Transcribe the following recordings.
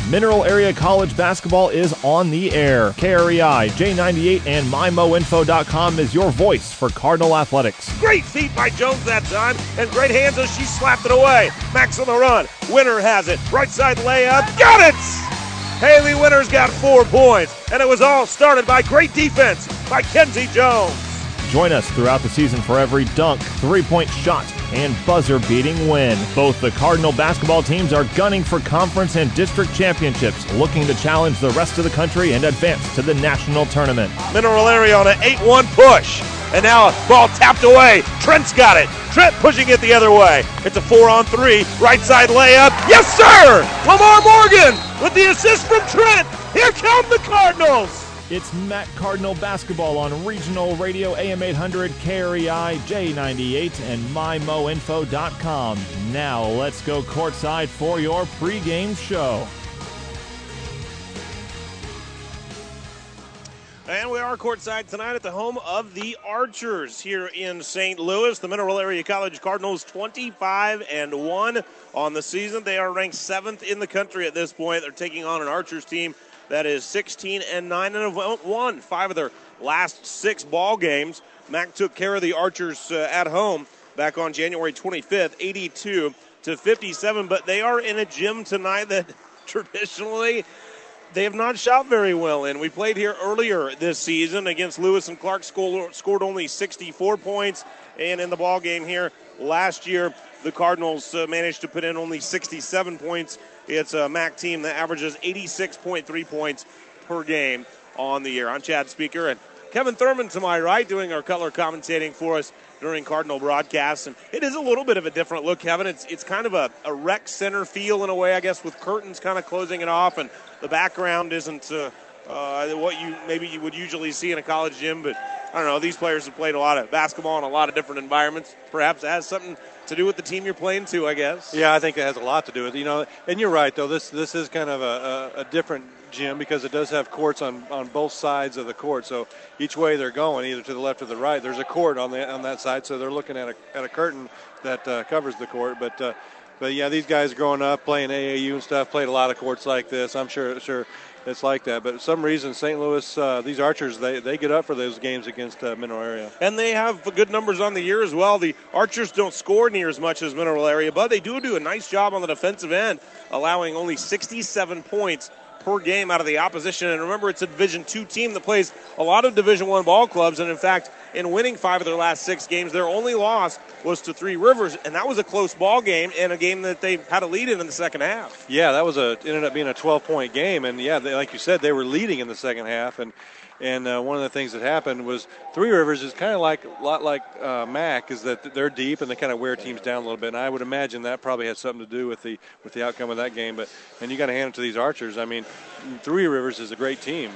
Mineral Area College basketball is on the air. KREI, J98, and MyMoInfo.com is your voice for Cardinal athletics. Great feet by Jones that time, and great hands as she slapped it away. Max on the run. Winter has it. Right side layup. Got it! Haley Winter's got 4 points, and it was all started by great defense by Kenzie Jones. Join us throughout the season for every dunk, three-point shot, and buzzer-beating win. Both the Cardinal basketball teams are gunning for conference and district championships, looking to challenge the rest of the country and advance to the national tournament. Mineral Area on an 8-1 push. And now a ball tapped away. Trent's got it. Trent pushing it the other way. It's a 4-on-3. Right side layup. Yes, sir! Lamar Morgan with the assist from Trent. Here come the Cardinals. It's Mac Cardinal basketball on Regional Radio AM 800, KREI, J98, and MyMoInfo.com. Now let's go courtside for your pregame show. And we are courtside tonight at the home of the Archers here in St. Louis. The Mineral Area College Cardinals 25-1 on the season. They are ranked 7th in the country at this point. They're taking on an Archers team that is 16-9 and have won 5 of their last 6 ball games. Mac took care of the Archers at home back on January 25th, 82-57. But they are in a gym tonight that traditionally they have not shot very well in. We played here earlier this season against Lewis and Clark, scored only 64 points. And in the ball game here last year, the Cardinals managed to put in only 67 points. It's a MAC team that averages 86.3 points per game on the year. I'm Chad Speaker, and Kevin Thurman to my right doing our color commentating for us during Cardinal broadcasts. And it is a little bit of a different look, Kevin. It's kind of a rec center feel in a way, I guess, with curtains kind of closing it off, and the background isn't what you would usually see in a college gym. But I don't know, these players have played a lot of basketball in a lot of different environments. Perhaps it has something to do with the team you're playing to, I guess. Yeah, I think it has a lot to do with it. And you're right, though. This is kind of a different gym because it does have courts on both sides of the court. So each way they're going, either to the left or the right, there's a court on that side. So they're looking at a curtain that covers the court. But yeah, these guys growing up playing AAU and stuff played a lot of courts like this. I'm sure it's like that. But for some reason, St. Louis, these Archers, they get up for those games against Mineral Area. And they have good numbers on the year as well. The Archers don't score near as much as Mineral Area, but they do a nice job on the defensive end, allowing only 67 points per game out of the opposition. And remember, it's a Division II team that plays a lot of Division I ball clubs. And in fact, in winning 5 of their last 6 games, their only loss was to Three Rivers, and that was a close ball game and a game that they had a lead in the second half. Yeah, that was ended up being a 12-point game, and yeah, like you said, they were leading in the second half. And one of the things that happened was Three Rivers is kind of a lot like MAC, is that they're deep and they kind of wear teams down a little bit. And I would imagine that probably had something to do with the outcome of that game. And you got to hand it to these Archers. I mean, Three Rivers is a great team,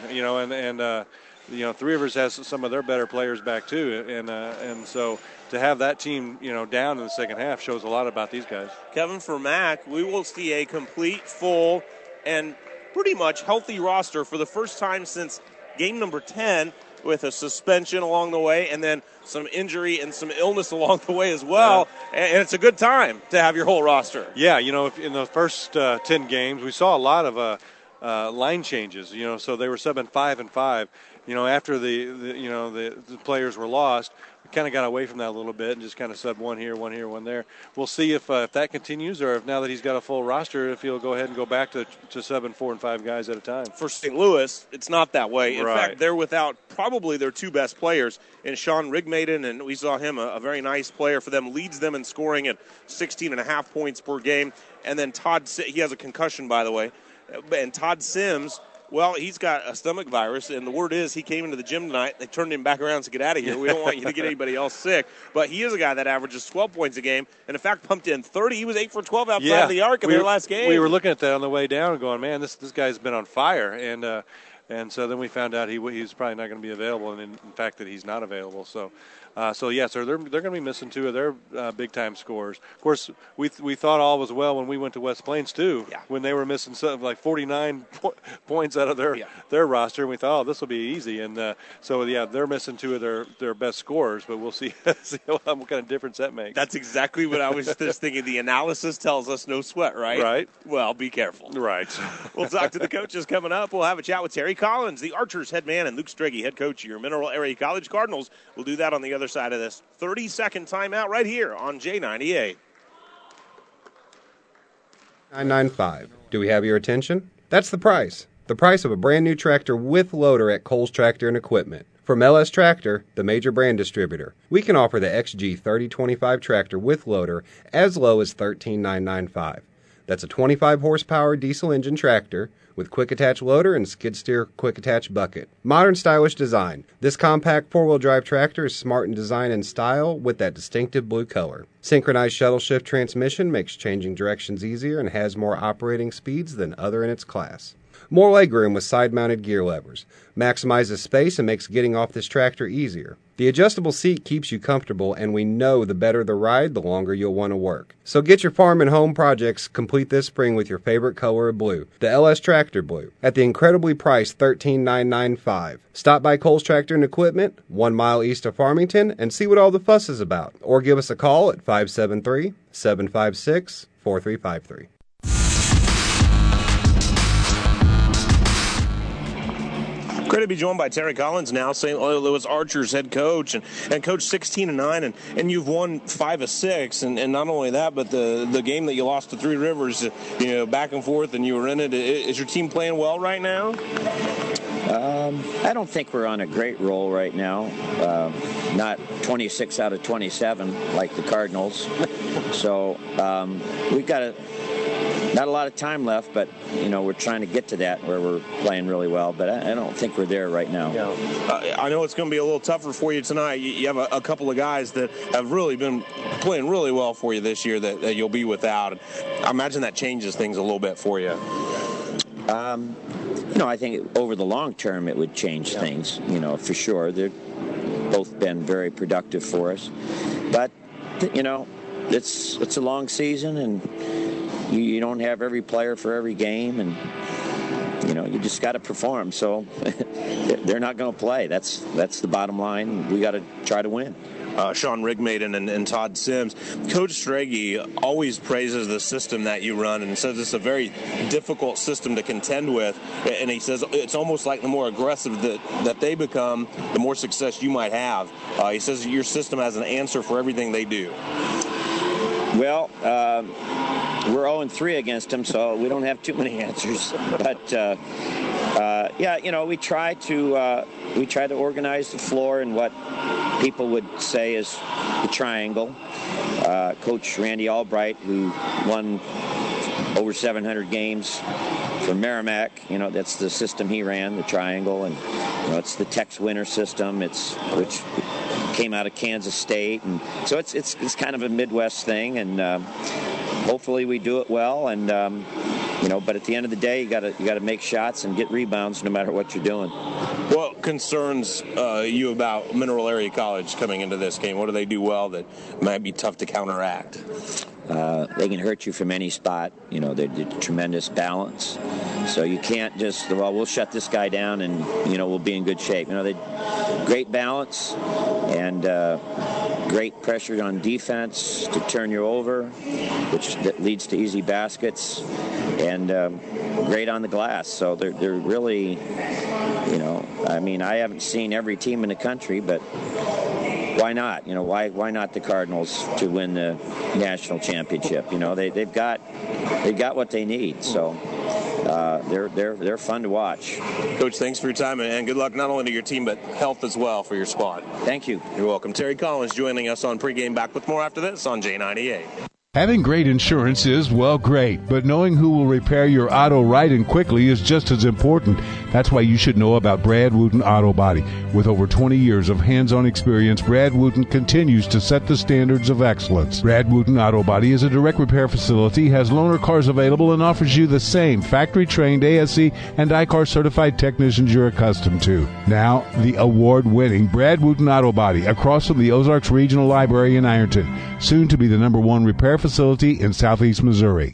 and Three Rivers has some of their better players back too, and so to have that team down in the second half shows a lot about these guys. Kevin, for MAC, we will see a complete, full, and pretty much healthy roster for the first time since game number 10, with a suspension along the way and then some injury and some illness along the way as well. Yeah. And it's a good time to have your whole roster. Yeah, in the first 10 games, we saw a lot of line changes, so they were subbing 5 and 5. After the players were lost, we kind of got away from that a little bit and just kind of subbed one here, one there. We'll see if that continues, or if now that he's got a full roster, if he'll go ahead and go back to subbing 4 and 5 guys at a time. For St. Louis, it's not that way. In right. fact, they're without probably their 2 best players in Sean Rigmaiden, and we saw him, a very nice player for them, leads them in scoring at 16.5 points per game. And then he has a concussion, by the way. And Todd Sims, well, he's got a stomach virus, and the word is he came into the gym tonight. They turned him back around and said, get out of here. We don't want you to get anybody else sick. But he is a guy that averages 12 points a game, and in fact pumped in 30. He was 8 for 12 outside of the arc in their last game. We were looking at that on the way down and going, man, this guy's been on fire. And so then we found out he's probably not going to be available, and in fact that he's not available. So So they're going to be missing two of their big-time scorers. Of course, we thought all was well when we went to West Plains, too, when they were missing something like 49 points out of their roster, and we thought, this will be easy. And they're missing two of their best scorers, but we'll see what kind of difference that makes. That's exactly what I was just thinking. The analysis tells us no sweat, right? Right. Well, be careful. Right. We'll talk to the coaches coming up. We'll have a chat with Terry Collins, the Archers head man, and Luke Strege, head coach of your Mineral Area College Cardinals. We'll do that on the other side of this 30-second timeout right here on J98. $995. Do we have your attention? That's the price. The price of a brand new tractor with loader at Coles Tractor and Equipment. From LS Tractor, the major brand distributor, we can offer the XG 3025 tractor with loader as low as $13,995. That's a 25 horsepower diesel engine tractor with quick attach loader and skid steer quick attach bucket. Modern stylish design. This compact four-wheel drive tractor is smart in design and style with that distinctive blue color. Synchronized shuttle shift transmission makes changing directions easier and has more operating speeds than other in its class. More legroom with side-mounted gear levers. Maximizes space and makes getting off this tractor easier. The adjustable seat keeps you comfortable, and we know the better the ride, the longer you'll want to work. So get your farm and home projects complete this spring with your favorite color of blue, the LS Tractor Blue, at the incredibly priced $13,995. Stop by Coles Tractor and Equipment, 1 mile east of Farmington, and see what all the fuss is about. Or give us a call at 573-756-4353. Great to be joined by Terry Collins, now St. Louis Archers head coach, and coach 16-9, and you've won 5 of 6, and not only that, but the game that you lost to Three Rivers, back and forth, and you were in it. Is your team playing well right now? I don't think we're on a great roll right now. Not 26 out of 27 like the Cardinals. So we've got not a lot of time left, but we're trying to get to that where we're playing really well. But I don't think we're there right now. I know it's going to be a little tougher for you tonight. You have a couple of guys that have really been playing really well for you this year that you'll be without. I imagine that changes things a little bit for you. I think over the long term it would change things. For sure. They've both been very productive for us. But it's a long season, and you don't have every player for every game, and you just got to perform. So they're not going to play. That's the bottom line. We got to try to win. Sean Rigmaiden and Todd Sims. Coach Strege always praises the system that you run and says it's a very difficult system to contend with. And he says it's almost like the more aggressive that they become, the more success you might have. He says your system has an answer for everything they do. Well, we're 0-3 against them, so we don't have too many answers. But we try to organize the floor in what people would say is the triangle. Coach Randy Albright, who won over 700 games for Merrimack, that's the system he ran, the triangle, and it's the Tex Winter system. Which came out of Kansas State, and so it's kind of a Midwest thing, and hopefully we do it well, and but at the end of the day, you got to make shots and get rebounds no matter what you're doing. What concerns you about Mineral Area College coming into this game? What do they do well that might be tough to counteract? They can hurt you from any spot. They did tremendous balance. So you can't just, we'll shut this guy down and, we'll be in good shape. They great balance and great pressure on defense to turn you over, which leads to easy baskets, and great on the glass. So they're really, I haven't seen every team in the country, but why not? Why not the Cardinals to win the national championship? They've got what they need. So they're fun to watch. Coach, thanks for your time, and good luck not only to your team but health as well for your squad. Thank you. You're welcome. Terry Collins joining us on pregame. Back with more after this on J98. Having great insurance is, well, great, but knowing who will repair your auto right and quickly is just as important. That's why you should know about Brad Wooten Auto Body. With over 20 years of hands-on experience, Brad Wooten continues to set the standards of excellence. Brad Wooten Auto Body is a direct repair facility, has loaner cars available, and offers you the same factory-trained ASE and ICAR certified technicians you're accustomed to. Now, the award-winning Brad Wooten Auto Body, across from the Ozarks Regional Library in Ironton, soon to be the #1 repair facility in southeast Missouri.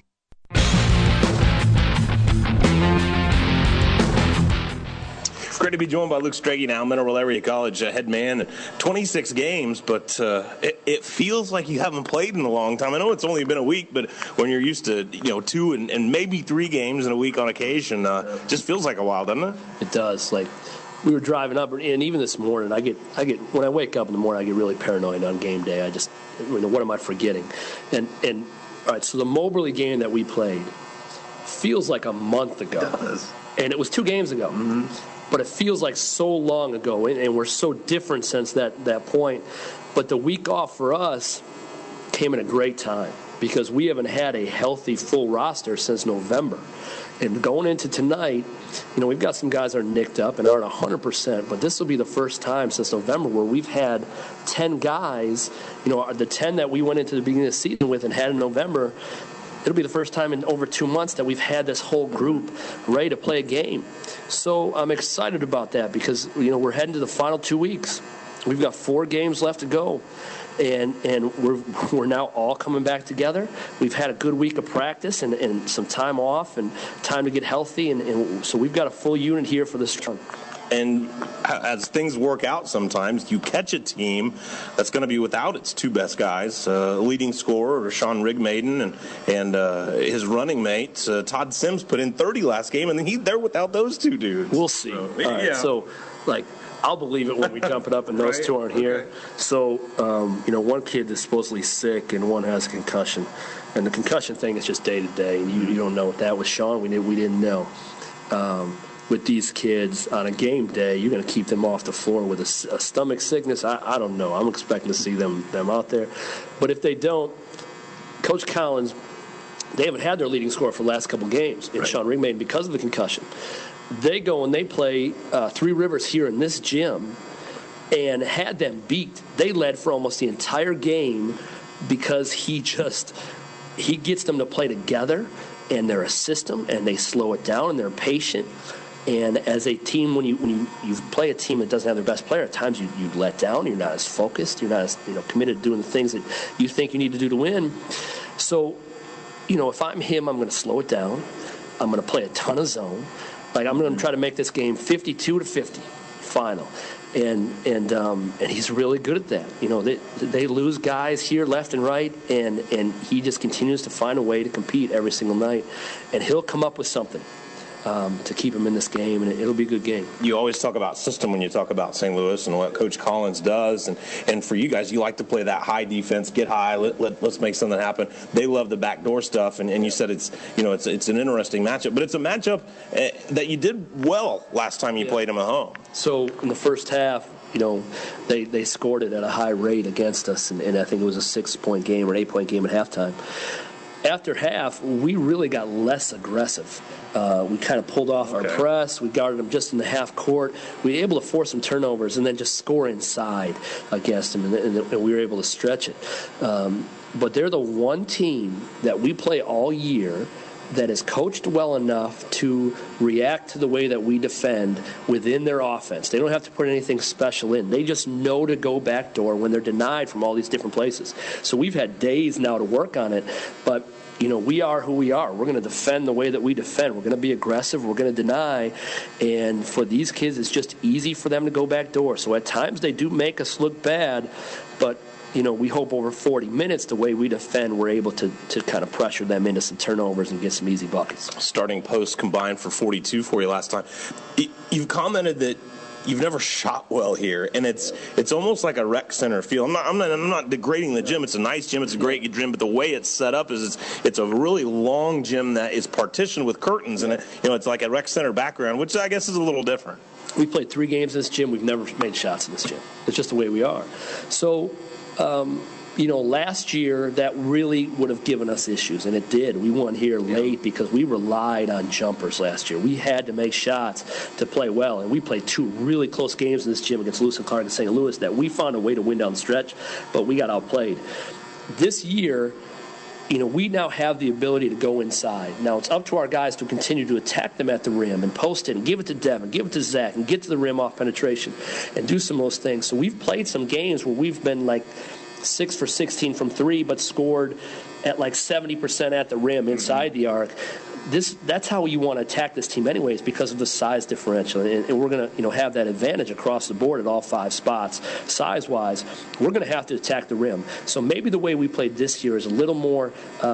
Great to be joined by Luke Strachey now, Mineral Area College head man. 26 games, but it feels like you haven't played in a long time. I know it's only been a week, but when you're used to 2 and maybe 3 games in a week on occasion, just feels like a while, doesn't it? It does. Like, we were driving up, and even this morning, I get when I wake up in the morning, I get really paranoid on game day. I just, what am I forgetting? And all right, so the Moberly game that we played feels like a month ago. It does. And it was 2 games ago. Mm-hmm. But it feels like so long ago, and we're so different since that point. But the week off for us came at a great time because we haven't had a healthy, full roster since November. And going into tonight, we've got some guys that are nicked up and aren't 100%, but this will be the first time since November where we've had 10 guys, the 10 that we went into the beginning of the season with and had in November. It'll be the first time in over 2 months that we've had this whole group ready to play a game. So I'm excited about that because, we're heading to the final 2 weeks. We've got 4 games left to go. And we're now all coming back together. We've had a good week of practice and some time off and time to get healthy. And so we've got a full unit here for this run. And as things work out sometimes, you catch a team that's going to be without its 2 best guys, leading scorer, Sean Rigmaiden, and his running mate, Todd Sims, put in 30 last game, and then they're without those 2 dudes. We'll see. So, All right, so, I'll believe it when we jump it up and those 2 aren't here. Okay. So, one kid is supposedly sick and one has a concussion. And the concussion thing is just day to day. And you don't know what that was, Sean. We didn't know. With these kids on a game day, you're going to keep them off the floor with a stomach sickness. I don't know. I'm expecting to see them out there. But if they don't, Coach Collins, they haven't had their leading scorer for the last couple games in Sean Rigmaiden because of the concussion. They go and they play Three Rivers here in this gym and had them beat. They led for almost the entire game because he gets them to play together and they're a system and they slow it down and they're patient. And as a team, when you play a team that doesn't have their best player, at times you let down. You're not as focused. You're not as committed to doing the things that you think you need to do to win. So, if I'm him, I'm going to slow it down. I'm going to play a ton of zone. I'm going to try to make this game 52-50 final. And he's really good at that. They lose guys here left and right, and he just continues to find a way to compete every single night. And he'll come up with something to keep him in this game, and it'll be a good game. You always talk about system when you talk about St. Louis and what Coach Collins does, and for you guys, you like to play that high defense, get high, let's make something happen. They love the backdoor stuff, and you said it's an interesting matchup, but it's a matchup that you did well last time you played them at home. So in the first half, they scored it at a high rate against us, and I think it was a 6-point game or an 8-point game at halftime. After half, we really got less aggressive. We kind of pulled off our press. We guarded them just in the half court. We were able to force some turnovers and then just score inside against them, and we were able to stretch it. But they're the one team that we play all year that is coached well enough to react to the way that we defend within their offense. They don't have to put anything special in. They just know to go backdoor when they're denied from all these different places. So we've had days now to work on it, but we are who we are. We're going to defend the way that we defend. We're going to be aggressive. We're going to deny. And for these kids, it's just easy for them to go backdoor. So at times they do make us look bad, but we hope over 40 minutes, the way we defend, we're able to kind of pressure them into some turnovers and get some easy buckets. Starting post combined for 42 for you last time. You've commented that you've never shot well here, and it's almost like a rec center feel. I'm not degrading the gym. It's a nice gym. It's a great gym, but the way it's set up is it's a really long gym that is partitioned with curtains, and it's like a rec center background, which I guess is a little different. We played 3 games in this gym. We've never made shots in this gym. It's just the way we are. So last year that really would have given us issues, and it did. We won here late because we relied on jumpers last year. We had to make shots to play well, and we played 2 really close games in this gym against Lewis and Clark and St. Louis that we found a way to win down the stretch, but we got outplayed. This year, we now have the ability to go inside. Now, it's up to our guys to continue to attack them at the rim and post it and give it to Devin, give it to Zach, and get to the rim off penetration and do some of those things. So we've played some games where we've been like 6 for 16 from 3, but scored at like 70% at the rim inside the arc. That's how you want to attack this team anyways, because of the size differential, and we're going to have that advantage across the board at all 5 spots. Size-wise, we're going to have to attack the rim. So maybe the way we played this year is a little more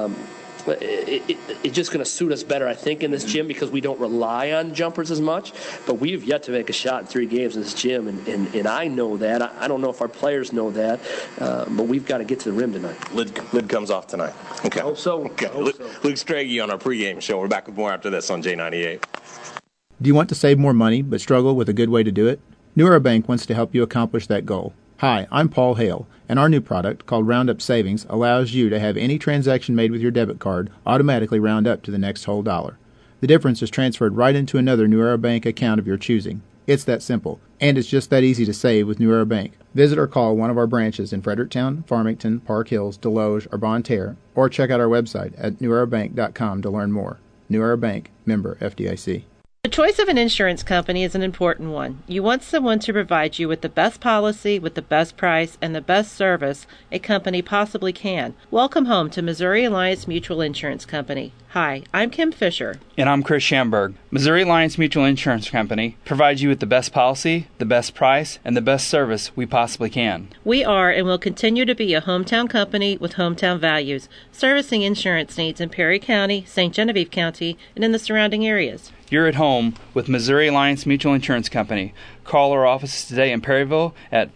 it's just going to suit us better, I think, in this gym because we don't rely on jumpers as much. But we have yet to make a shot in 3 games in this gym, and I know that. I don't know if our players know that, but we've got to get to the rim tonight. Lid comes off tonight. Okay. I hope so. Okay. Hope so. Luke Strage on our pregame show. We're back with more after this on J98. Do you want to save more money but struggle with a good way to do it? New Era Bank wants to help you accomplish that goal. Hi, I'm Paul Hale, and our new product, called Roundup Savings, allows you to have any transaction made with your debit card automatically round up to the next whole dollar. The difference is transferred right into another New Era Bank account of your choosing. It's that simple, and it's just that easy to save with New Era Bank. Visit or call one of our branches in Fredericktown, Farmington, Park Hills, Deloge, or Bonne Terre, or check out our website at newerabank.com to learn more. New Era Bank, member FDIC. The choice of an insurance company is an important one. You want someone to provide you with the best policy, with the best price, and the best service a company possibly can. Welcome home to Missouri Alliance Mutual Insurance Company. Hi, I'm Kim Fisher. And I'm Chris Schamberg. Missouri Alliance Mutual Insurance Company provides you with the best policy, the best price, and the best service we possibly can. We are and will continue to be a hometown company with hometown values, servicing insurance needs in Perry County, St. Genevieve County, and in the surrounding areas. You're at home with Missouri Alliance Mutual Insurance Company. Call our offices today in Perryville at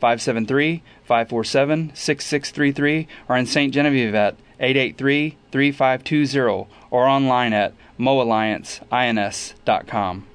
573-547-6633 or in St. Genevieve at 883-3520 or online at moallianceins.com.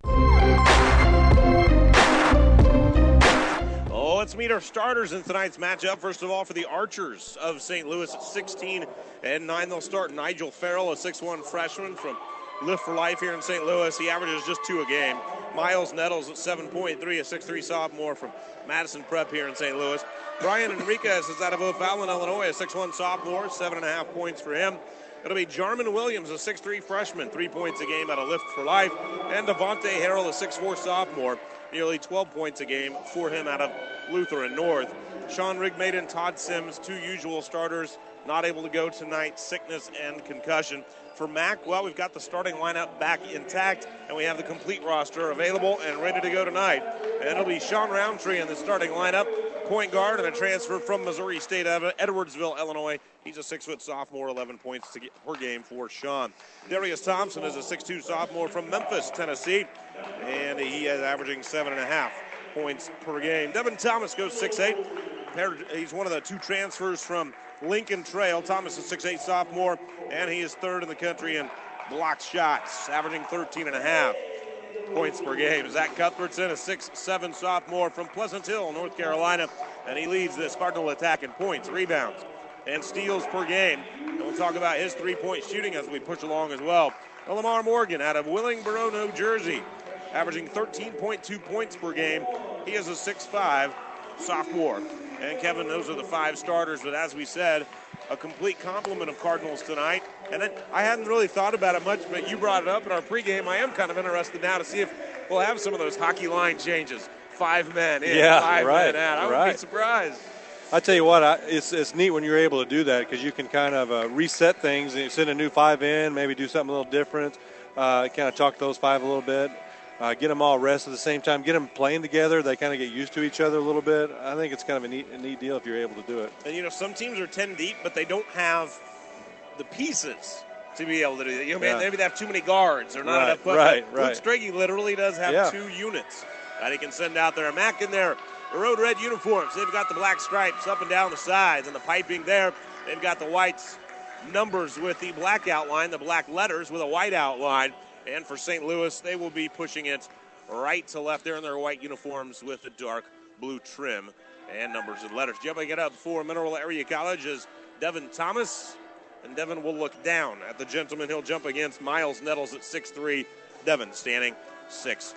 Let's meet our starters in tonight's matchup. First of all, for the Archers of St. Louis at 16-9, they'll start Nigel Farrell, a 6'1 freshman from Lift for Life here in St. Louis. He averages just 2 a game. Miles Nettles at 7.3, a 6'3 sophomore from Madison Prep here in St. Louis. Brian Enriquez is out of O'Fallon, Illinois, a 6'1 sophomore, 7.5 points for him. It'll be Jarman Williams, a 6'3 freshman, 3 points a game out of Lift for Life. And Devontae Harrell, a 6'4 sophomore, nearly 12 points a game for him out of Lutheran North. Sean Rigmaid and Todd Sims, 2 usual starters, not able to go tonight, sickness and concussion. For Mac, well, we've got the starting lineup back intact, and we have the complete roster available and ready to go tonight. And it'll be Sean Roundtree in the starting lineup, point guard, and a transfer from Missouri State out of Edwardsville, Illinois. He's a 6' sophomore, 11 points per game for Sean. Darius Thompson is a 6'2 sophomore from Memphis, Tennessee, and he is averaging 7.5 points per game. Devin Thomas goes 6'8". He's one of the 2 transfers from Lincoln Trail. Thomas is 6'8 sophomore, and he is 3rd in the country in blocked shots, averaging 13.5 points per game. Zach Cuthbertson, a 6'7 sophomore from Pleasant Hill, North Carolina, and he leads this Cardinal attack in points, rebounds, and steals per game. And we'll talk about his 3-point shooting as we push along as well. Lamar Morgan out of Willingboro, New Jersey, averaging 13.2 points per game. He is a 6'5 sophomore. And Kevin, those are the 5 starters, but as we said, a complete complement of Cardinals tonight. And then I hadn't really thought about it much, but you brought it up in our pregame. I am kind of interested now to see if we'll have some of those hockey line changes. 5 men in, 5 men out. I wouldn't be surprised. I tell you what, it's neat when you're able to do that because you can kind of reset things and send a new 5 in, maybe do something a little different, kind of talk those 5 a little bit. Get them all rest at the same time. Get them playing together. They kind of get used to each other a little bit. I think it's kind of a neat deal if you're able to do it. And, some teams are 10 deep, but they don't have the pieces to be able to do that. Maybe they have too many guards or not enough. Right. Luke Strage literally does have 2 units that he can send out there. Mac in their road red uniforms. They've got the black stripes up and down the sides and the piping there. They've got the white numbers with the black outline, the black letters with a white outline. And for St. Louis, they will be pushing it right to left there in their white uniforms with the dark blue trim and numbers and letters. Jumping it up for Mineral Area College is Devin Thomas, and Devin will look down at the gentleman he'll jump against, Miles Nettles at 6'3", Devin standing 6'8".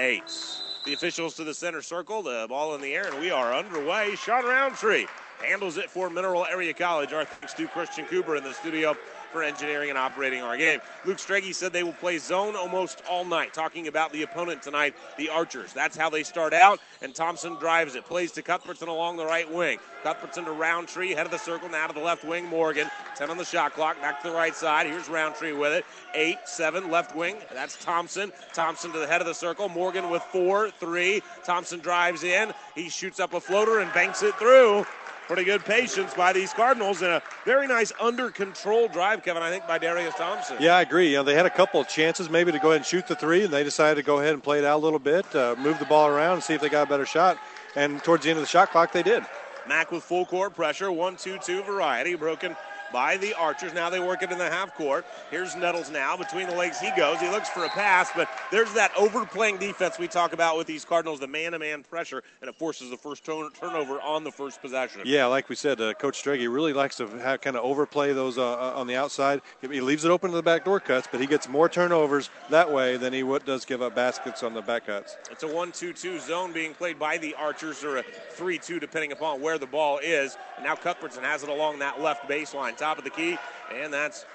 The officials to the center circle, the ball in the air, and we are underway. Sean Roundtree handles it for Mineral Area College. Our thanks to Christian Cooper in the studio for engineering and operating our game. Luke Strege said they will play zone almost all night, talking about the opponent tonight, the Archers. That's how they start out, and Thompson drives it. Plays to Cuthbertson along the right wing. Cuthbertson to Roundtree, head of the circle, now to the left wing, Morgan. 10 on the shot clock, back to the right side. Here's Roundtree with it. 8-7, left wing. That's Thompson. Thompson to the head of the circle. Morgan with 4-3. Thompson drives in. He shoots up a floater and banks it through. Pretty good patience by these Cardinals and a very nice under-control drive, Kevin, I think, by Darius Thompson. Yeah, I agree. You know, they had a couple of chances maybe to go ahead and shoot the three, and they decided to go ahead and play it out a little bit, move the ball around and see if they got a better shot. And towards the end of the shot clock, they did. Mack with full court pressure, 1-2-2 variety, broken by the Archers. Now they work it in the half court. Here's Nettles now. Between the legs he goes. He looks for a pass, but there's that overplaying defense we talk about with these Cardinals, the man-to-man pressure, and it forces the first turnover on the first possession. Yeah, like we said, Coach Strege really likes to kind of overplay those on the outside. He leaves it open to the backdoor cuts, but he gets more turnovers that way than he does give up baskets on the back cuts. It's a 1-2-2 zone being played by the Archers, or a 3-2 depending upon where the ball is. And now Cuthbertson has it along that left baseline. Top of the key, and that's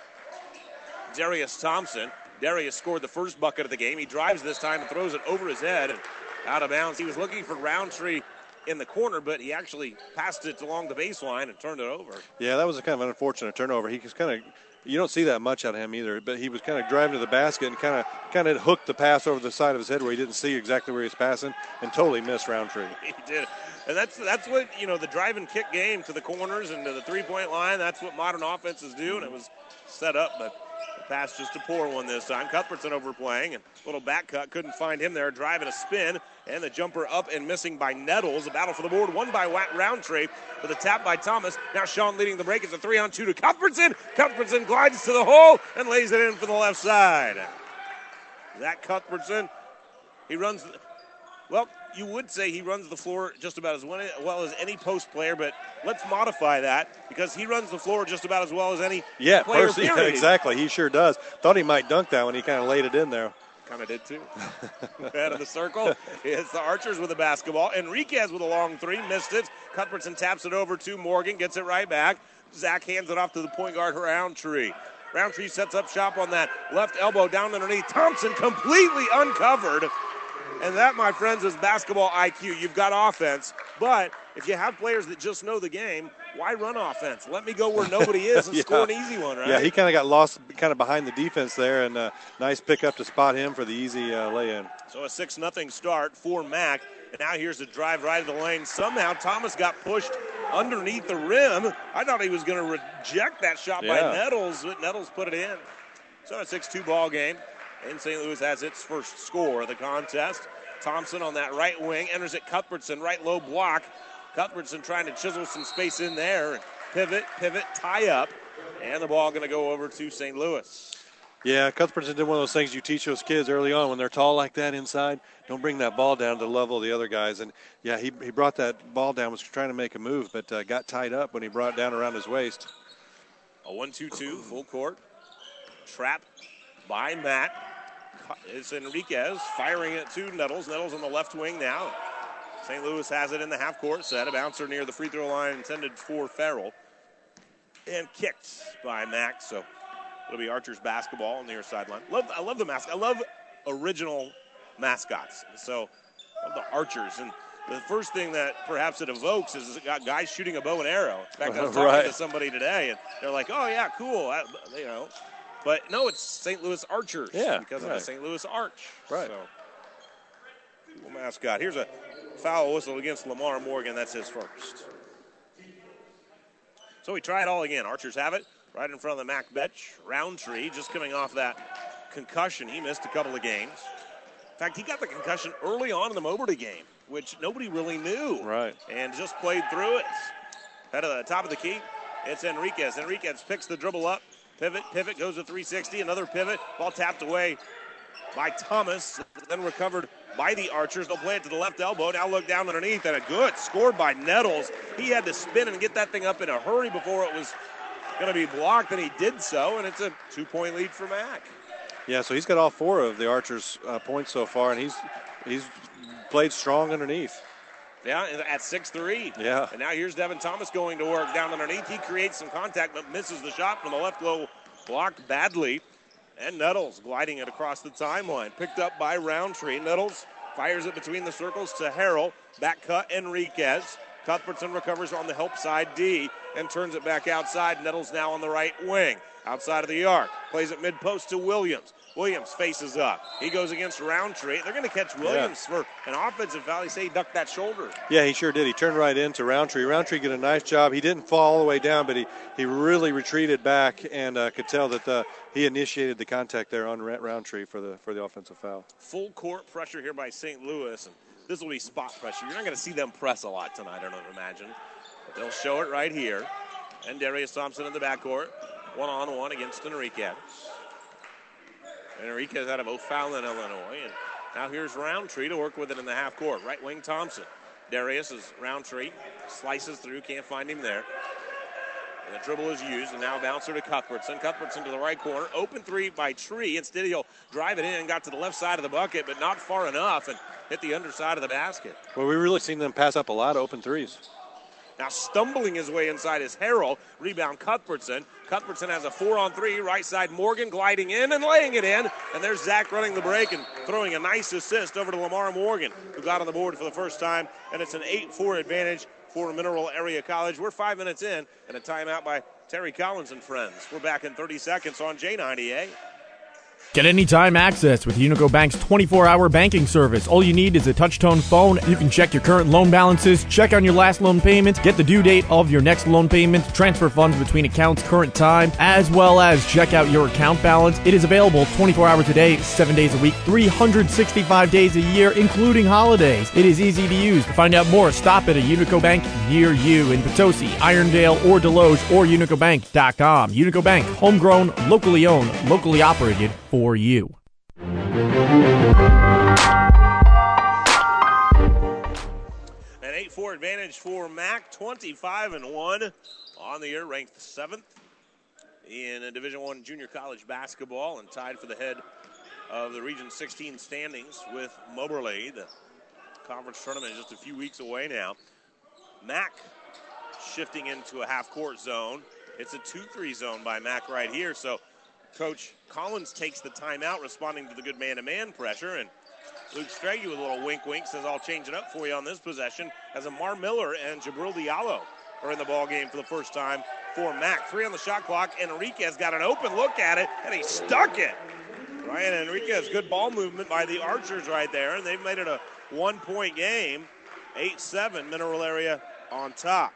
Darius Thompson. Darius scored the first bucket of the game. He drives this time and throws it over his head and out of bounds. He was looking for Roundtree in the corner, but he actually passed it along the baseline and turned it over. Yeah, that was a kind of an unfortunate turnover. He was kind of, you don't see that much out of him either, but he was kind of driving to the basket and kind of hooked the pass over the side of his head where he didn't see exactly where he was passing and totally missed Roundtree. He did. And that's what, you know, the drive and kick game to the corners and to the three-point line, that's what modern offenses do, and it was set up, but the pass just a poor one this time. Cuthbertson overplaying, and little back cut, couldn't find him there, driving a spin, and the jumper up and missing by Nettles. A battle for the board, won by Roundtree with a tap by Thomas. Now Sean leading the break. It's a 3-on-2 to Cuthbertson. Cuthbertson glides to the hole and lays it in from the left side. Zach Cuthbertson, he runs, well, you would say he runs the floor just about as well as any post player, but let's modify that because he runs the floor just about as well as any player. Yeah, exactly. He sure does. Thought he might dunk that when he kind of laid it in there. Kind of did too. Head of the circle. It's the Archers with the basketball. Enriquez with a long three, missed it. Cuthbertson taps it over to Morgan, gets it right back. Zach hands it off to the point guard, Roundtree. Roundtree sets up shop on that left elbow down underneath. Thompson completely uncovered. And that, my friends, is basketball IQ. You've got offense, but if you have players that just know the game, why run offense? Let me go where nobody is and score an easy one, right? Yeah, he kind of got lost kind of behind the defense there, and nice pickup to spot him for the easy lay-in. So a 6-0 start for Mack. And now here's a drive right of the lane. Somehow Thomas got pushed underneath the rim. I thought he was going to reject that shot by Nettles, but Nettles put it in. So a 6-2 ball game. And St. Louis has its first score of the contest. Thompson on that right wing enters it. Cuthbertson, right low block. Cuthbertson trying to chisel some space in there. Pivot, tie up. And the ball going to go over to St. Louis. Yeah, Cuthbertson did one of those things you teach those kids early on when they're tall like that inside. Don't bring that ball down to the level of the other guys. And, yeah, he brought that ball down, was trying to make a move, but got tied up when he brought it down around his waist. A 1-2-2, full court. Trap by Matt. It's Enriquez firing it to Nettles. Nettles on the left wing now. St. Louis has it in the half-court set. A bouncer near the free throw line intended for Farrell. And kicked by Mack. So it'll be Archers basketball on the near sideline. I love the mascot. I love original mascots. So I love the Archers. And the first thing that perhaps it evokes is guys shooting a bow and arrow. In fact, I was talking to somebody today, and they're like, oh, yeah, cool. You know. But, no, it's St. Louis Archers because of the St. Louis Arch. Right. So, cool mascot. Here's a foul whistle against Lamar Morgan. That's his first. So we try it all again. Archers have it right in front of the Mack bench. Roundtree just coming off that concussion. He missed a couple of games. In fact, he got the concussion early on in the Moberty game, which nobody really knew. Right. And just played through it. Head of the top of the key. It's Enriquez. Enriquez picks the dribble up. Pivot, goes to 360, another pivot, ball tapped away by Thomas, then recovered by the Archers. They'll play it to the left elbow. Now look down underneath, and a good score by Nettles. He had to spin and get that thing up in a hurry before it was going to be blocked, and he did so, and it's a 2-point lead for Mack. Yeah, so he's got all 4 of the Archers' points so far, and he's played strong underneath. Yeah, at 6'3". Yeah. And now here's Devin Thomas going to work down underneath. He creates some contact, but misses the shot from the left low, blocked badly. And Nettles gliding it across the timeline. Picked up by Roundtree. Nettles fires it between the circles to Harrell. Back cut Enriquez. Cuthbertson recovers on the help side D and turns it back outside. Nettles now on the right wing. Outside of the arc. Plays it mid-post to Williams. Williams faces up. He goes against Roundtree. They're going to catch Williams for an offensive foul. They say he ducked that shoulder. Yeah, he sure did. He turned right into Roundtree. Roundtree did a nice job. He didn't fall all the way down, but he really retreated back and could tell that he initiated the contact there on Roundtree for the offensive foul. Full court pressure here by St. Louis, and this will be spot pressure. You're not going to see them press a lot tonight, I don't imagine. But they'll show it right here. And Darius Thompson in the backcourt, one-on-one against Enriquez. Enriquez had a both foul in Illinois, and now here's Roundtree to work with it in the half court. Right wing Thompson. Darius is Roundtree, slices through, can't find him there. And the dribble is used, and now a bouncer to Cuthbertson. Cuthbertson to the right corner. Open three by Tree. Instead, he'll drive it in and got to the left side of the bucket, but not far enough, and hit the underside of the basket. Well, we've really seen them pass up a lot of open threes. Now stumbling his way inside is Harrell. Rebound Cuthbertson. Cuthbertson has a 4-on-3. Right side Morgan gliding in and laying it in. And there's Zach running the break and throwing a nice assist over to Lamar Morgan, who got on the board for the first time. And it's an 8-4 advantage for Mineral Area College. We're 5 minutes in, and a timeout by Terry Collins and friends. We're back in 30 seconds on J98. Get anytime access with Unico Bank's 24-hour banking service. All you need is a touch-tone phone. You can check your current loan balances, check on your last loan payment, get the due date of your next loan payment, transfer funds between accounts current time, as well as check out your account balance. It is available 24 hours a day, 7 days a week, 365 days a year, including holidays. It is easy to use. To find out more, stop at a Unico Bank near you in Potosi, Irondale, or Deloge, or unicobank.com. Unico Bank, homegrown, locally owned, locally operated for you. An 8-4 advantage for Mack, 25-1 on the year, ranked 7th in Division I junior college basketball and tied for the head of the Region 16 standings with Moberly. The conference tournament is just a few weeks away now. Mack shifting into a half-court zone. It's a 2-3 zone by Mack right here, so Coach Collins takes the timeout, responding to the good man-to-man pressure, and Luke Strage with a little wink-wink says, I'll change it up for you on this possession, as Amar Miller and Jabril Diallo are in the ball game for the first time for Mack. 3 on the shot clock. Enriquez got an open look at it, and he stuck it. Ryan Enriquez, good ball movement by the Archers right there, and they've made it a 1-point game. 8-7, Mineral Area on top.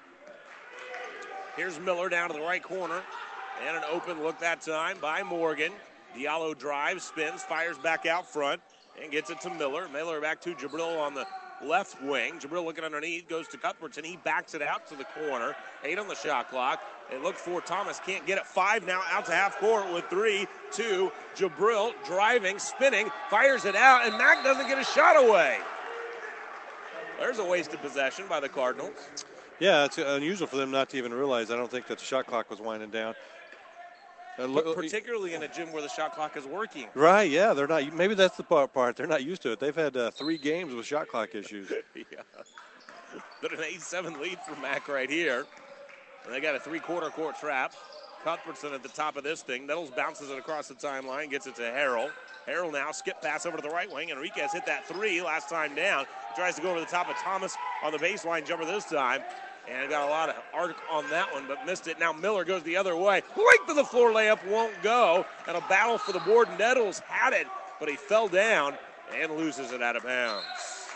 Here's Miller down to the right corner. And an open look that time by Morgan. Diallo drives, spins, fires back out front, and gets it to Miller. Miller back to Jabril on the left wing. Jabril looking underneath, goes to Cuthbertson. He backs it out to the corner. 8 on the shot clock. They look for Thomas, can't get it. 5 now out to half court with 3, 2. Jabril driving, spinning, fires it out, and Mack doesn't get a shot away. There's a wasted possession by the Cardinals. Yeah, it's unusual for them not to even realize. I don't think that the shot clock was winding down. Particularly in a gym where the shot clock is working. Right, yeah, they're not. Maybe that's the part. They're not used to it. They've had 3 games with shot clock issues. Yeah. But an 8-7 lead for Mack right here. And they got a 3-quarter court trap. Cuthbertson at the top of this thing. Nettles bounces it across the timeline, gets it to Harrell. Harrell now, skip pass over to the right wing. Enriquez hit that 3 last time down. Tries to go over the top of Thomas on the baseline jumper this time. And got a lot of arc on that one, but missed it. Now Miller goes the other way. Length of the floor layup won't go. And a battle for the board. Nettles had it, but he fell down and loses it out of bounds.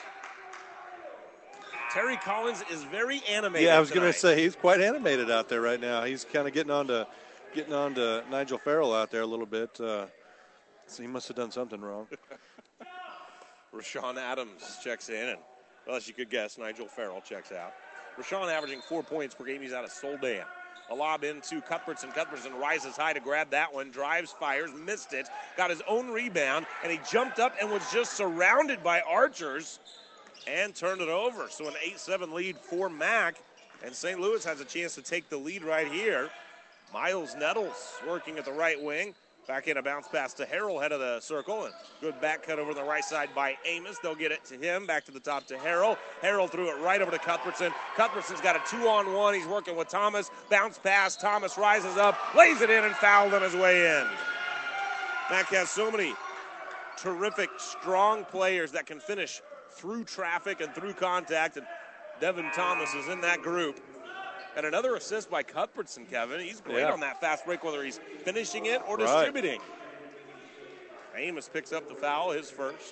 Terry Collins is very animated. Yeah, I was going to say he's quite animated out there right now. He's kind of getting on to Nigel Farrell out there a little bit. So he must have done something wrong. Rashawn Adams checks in, and well, as you could guess, Nigel Farrell checks out. Rashawn averaging 4 points per game. He's out of Soldan. A lob into Cuthbertson. Cuthbertson rises high to grab that one, drives, fires, missed it, got his own rebound, and he jumped up and was just surrounded by Archers and turned it over. So an 8-7 lead for Mack, and St. Louis has a chance to take the lead right here. Miles Nettles working at the right wing. Back in a bounce pass to Harrell, head of the circle, and good back cut over the right side by Amos. They'll get it to him, back to the top to Harrell. Harrell threw it right over to Cuthbertson. Cuthbertson's got a 2-on-1. He's working with Thomas. Bounce pass. Thomas rises up, lays it in, and fouled on his way in. Mack has so many terrific, strong players that can finish through traffic and through contact, and Devin Thomas is in that group. And another assist by Cuthbertson, Kevin. He's great on that fast break, whether he's finishing it or distributing. Amos picks up the foul, his first.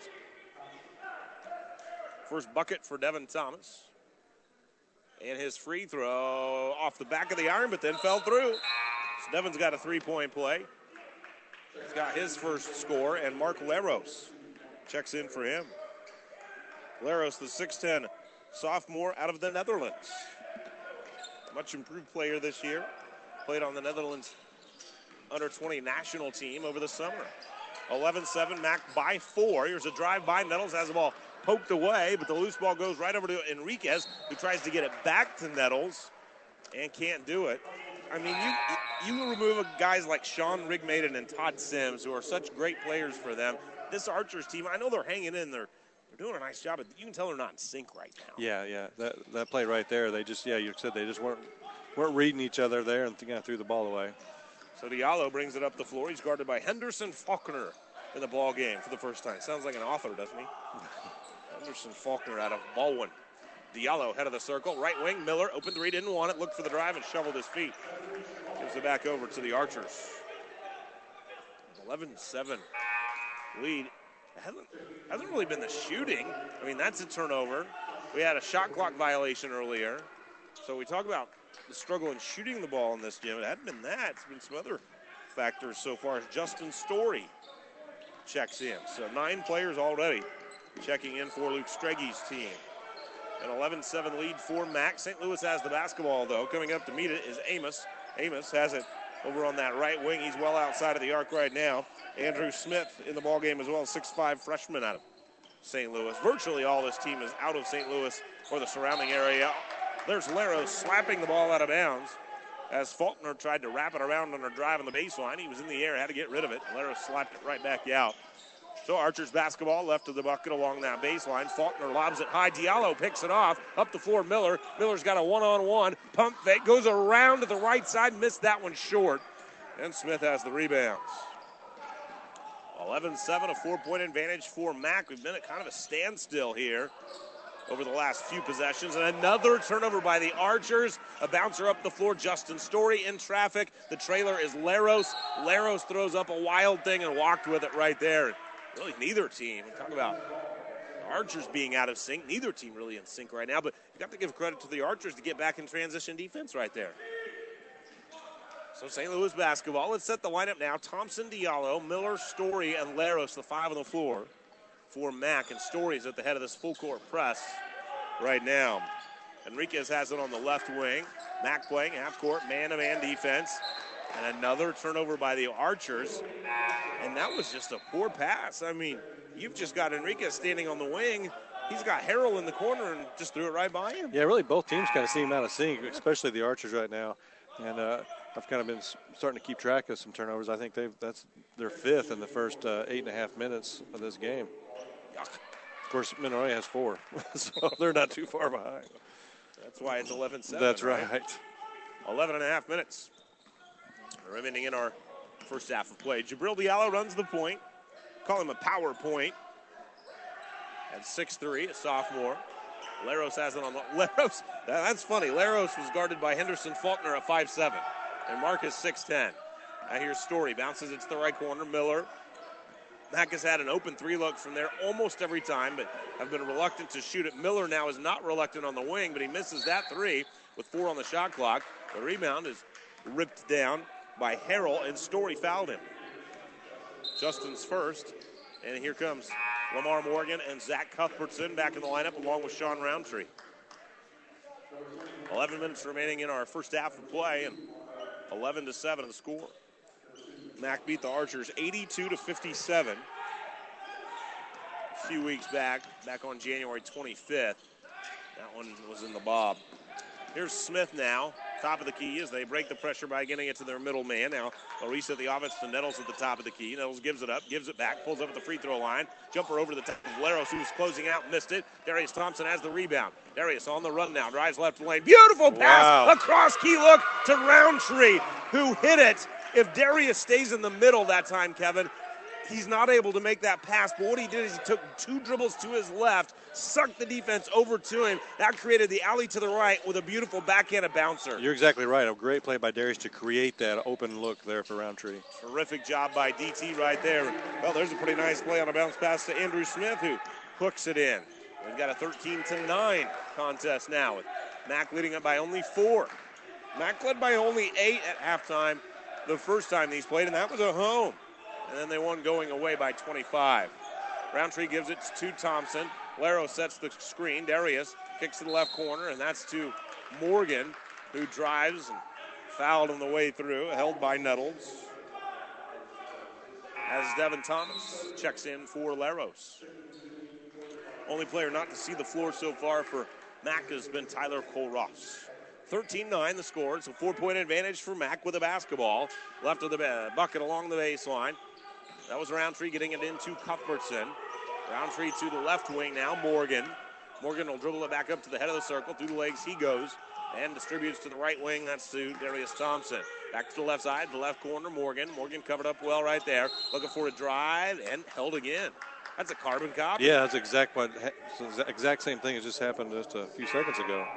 First bucket for Devin Thomas. And his free throw off the back of the iron, but then fell through. So Devin's got a three-point play. He's got his first score, and Mark Leros checks in for him. Leros, the 6'10 sophomore out of the Netherlands. Much improved player this year. Played on the Netherlands under-20 national team over the summer. 11-7, Mack by 4. Here's a drive by Nettles, has the ball poked away, but the loose ball goes right over to Enriquez, who tries to get it back to Nettles and can't do it. I mean, you remove guys like Sean Rigmaiden and Todd Sims, who are such great players for them. This Archers team, I know they're hanging in there. They're doing a nice job, but you can tell they're not in sync right now. Yeah. That play right there, they just, you said they just weren't reading each other there and threw the ball away. So Diallo brings it up the floor. He's guarded by Henderson Faulkner in the ball game for the first time. Sounds like an author, doesn't he? Henderson Faulkner out of Baldwin. Diallo, head of the circle. Right wing, Miller, open three, didn't want it. Looked for the drive and shoveled his feet. Gives it back over to the Archers. 11-7 lead. Hasn't really been the shooting. I mean, that's a turnover. We had a shot clock violation earlier. So we talk about the struggle in shooting the ball in this gym. It hadn't been that. It's been some other factors so far. Justin Story checks in. So 9 players already checking in for Luke Streggy's team. An 11-7 lead for Mack. St. Louis has the basketball, though. Coming up to meet it is Amos. Amos has it over on that right wing. He's well outside of the arc right now. Andrew Smith in the ball game as well, 6'5" freshman out of St. Louis. Virtually all this team is out of St. Louis or the surrounding area. There's Leros slapping the ball out of bounds as Faulkner tried to wrap it around on a drive on the baseline. He was in the air, had to get rid of it. Leros slapped it right back out. So Archers basketball left of the bucket along that baseline. Faulkner lobs it high. Diallo picks it off. Up the floor, Miller. Miller's got a one-on-one. Pump fake. Goes around to the right side. Missed that one short. And Smith has the rebounds. 11-7, a 4-point advantage for Mack. We've been at kind of a standstill here over the last few possessions. And another turnover by the Archers. A bouncer up the floor. Justin Story in traffic. The trailer is Leros. Leros throws up a wild thing and walked with it right there. Really, neither team. We talk about Archers being out of sync. Neither team really in sync right now. But you got to give credit to the Archers to get back in transition defense right there. So St. Louis basketball. Let's set the lineup now. Thompson, Diallo, Miller, Story, and Leros, the 5 on the floor for Mack. And Story's at the head of this full-court press right now. Enriquez has it on the left wing. Mack playing half-court, man-to-man defense. And another turnover by the Archers. And that was just a poor pass. I mean, you've just got Enriquez standing on the wing. He's got Harrell in the corner and just threw it right by him. Yeah, really both teams kind of seem out of sync, especially the Archers right now. And I've kind of been starting to keep track of some turnovers. I think that's their 5th in the first 8.5 minutes of this game. Of course, Monroe has 4, so they're not too far behind. That's why it's 11-7. That's right. 11.5 minutes remaining in our first half of play. Jabril Diallo runs the point. Call him a power point. At 6'3", a sophomore. Leros has it on the Leros. That's funny. Leros was guarded by Henderson Faulkner at 5'7", and Marcus 6'10". Now here's Story. Bounces it to the right corner. Miller. Mack has had an open 3 look from there almost every time, but have been reluctant to shoot it. Miller now is not reluctant on the wing, but he misses that 3 with 4 on the shot clock. The rebound is ripped down by Harrell, and Story fouled him. Justin's first, and here comes Lamar Morgan and Zach Cuthbertson back in the lineup along with Sean Roundtree. 11 minutes remaining in our first half of play, and 11-7 the score. Mac beat the Archers 82-57 a few weeks back on January 25th. That one was in the Bob. Here's Smith now, top of the key as they break the pressure by getting it to their middle man. Now, they'll reset the offense to Nettles at the top of the key. Nettles gives it up, gives it back, pulls up at the free throw line. Jumper over the top of Laros, who was closing out, missed it. Darius Thompson has the rebound. Darius on the run now, drives left lane. Beautiful pass across key look to Roundtree, who hit it. If Darius stays in the middle that time, Kevin, he's not able to make that pass, but what he did is he took 2 dribbles to his left, sucked the defense over to him. That created the alley to the right with a beautiful backhanded bouncer. You're exactly right. A great play by Darius to create that open look there for Roundtree. Terrific job by DT right there. Well, there's a pretty nice play on a bounce pass to Andrew Smith, who hooks it in. We've got a 13-9 contest now, with Mac leading up by only 4. Mac led by only 8 at halftime the first time these played, and that was at home. And then they won going away by 25. Roundtree gives it to Thompson. Laro sets the screen. Darius kicks to the left corner, and that's to Morgan, who drives and fouled on the way through, held by Nettles. As Devin Thomas checks in for Laros. Only player not to see the floor so far for Mac has been Tyler Cole-Ross. 13-9 the score. It's a 4-point advantage for Mac with a basketball. Left of the bucket along the baseline. That was Roundtree getting it into Cuthbertson. Roundtree to the left wing now, Morgan. Morgan will dribble it back up to the head of the circle. Through the legs he goes and distributes to the right wing. That's to Darius Thompson. Back to the left side, the left corner, Morgan. Morgan covered up well right there. Looking for a drive and held again. That's a carbon copy. Yeah, that's exact same thing as just happened just a few seconds ago.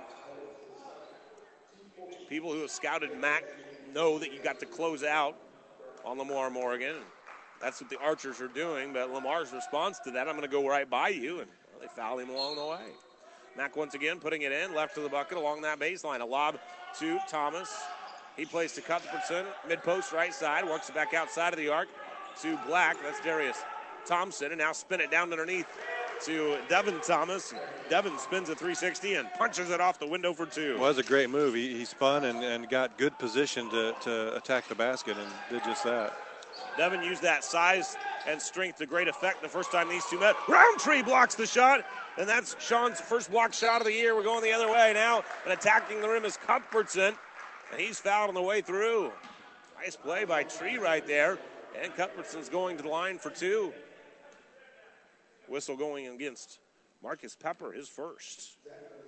People who have scouted Mac know that you got to close out on Lamar Morgan. That's what the Archers are doing, but Lamar's response to that, I'm going to go right by you, and they foul him along the way. Mac once again putting it in, left to the bucket along that baseline. A lob to Thomas. He plays to Cuthbertson, mid-post right side, works it back outside of the arc to Black. That's Darius Thompson, and now spin it down underneath to Devin Thomas. Devin spins a 360 and punches it off the window for 2. Well, that was a great move. He spun and got good position to attack the basket and did just that. Devin used that size and strength to great effect the first time these two met. Roundtree blocks the shot, and that's Sean's first block shot of the year. We're going the other way now, and attacking the rim is Cuthbertson, and he's fouled on the way through. Nice play by Tree right there, and Cuthbertson's going to the line for 2. Whistle going against Marcus Pepper, his first.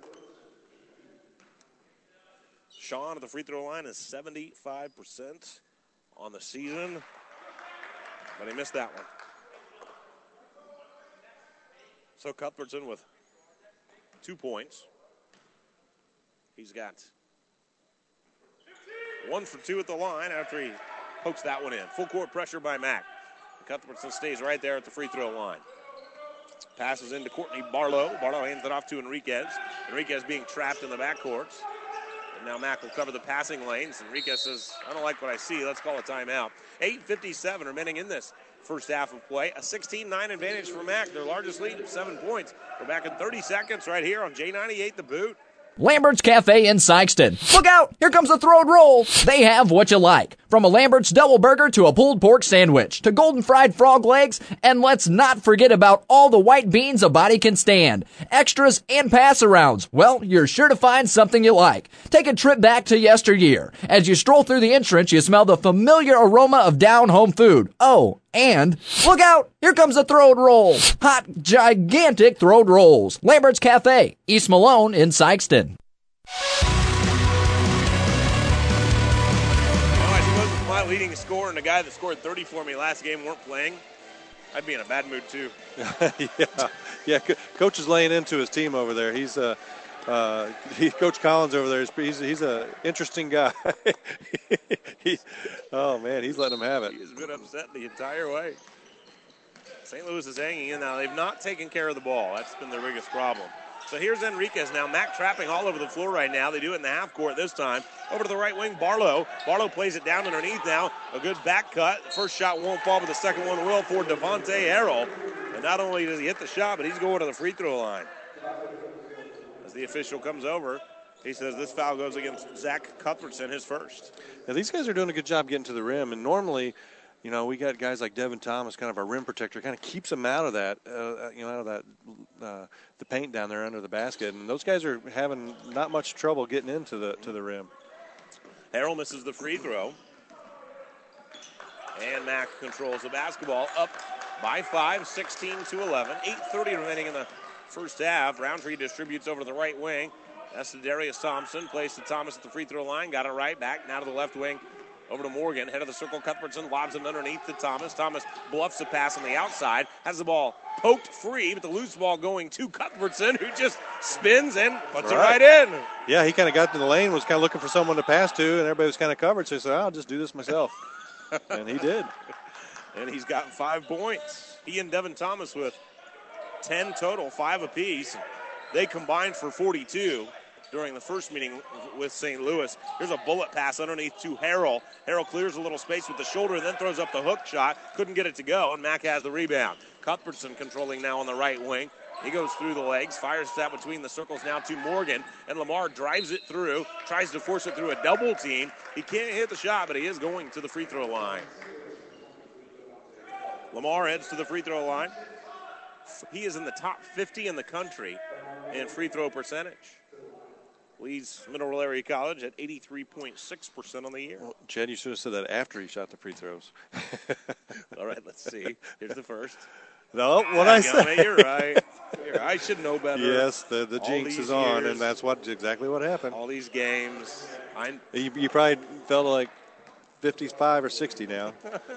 Sean at the free throw line is 75% on the season, but he missed that one. So Cuthbertson with 2 points. He's got 1 for 2 at the line after he pokes that one in. Full court pressure by Mac. Cuthbertson stays right there at the free throw line. Passes into Courtney Barlow. Barlow hands it off to Enriquez. Enriquez being trapped in the backcourts. And now Mac will cover the passing lanes. Enriquez says, I don't like what I see. Let's call a timeout. 8:57 remaining in this first half of play. A 16-9 advantage for Mac. Their largest lead of 7 points. We're back in 30 seconds right here on J98 The Boot. Lambert's Cafe in Sykeston. Look out! Here comes the throw and roll. They have what you like. From a Lambert's double burger to a pulled pork sandwich to golden fried frog legs. And let's not forget about all the white beans a body can stand. Extras and pass-arounds. Well, you're sure to find something you like. Take a trip back to yesteryear. As you stroll through the entrance, you smell the familiar aroma of down-home food. Oh, and look out! Here comes the throw and roll. Hot, gigantic throw and rolls. Lambert's Cafe, East Malone in Sykeston. Well, I suppose my leading scorer and the guy that scored 30 for me last game weren't playing. I'd be in a bad mood too. yeah. Coach is laying into his team over there. He's Coach Collins over there. He's a interesting guy. Oh man, he's letting him have it. He's been upset the entire way. St. Louis is hanging in now. They've not taken care of the ball. That's been their biggest problem. So here's Enriquez now. Mac trapping all over the floor right now. They do it in the half court this time. Over to the right wing, Barlow. Barlow plays it down underneath now. A good back cut. The first shot won't fall, but the second one will for Devontae Harrell. And not only does he hit the shot, but he's going to the free throw line. As the official comes over He says this foul goes against Zach Cuthbertson, his first. Now, these guys are doing a good job getting to the rim, and normally, we got guys like Devin Thomas, kind of our rim protector, kind of keeps them out of that, the paint down there under the basket, and those guys are having not much trouble getting into the rim. Harrell misses the free throw, and Mack controls the basketball, up by 5, 16-11. 8:30 remaining in the first half. Roundtree distributes over to the right wing. That's to Darius Thompson. Plays to Thomas at the free throw line. Got it right back. Now to the left wing. Over to Morgan. Head of the circle. Cuthbertson lobs it underneath to Thomas. Thomas bluffs a pass on the outside. Has the ball poked free, but the loose ball going to Cuthbertson, who just spins and puts it right in. Yeah, he kind of got to the lane, was kind of looking for someone to pass to, and everybody was kind of covered. So he said, I'll just do this myself. And he did. And he's got 5 points. He and Devin Thomas with 10 total, 5 apiece. They combined for 42 during the first meeting with St. Louis. Here's a bullet pass underneath to Harrell. Harrell clears a little space with the shoulder and then throws up the hook shot. Couldn't get it to go, and Mack has the rebound. Cuthbertson controlling now on the right wing. He goes through the legs, fires that between the circles now to Morgan, and Lamar drives it through, tries to force it through a double team. He can't hit the shot, but he is going to the free throw line. Lamar heads to the free throw line. He is in the top 50 in the country in free throw percentage. Leads Mineral Area College at 83.6% on the year. Well, Chad, you should have said that after he shot the free throws. All right, let's see. Here's the first. No, what I said. You're right. I should know better. Yes, the jinx is on, and that's exactly what happened. All these games. You probably felt like 55 or 60 now.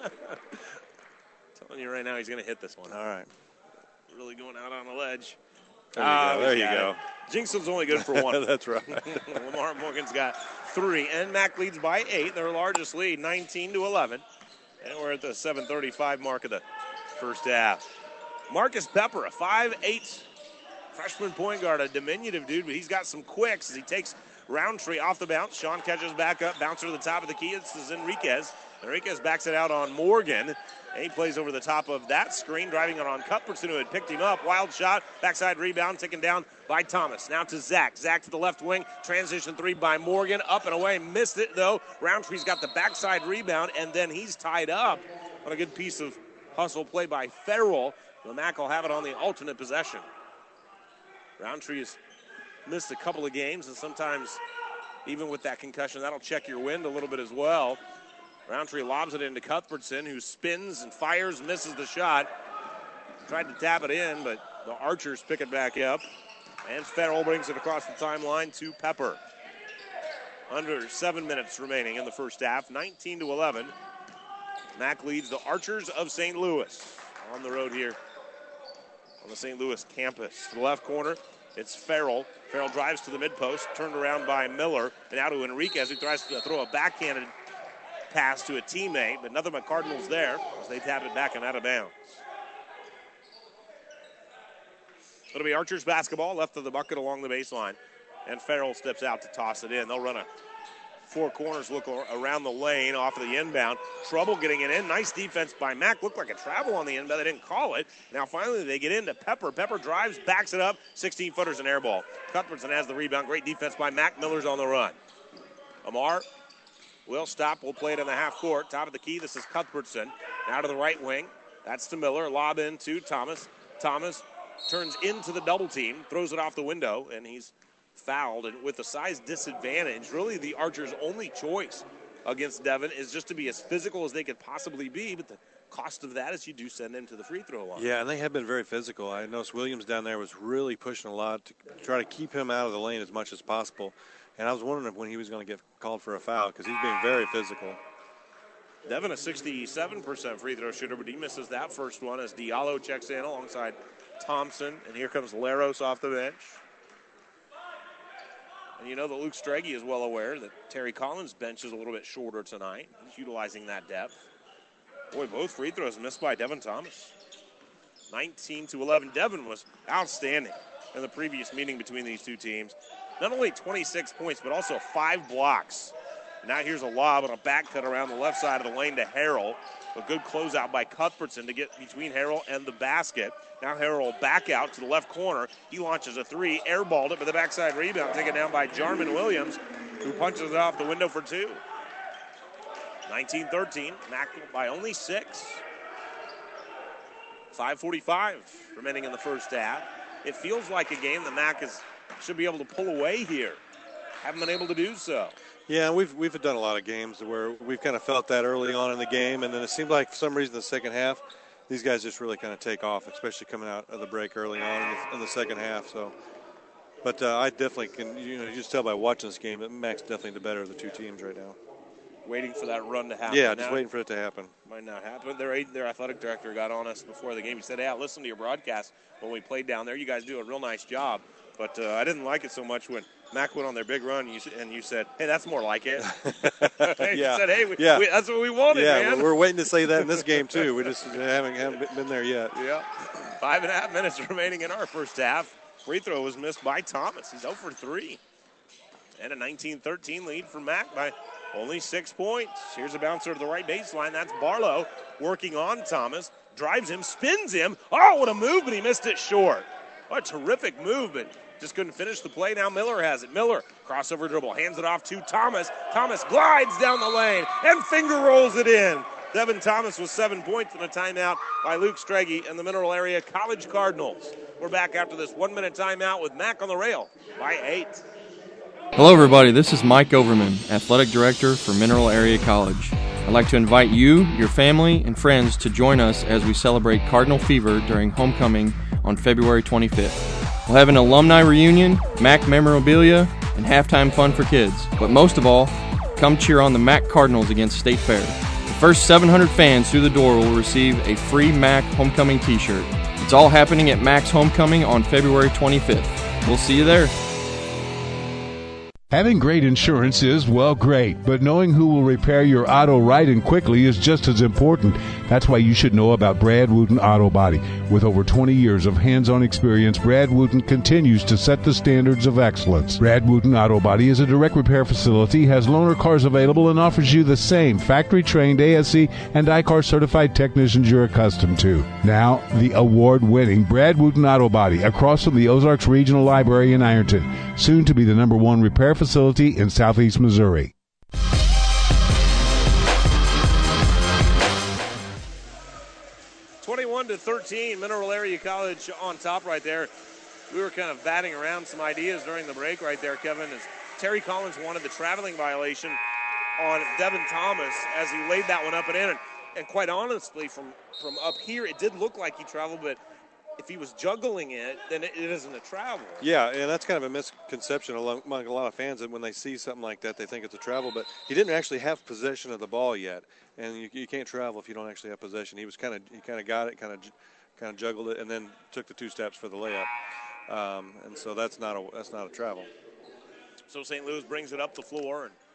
Telling you right now, he's going to hit this one. All right. Really going out on the ledge. There you go. Jinx was only good for 1. That's right. Lamar Morgan's got 3, and Mack leads by 8. Their largest lead, 19-11. And we're at the 7:35 mark of the first half. Marcus Pepper, a 5'8" freshman point guard, a diminutive dude, but he's got some quicks as he takes Roundtree off the bounce. Sean catches back up, bouncer to the top of the key. This is Enriquez. Enriquez backs it out on Morgan. And he plays over the top of that screen, driving it on Cuthbertson, who had picked him up. Wild shot, backside rebound, taken down by Thomas. Now to Zach. Zach to the left wing. Transition 3 by Morgan. Up and away. Missed it, though. Roundtree's got the backside rebound, and then he's tied up on a good piece of hustle play by Farrell. The Mack will have it on the alternate possession. Roundtree has missed a couple of games, and sometimes, even with that concussion, that'll check your wind a little bit as well. Roundtree lobs it into Cuthbertson, who spins and fires, misses the shot. Tried to tap it in, but the Archers pick it back up. And Farrell brings it across the timeline to Pepper. Under 7 minutes remaining in the first half, 19-11. Mack leads the Archers of St. Louis on the road here on the St. Louis campus. To the left corner, it's Farrell. Farrell drives to the mid-post, turned around by Miller, and out to Enriquez, who tries to throw a backhanded pass to a teammate, but nothing but Cardinals there as they tap it back and out of bounds. It'll be Archers basketball, left of the bucket along the baseline, and Farrell steps out to toss it in. They'll run a 4 corners look around the lane off of the inbound. Trouble getting it in. Nice defense by Mack. Looked like a travel on the inbound. They didn't call it. Now finally they get into Pepper. Pepper drives, backs it up. 16-footers and air ball. Cuthbertson has the rebound. Great defense by Mack. Miller's on the run. Amar will stop. We'll play it in the half court. Top of the key. This is Cuthbertson. Now to the right wing. That's to Miller. Lob in to Thomas. Thomas turns into the double team. Throws it off the window. And he's fouled. And with the size disadvantage, really the Archers' only choice against Devin is just to be as physical as they could possibly be. But the cost of that is you do send him to the free throw line. Yeah, and they have been very physical. I noticed Williams down there was really pushing a lot to try to keep him out of the lane as much as possible. And I was wondering when he was going to get called for a foul because he's being very physical. Devin, a 67% free throw shooter, but he misses that first one as Diallo checks in alongside Thompson. And here comes Leros off the bench. And you know that Luke Strege is well aware that Terry Collins' bench is a little bit shorter tonight. He's utilizing that depth. Boy, both free throws missed by Devin Thomas. 19-11. Devin was outstanding in the previous meeting between these two teams. Not only 26 points, but also 5 blocks. Now here's a lob and a back cut around the left side of the lane to Harrell. A good closeout by Cuthbertson to get between Harrell and the basket. Now Harrell back out to the left corner. He launches a three, airballed it, but the backside rebound taken down by Jarman Williams, who punches it off the window for two. 19-13, Mac by only 6. 5:45 remaining in the first half. It feels like a game that Mac should be able to pull away here. Haven't been able to do so. Yeah, we've done a lot of games where we've kind of felt that early on in the game, and then it seemed like for some reason the second half, these guys just really kind of take off, especially coming out of the break early on in the second half. So, but I definitely can, you just tell by watching this game that Mac's definitely the better of the two teams right now. Waiting for that run to happen. Yeah, just waiting for it to happen. Might not happen. Their athletic director got on us before the game. He said, hey, I listened to your broadcast when we played down there. You guys do a real nice job. But I didn't like it so much when Mac went on their big run, and you said, hey, that's more like it. Yeah. You said, hey, that's what we wanted, man. We're waiting to say that in this game, too. We just haven't been there yet. Yeah. 5.5 minutes remaining in our first half. Free throw was missed by Thomas. He's 0 for 3. And a 19-13 lead for Mac by only 6 points. Here's a bouncer to the right baseline. That's Barlow working on Thomas. Drives him, spins him. Oh, what a move, but he missed it short. What a terrific move, but just couldn't finish the play. Now Miller has it. Miller, crossover dribble, hands it off to Thomas. Thomas glides down the lane and finger rolls it in. Devin Thomas with 7 points and a timeout by Luke Strege and the Mineral Area College Cardinals. We're back after this 1 minute timeout with Mac on the rail by 8. Hello everybody, this is Mike Overman, Athletic Director for Mineral Area College. I'd like to invite you, your family, and friends to join us as we celebrate Cardinal Fever during homecoming on February 25th. We'll have an alumni reunion, MAC memorabilia, and halftime fun for kids. But most of all, come cheer on the MAC Cardinals against State Fair. The first 700 fans through the door will receive a free MAC homecoming t-shirt. It's all happening at MAC's homecoming on February 25th. We'll see you there. Having great insurance is, well, great, but knowing who will repair your auto right and quickly is just as important. That's why you should know about Brad Wooten Auto Body. With over 20 years of hands-on experience, Brad Wooten continues to set the standards of excellence. Brad Wooten Auto Body is a direct repair facility, has loaner cars available, and offers you the same factory-trained ASE and ICAR certified technicians you're accustomed to. Now, the award-winning Brad Wooten Auto Body, across from the Ozarks Regional Library in Ironton, soon to be the #1 repair facility in southeast Missouri. To 13, Mineral Area College on top right there. We were kind of batting around some ideas during the break right there, Kevin, as Terry Collins wanted the traveling violation on Devin Thomas as he laid that one up and in. And quite honestly, from up here, it did look like he traveled, but if he was juggling it, then it isn't a travel. Yeah, and that's kind of a misconception among a lot of fans that when they see something like that, they think it's a travel. But he didn't actually have possession of the ball yet, and you can't travel if you don't actually have possession. He kind of got it, kind of juggled it, and then took the 2 steps for the layup. And so that's not a travel. So St. Louis brings it up the floor, and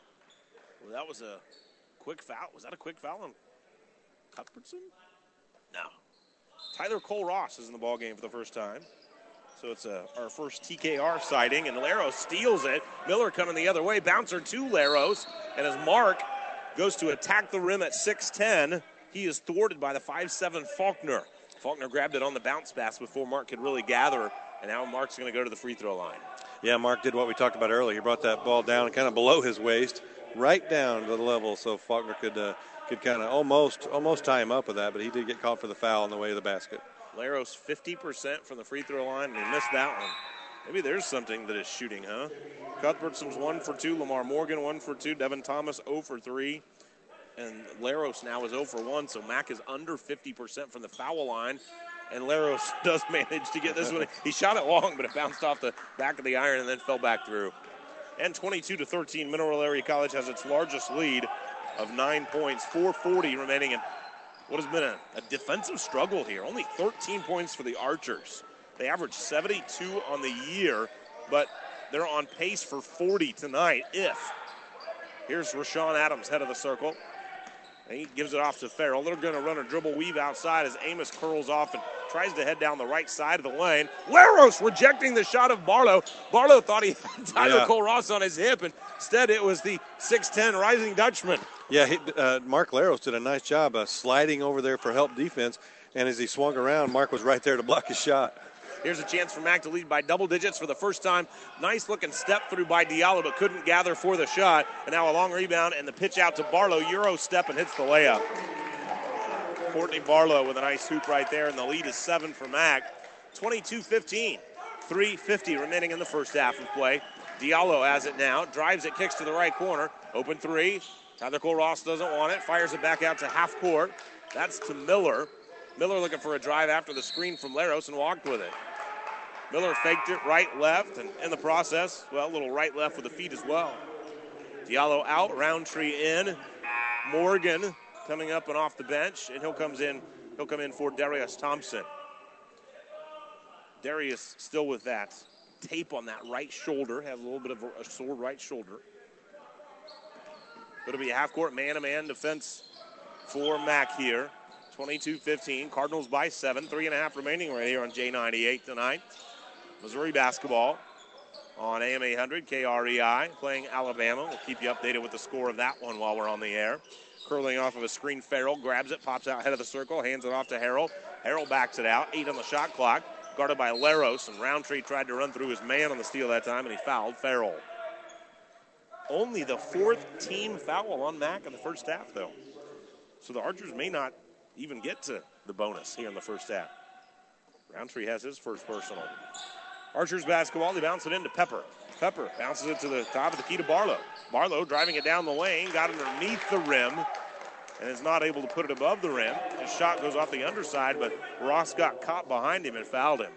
that was a quick foul. Was that a quick foul on Cuthbertson? No. Tyler Cole-Ross is in the ballgame for the first time. So it's our first TKR sighting, and Laros steals it. Miller coming the other way. Bouncer to Laros. And as Mark goes to attack the rim at 6'10", he is thwarted by the 5'7" Faulkner. Faulkner grabbed it on the bounce pass before Mark could really gather, and now Mark's going to go to the free throw line. Yeah, Mark did what we talked about earlier. He brought that ball down kind of below his waist, right down to the level, so Faulkner could kind of almost tie him up with that, but he did get caught for the foul on the way to the basket. Laros 50% from the free throw line, and he missed that one. Maybe there's something that is shooting, huh? Cuthbertson's 1 for 2. Lamar Morgan 1 for 2. Devin Thomas 0 for 3. And Laros now is 0 for 1, so Mac is under 50% from the foul line. And Laros does manage to get this one. He shot it long, but it bounced off the back of the iron and then fell back through. And 22-13, Mineral Area College has its largest lead of 9 points, 4:40 remaining in what has been a defensive struggle here. Only 13 points for the Archers. They average 72 on the year, but they're on pace for 40 tonight Here's Rashawn Adams, head of the circle. And he gives it off to Farrell. They're going to run a dribble weave outside as Amos curls off and tries to head down the right side of the lane. Laros rejecting the shot of Barlow. Barlow thought he had Tyler Cole Ross on his hip, and instead it was the 6'10 Rising Dutchman. Yeah, Mark Laros did a nice job sliding over there for help defense, and as he swung around, Mark was right there to block his shot. Here's a chance for Mac to lead by double digits for the first time. Nice looking step through by Diallo, but couldn't gather for the shot. And now a long rebound and the pitch out to Barlow. Euro step and hits the layup. Courtney Barlow with a nice hoop right there, and the lead is 7 for Mac. 22-15. 3:50 remaining in the first half of play. Diallo has it now. Drives it, kicks to the right corner. Open three. Tyler Cole Ross doesn't want it. Fires it back out to half court. That's to Miller. Miller looking for a drive after the screen from Laros and walked with it. Miller faked it right, left, and in the process, well, a little right, left with the feet as well. Diallo out, Roundtree in. Morgan coming up and off the bench, and he'll come in for Darius Thompson. Darius still with that tape on that right shoulder, has a little bit of a sore right shoulder. It'll be a half-court man-to-man defense for Mac here. 22-15, Cardinals by 7, 3.5 remaining right here on J98 tonight. Missouri basketball on AM 800, KREI, playing Alabama. We'll keep you updated with the score of that one while we're on the air. Curling off of a screen, Farrell grabs it, pops out head of the circle, hands it off to Harrell. Harrell backs it out, 8 on the shot clock, guarded by Laros, and Roundtree tried to run through his man on the steal that time, and he fouled Farrell. Only the 4th team foul on Mac in the first half, though. So the Archers may not even get to the bonus here in the first half. Roundtree has his first personal. Archers basketball, they bounce it into Pepper. Pepper bounces it to the top of the key to Barlow. Barlow driving it down the lane, got underneath the rim, and is not able to put it above the rim. His shot goes off the underside, but Ross got caught behind him and fouled him.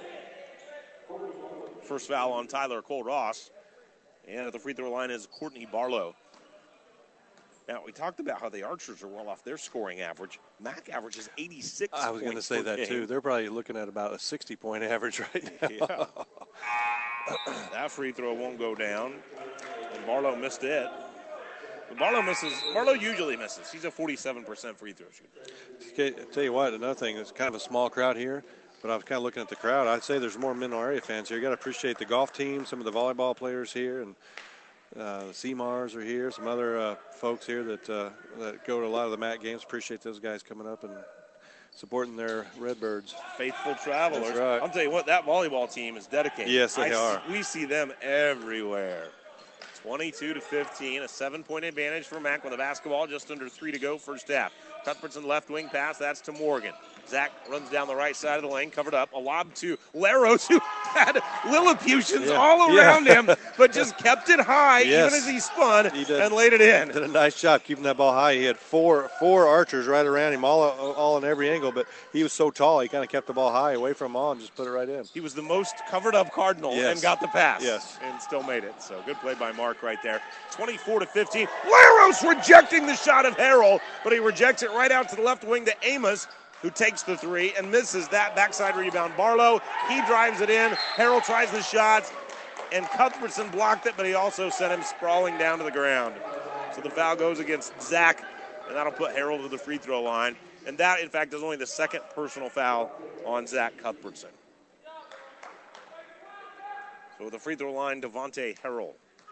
First foul on Tyler Cole Ross. And at the free throw line is Courtney Barlow. Now, we talked about how the Archers are well off their scoring average. Mac averages 86 points. I was going to say that, too. They're probably looking at about a 60-point average right now. Yeah. That free throw won't go down. And Barlow missed it. But Barlow usually misses. He's a 47% free throw shooter. Okay, I'll tell you what, another thing, it's kind of a small crowd here, but I was kind of looking at the crowd. I'd say there's more Mineral area fans here. You got to appreciate the golf team, some of the volleyball players here, and the Seamars are here, some other folks here that go to a lot of the MAC games. Appreciate those guys coming up and supporting their Redbirds. Faithful travelers. That's right. I'll tell you what, that volleyball team is dedicated. Yes, they are. We see them everywhere. 22-15, a 7-point advantage for Mac with the basketball, just under 3 to go, first half. Cuthbertson left wing pass, that's to Morgan. Zach runs down the right side of the lane, covered up. A lob to Laros, who had Lilliputians all around him, but just kept it high even as he spun and laid it in. Did a nice job keeping that ball high. He had four Archers right around him, all in every angle, but he was so tall, he kind of kept the ball high away from them all and just put it right in. He was the most covered up Cardinal and got the pass. Yes. And still made it. So good play by Mark right there. 24-15. Laros rejecting the shot of Harrell, but he rejects it right out to the left wing to Amos, who takes the three and misses that. Backside rebound, Barlow. He drives it in. Harrell tries the shots, and Cuthbertson blocked it, but he also sent him sprawling down to the ground. So the foul goes against Zach, and that'll put Harrell to the free throw line. And that, in fact, is only the second personal foul on Zach Cuthbertson. So the free throw line, Devontae Harrell.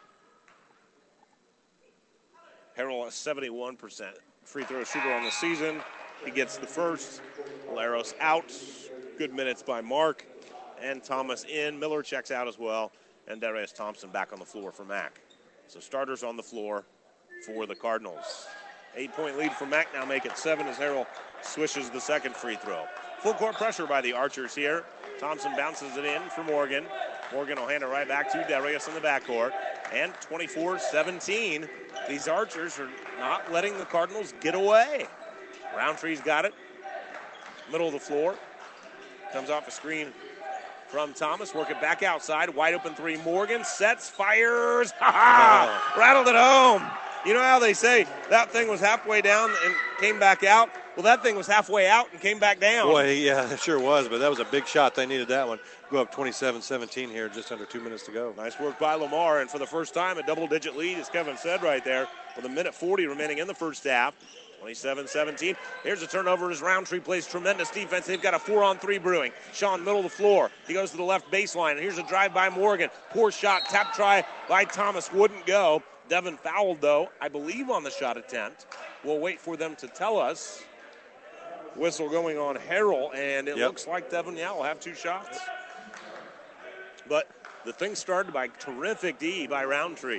Harrell, a 71% free throw shooter on the season. He gets the first. Laros out. Good minutes by Mark. And Thomas in. Miller checks out as well. And Darius Thompson back on the floor for Mac. So starters on the floor for the Cardinals. 8-point lead for Mac. Now make it 7 as Harrell swishes the second free throw. Full court pressure by the Archers here. Thompson bounces it in for Morgan. Morgan will hand it right back to Darius in the backcourt. And 24-17. These Archers are not letting the Cardinals get away. Roundtree's got it. Middle of the floor. Comes off a screen from Thomas. Work it back outside. Wide open three. Morgan sets, fires. Ha-ha! Rattled it home. You know how they say that thing was halfway down and came back out? Well, that thing was halfway out and came back down. Boy, yeah, it sure was, but that was a big shot. They needed that one. Go up 27-17 here, just under 2 minutes to go. Nice work by Lamar, and for the first time, a double-digit lead, as Kevin said right there, with 1:40 remaining in the first half. 27-17. Here's a turnover as Roundtree plays tremendous defense. They've got a 4-on-3 brewing. Sean, middle of the floor. He goes to the left baseline. And here's a drive by Morgan. Poor shot. Tap try by Thomas. Wouldn't go. Devin fouled, though, I believe, on the shot attempt. We'll wait for them to tell us. Whistle going on Harrell, and it looks like Devin will have 2 shots. But the thing started by terrific D by Roundtree.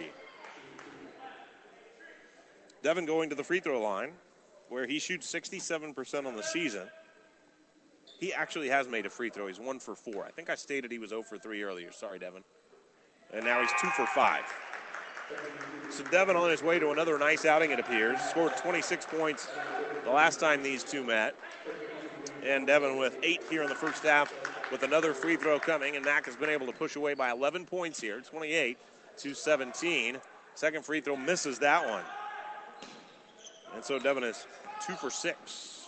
Devin going to the free throw line, where he shoots 67% on the season. He actually has made a free throw. He's 1 for 4. I think I stated he was 0 for 3 earlier. Sorry, Devin. And now he's 2 for 5. So Devin on his way to another nice outing, it appears. Scored 26 points the last time these two met. And Devin with 8 here in the first half with another free throw coming. And Mack has been able to push away by 11 points here, 28-17. Second free throw misses that one. And so Devin is 2 for 6.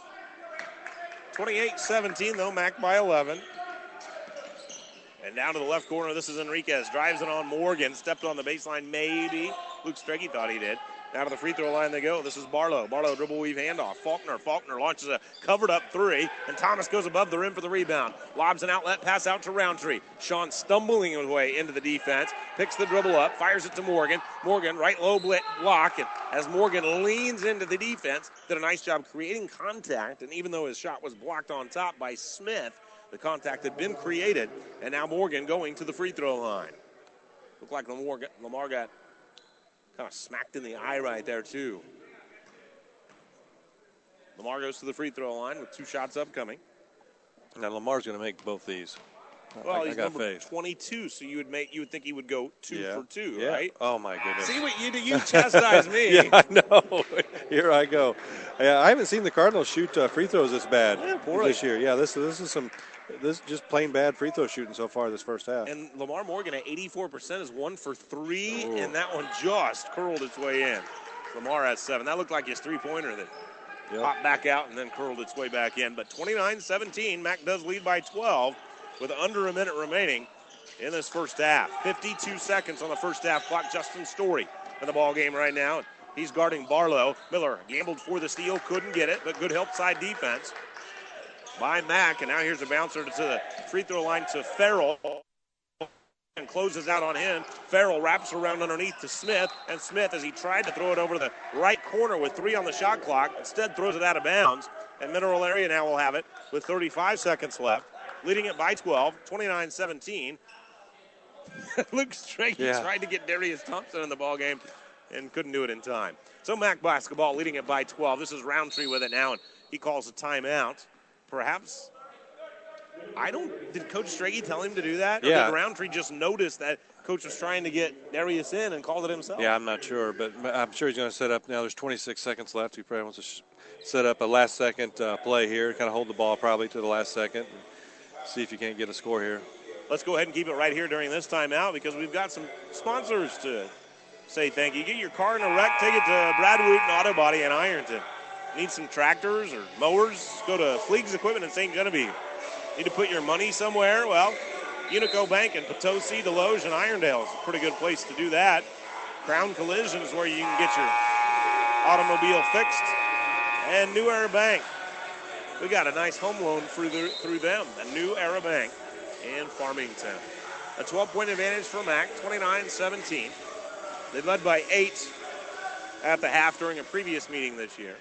28-17, though, Mack by 11. And down to the left corner, this is Enriquez. Drives it on Morgan. Stepped on the baseline, maybe. Luke Strege thought he did. Down to the free throw line they go. This is Barlow. Barlow dribble weave handoff. Faulkner launches a covered up 3, and Thomas goes above the rim for the rebound. Lobs an outlet pass out to Roundtree. Sean stumbling his way into the defense. Picks the dribble up, fires it to Morgan. Morgan, right low block, and as Morgan leans into the defense, did a nice job creating contact, and even though his shot was blocked on top by Smith, the contact had been created, and now Morgan going to the free throw line. Looked like Lamar got kind of smacked in the eye right there, too. Lamar goes to the free throw line with 2 shots upcoming. Now Lamar's going to make both these. Well, he's number 22, so you would think he would go 2 for 2, right? Oh my goodness! See what you do? You chastise me. Yeah, I know. Here I go. Yeah, I haven't seen the Cardinals shoot free throws this bad this year. Yeah, this is just plain bad free throw shooting so far this first half. And Lamar Morgan at 84% is 1 for 3, and that one just curled its way in. Lamar has 7. That looked like his 3-pointer that popped back out and then curled its way back in. But 29-17, Mack does lead by 12 with under a minute remaining in this first half. 52 seconds on the first half clock. Justin Story in the ball game right now. He's guarding Barlow. Miller gambled for the steal, couldn't get it, but good help side defense by Mack. And now here's a bouncer to the free throw line to Farrell and closes out on him. Farrell wraps around underneath to Smith, and Smith, as he tried to throw it over the right corner with 3 on the shot clock, instead throws it out of bounds. And Mineral Area now will have it with 35 seconds left, leading it by 12, 29-17. Luke Strege tried to get Darius Thompson in the ball game and couldn't do it in time. So Mack basketball leading it by 12. This is Roundtree with it now, and he calls a timeout. Perhaps, did Coach Strege tell him to do that? Yeah. Or did Roundtree just notice that Coach was trying to get Darius in and called it himself? Yeah, I'm not sure, but I'm sure he's going to set up. Now there's 26 seconds left. He probably wants to set up a last-second play here, kind of hold the ball probably to the last second and see if you can't get a score here. Let's go ahead and keep it right here during this timeout because we've got some sponsors to say thank you. Get your car in a wreck, take it to Brad Wooten Auto Body in Ironton. Need some tractors or mowers? Go to Fleegs Equipment in St. Genevieve. Need to put your money somewhere? Well, Unico Bank in Potosi, Deloge, and Irondale is a pretty good place to do that. Crown Collision is where you can get your automobile fixed. And New Era Bank. We got a nice home loan through them, the New Era Bank in Farmington. A 12-point advantage for Mack, 29-17. They led by 8 at the half during a previous meeting this year.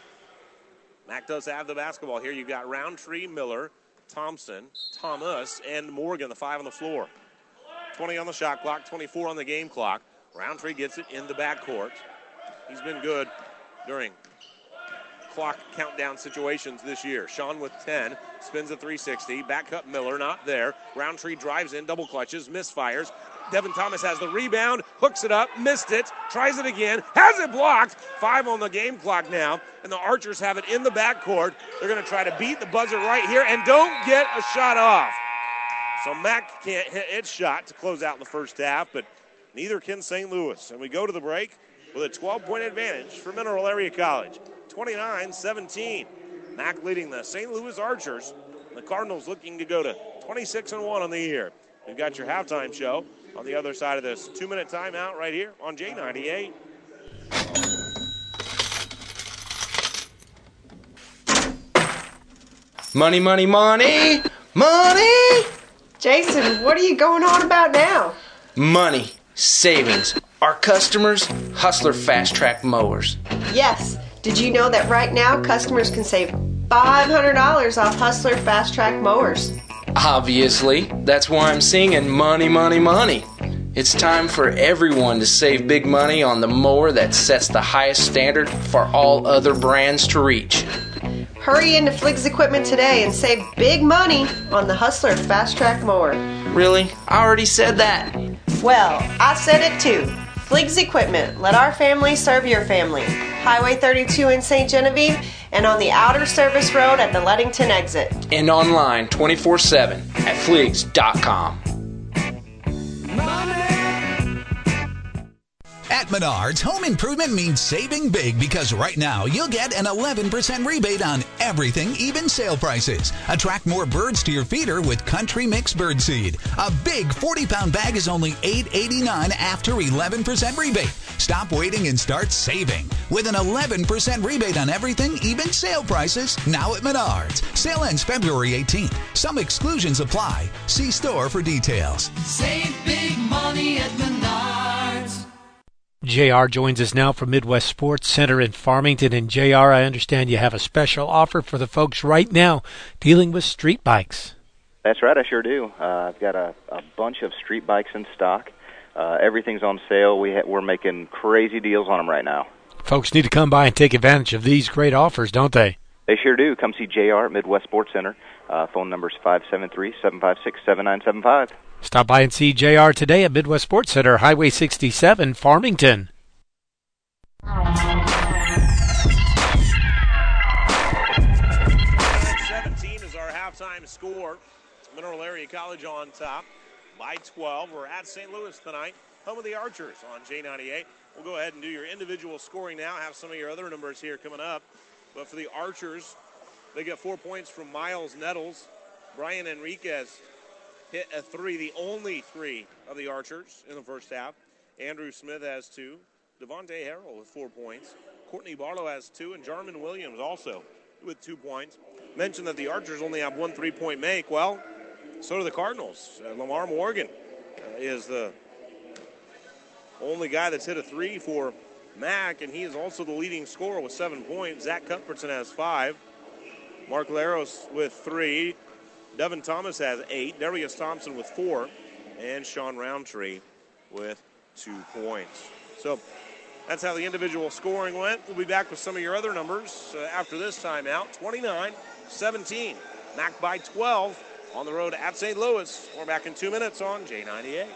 Mack does have the basketball here. You've got Roundtree, Miller, Thompson, Thomas, and Morgan, the 5 on the floor. 20 on the shot clock, 24 on the game clock. Roundtree gets it in the backcourt. He's been good during clock countdown situations this year. Sean with 10, spins a 360, back up Miller, not there. Roundtree drives in, double clutches, misfires. Devin Thomas has the rebound, hooks it up, missed it, tries it again, has it blocked. 5 on the game clock now, and the Archers have it in the backcourt. They're going to try to beat the buzzer right here and don't get a shot off. So Mack can't hit its shot to close out the first half, but neither can St. Louis. And we go to the break with a 12-point advantage for Mineral Area College. 29-17. Mack leading the St. Louis Archers. The Cardinals looking to go to 26-1 on the year. We've got your halftime show on the other side of this 2-minute timeout right here on J98. Money, money, money! Money! Jason, what are you going on about now? Money. Savings. Our customers, Hustler Fast Track Mowers. Yes. Did you know that right now customers can save $500 off Hustler Fast Track Mowers? Obviously. That's why I'm singing money, money, money. It's time for everyone to save big money on the mower that sets the highest standard for all other brands to reach. Hurry into Fliggs Equipment today and save big money on the Hustler Fast Track Mower. Really? I already said that. Well, I said it too. Fliggs Equipment. Let our family serve your family. Highway 32 in St. Genevieve and on the Outer Service Road at the Ludington exit. And online 24/7 at Fliggs.com. At Menards, home improvement means saving big because right now you'll get an 11% rebate on everything, even sale prices. Attract more birds to your feeder with Country Mix Birdseed. A big 40-pound bag is only $8.89 after 11% rebate. Stop waiting and start saving with an 11% rebate on everything, even sale prices, now at Menards. Sale ends February 18th. Some exclusions apply. See store for details. Save big money at Menards. JR joins us now from Midwest Sports Center in Farmington. And JR, I understand you have a special offer for the folks right now dealing with street bikes. That's right, I sure do. I've got a bunch of street bikes in stock. Everything's on sale. We're making crazy deals on them right now. Folks need to come by and take advantage of these great offers, don't they? They sure do. Come see JR at Midwest Sports Center. Phone number is 573-756-7975. Stop by and see JR today at Midwest Sports Center, Highway 67, Farmington. 17 is our halftime score. Mineral Area College on top by 12. We're at St. Louis tonight, home of the Archers on J98. We'll go ahead and do your individual scoring now. Have some of your other numbers here coming up. But for the Archers, they get 4 points from Miles Nettles. Brian Enriquez hit a three, the only three of the Archers in the first half. Andrew Smith has 2. Devontae Harrell with 4 points. Courtney Barlow has 2, and Jarman Williams also with 2 points. Mentioned that the Archers only have 1 3-point make. Well, so do the Cardinals. Lamar Morgan is the only guy that's hit a 3 for Mac, and he is also the leading scorer with 7 points. Zach Cuthbertson has 5. Mark Laros with 3. Devin Thomas has 8. Darius Thompson with 4. And Sean Roundtree with 2 points. So that's how the individual scoring went. We'll be back with some of your other numbers after this timeout. 29-17. Mac by 12 on the road at St. Louis. We're back in 2 minutes on J98.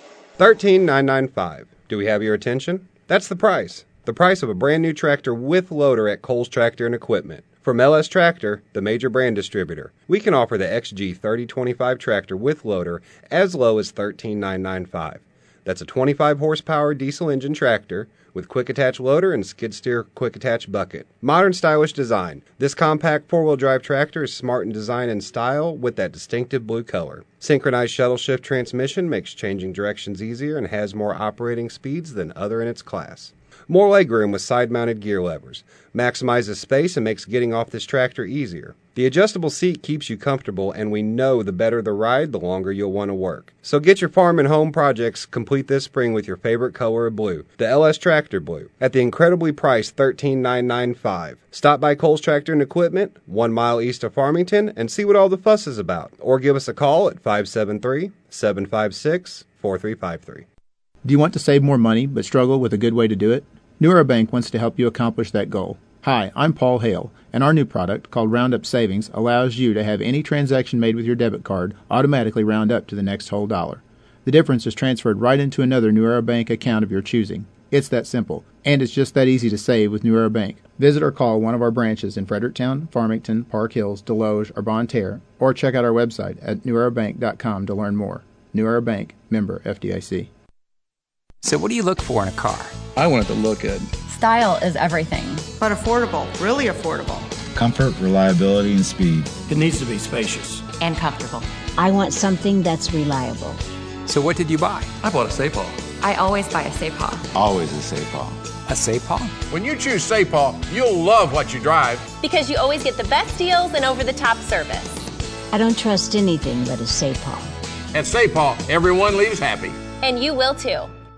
$13,995. Do we have your attention? That's the price. The price of a brand new tractor with loader at Coles Tractor and Equipment. From LS Tractor, the major brand distributor, we can offer the XG 3025 tractor with loader as low as $13,995. That's a 25 horsepower diesel engine tractor with quick attach loader and skid steer quick attach bucket. Modern stylish design. This compact 4-wheel drive tractor is smart in design and style with that distinctive blue color. Synchronized shuttle shift transmission makes changing directions easier and has more operating speeds than other in its class. More legroom with side-mounted gear levers. Maximizes space and makes getting off this tractor easier. The adjustable seat keeps you comfortable, and we know the better the ride, the longer you'll want to work. So get your farm and home projects complete this spring with your favorite color of blue, the LS Tractor Blue, at the incredibly priced $13,995. Stop by Coles Tractor and Equipment, 1 mile east of Farmington, and see what all the fuss is about. Or give us a call at 573-756-4353. Do you want to save more money but struggle with a good way to do it? New Era Bank wants to help you accomplish that goal. Hi, I'm Paul Hale, and our new product, called Roundup Savings, allows you to have any transaction made with your debit card automatically round up to the next whole dollar. The difference is transferred right into another New Era Bank account of your choosing. It's that simple, and it's just that easy to save with New Era Bank. Visit or call one of our branches in Fredericktown, Farmington, Park Hills, Deloge, or Bonne Terre, or check out our website at newerabank.com to learn more. New Era Bank, member FDIC. So what do you look for in a car? I want it to look good. Style is everything. But affordable, really affordable. Comfort, reliability, and speed. It needs to be spacious. And comfortable. I want something that's reliable. So what did you buy? I bought a St. Paul. I always buy a St. Paul. Always a St. Paul. A St. When you choose St. Paul, you'll love what you drive. Because you always get the best deals and over-the-top service. I don't trust anything but a St. Paul. At St. Paul, everyone leaves happy. And you will too.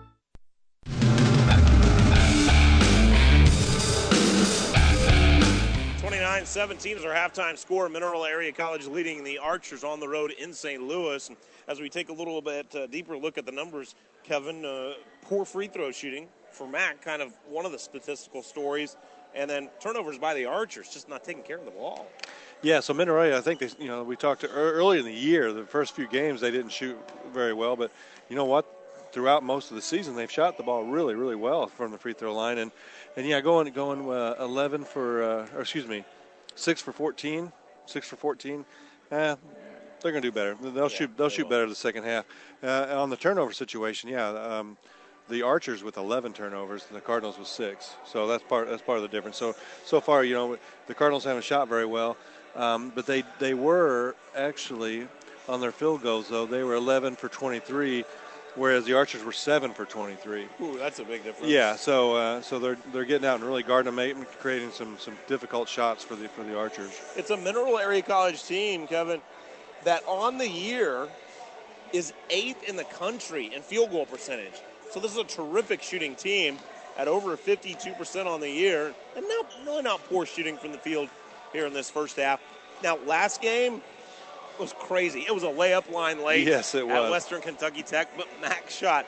.17 is our halftime score. Mineral Area College leading the Archers on the road in St. Louis. And as we take a little bit deeper look at the numbers, Kevin, poor free throw shooting for Mac, kind of one of the statistical stories. And then turnovers by the Archers, just not taking care of the ball. Yeah, so Mineral Area, I think we talked early in the year, the first few games they didn't shoot very well, but you know what? Throughout most of the season, they've shot the ball really, really well from the free throw line, and yeah, going 11 for, 6 for 14. They're going to do better. They'll shoot better the second half. On the turnover situation, the Archers with 11 turnovers and the Cardinals with 6. So that's part of the difference. So far, the Cardinals haven't shot very well, but they were actually on their field goals though. They were 11 for 23. Whereas the Archers were 7 for 23. Ooh, that's a big difference. Yeah, so they're getting out and really guarding them, creating some difficult shots for the Archers. It's a Mineral Area College team, Kevin, that on the year is 8th in the country in field goal percentage. So this is a terrific shooting team at over 52% on the year, and not poor shooting from the field here in this first half. Now, last game was crazy. It was a layup line late. Yes, it was. At Western Kentucky Tech, but Mac shot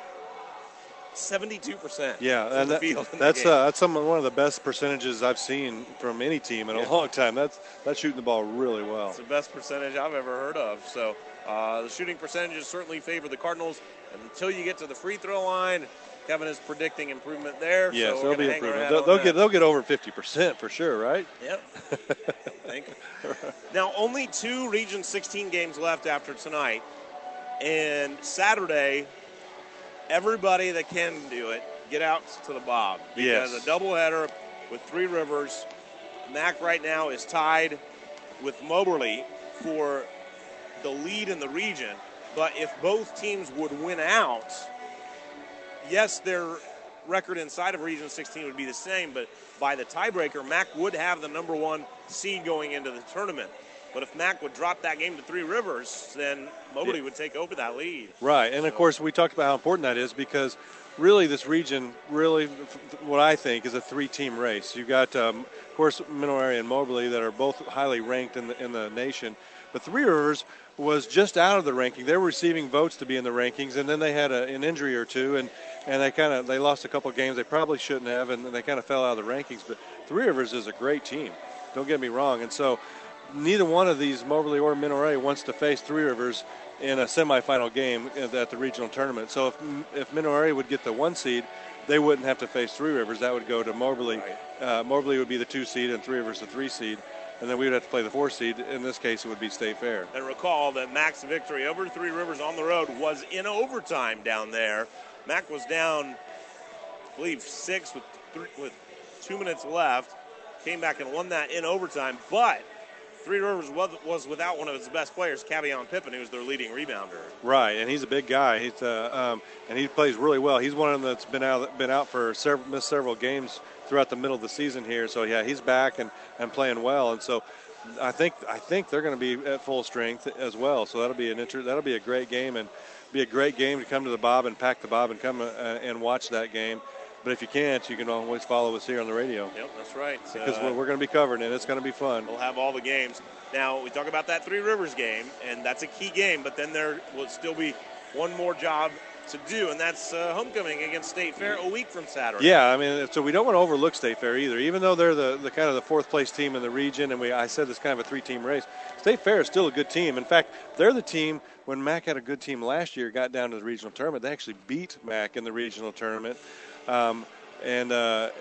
72%. Yeah, and that's one of the best percentages I've seen from any team in a long time. That's shooting the ball really well. It's the best percentage I've ever heard of. So the shooting percentages certainly favor the Cardinals. And until you get to the free throw line, Kevin is predicting improvement there. Yes, so there'll be improvement. They'll get over 50% for sure, right? Yep. Thank you. Now, only 2 Region 16 games left after tonight. And Saturday, everybody that can do it, get out to the Bob. Because a doubleheader with Three Rivers. Mac right now is tied with Moberly for the lead in the region. But if both teams would win out, yes, their record inside of Region 16 would be the same, but by the tiebreaker, Mac would have the number 1 seed going into the tournament. But if Mac would drop that game to Three Rivers, then Moberly would take over that lead. Right, and of course we talked about how important that is because really this region, what I think is a 3-team race. You've got, of course, Mineral Area and Moberly that are both highly ranked in the nation, but Three Rivers was just out of the ranking. They were receiving votes to be in the rankings, and then they had an injury or two, and they lost a couple games they probably shouldn't have, and they kind of fell out of the rankings. But Three Rivers is a great team. Don't get me wrong. And so neither one of these, Moberly or Mineral Area, wants to face Three Rivers in a semifinal game at the regional tournament. So if Mineral Area would get the 1 seed, they wouldn't have to face Three Rivers. That would go to Moberly. Right. Moberly would be the 2 seed and Three Rivers the 3 seed. And then we would have to play the 4 seed. In this case, it would be State Fair. And recall that Mac's victory over Three Rivers on the road was in overtime down there. Mac was down, I believe, 6 with 2 minutes left. Came back and won that in overtime. But Three Rivers was without one of its best players, Cavion Pippin, who was their leading rebounder. Right, and he's a big guy. He's and he plays really well. He's one of them that's been out for missed several games throughout the middle of the season here. So yeah, he's back and playing well. And so I think they're going to be at full strength as well. So that'll be a great game and be a great game to come to the Bob and pack the Bob and come and watch that game. But if you can't, you can always follow us here on the radio. Yep, that's right. Because we're going to be covering it. It's going to be fun. We'll have all the games. Now, we talk about that Three Rivers game, and that's a key game, but then there will still be one more job to do, and that's homecoming against State Fair a week from Saturday. Yeah, I mean, so we don't want to overlook State Fair either. Even though they're the kind of the 4th place team in the region, and I said it's kind of a 3-team race, State Fair is still a good team. In fact, they're the team, when Mac had a good team last year, got down to the regional tournament, they actually beat Mac in the regional tournament. And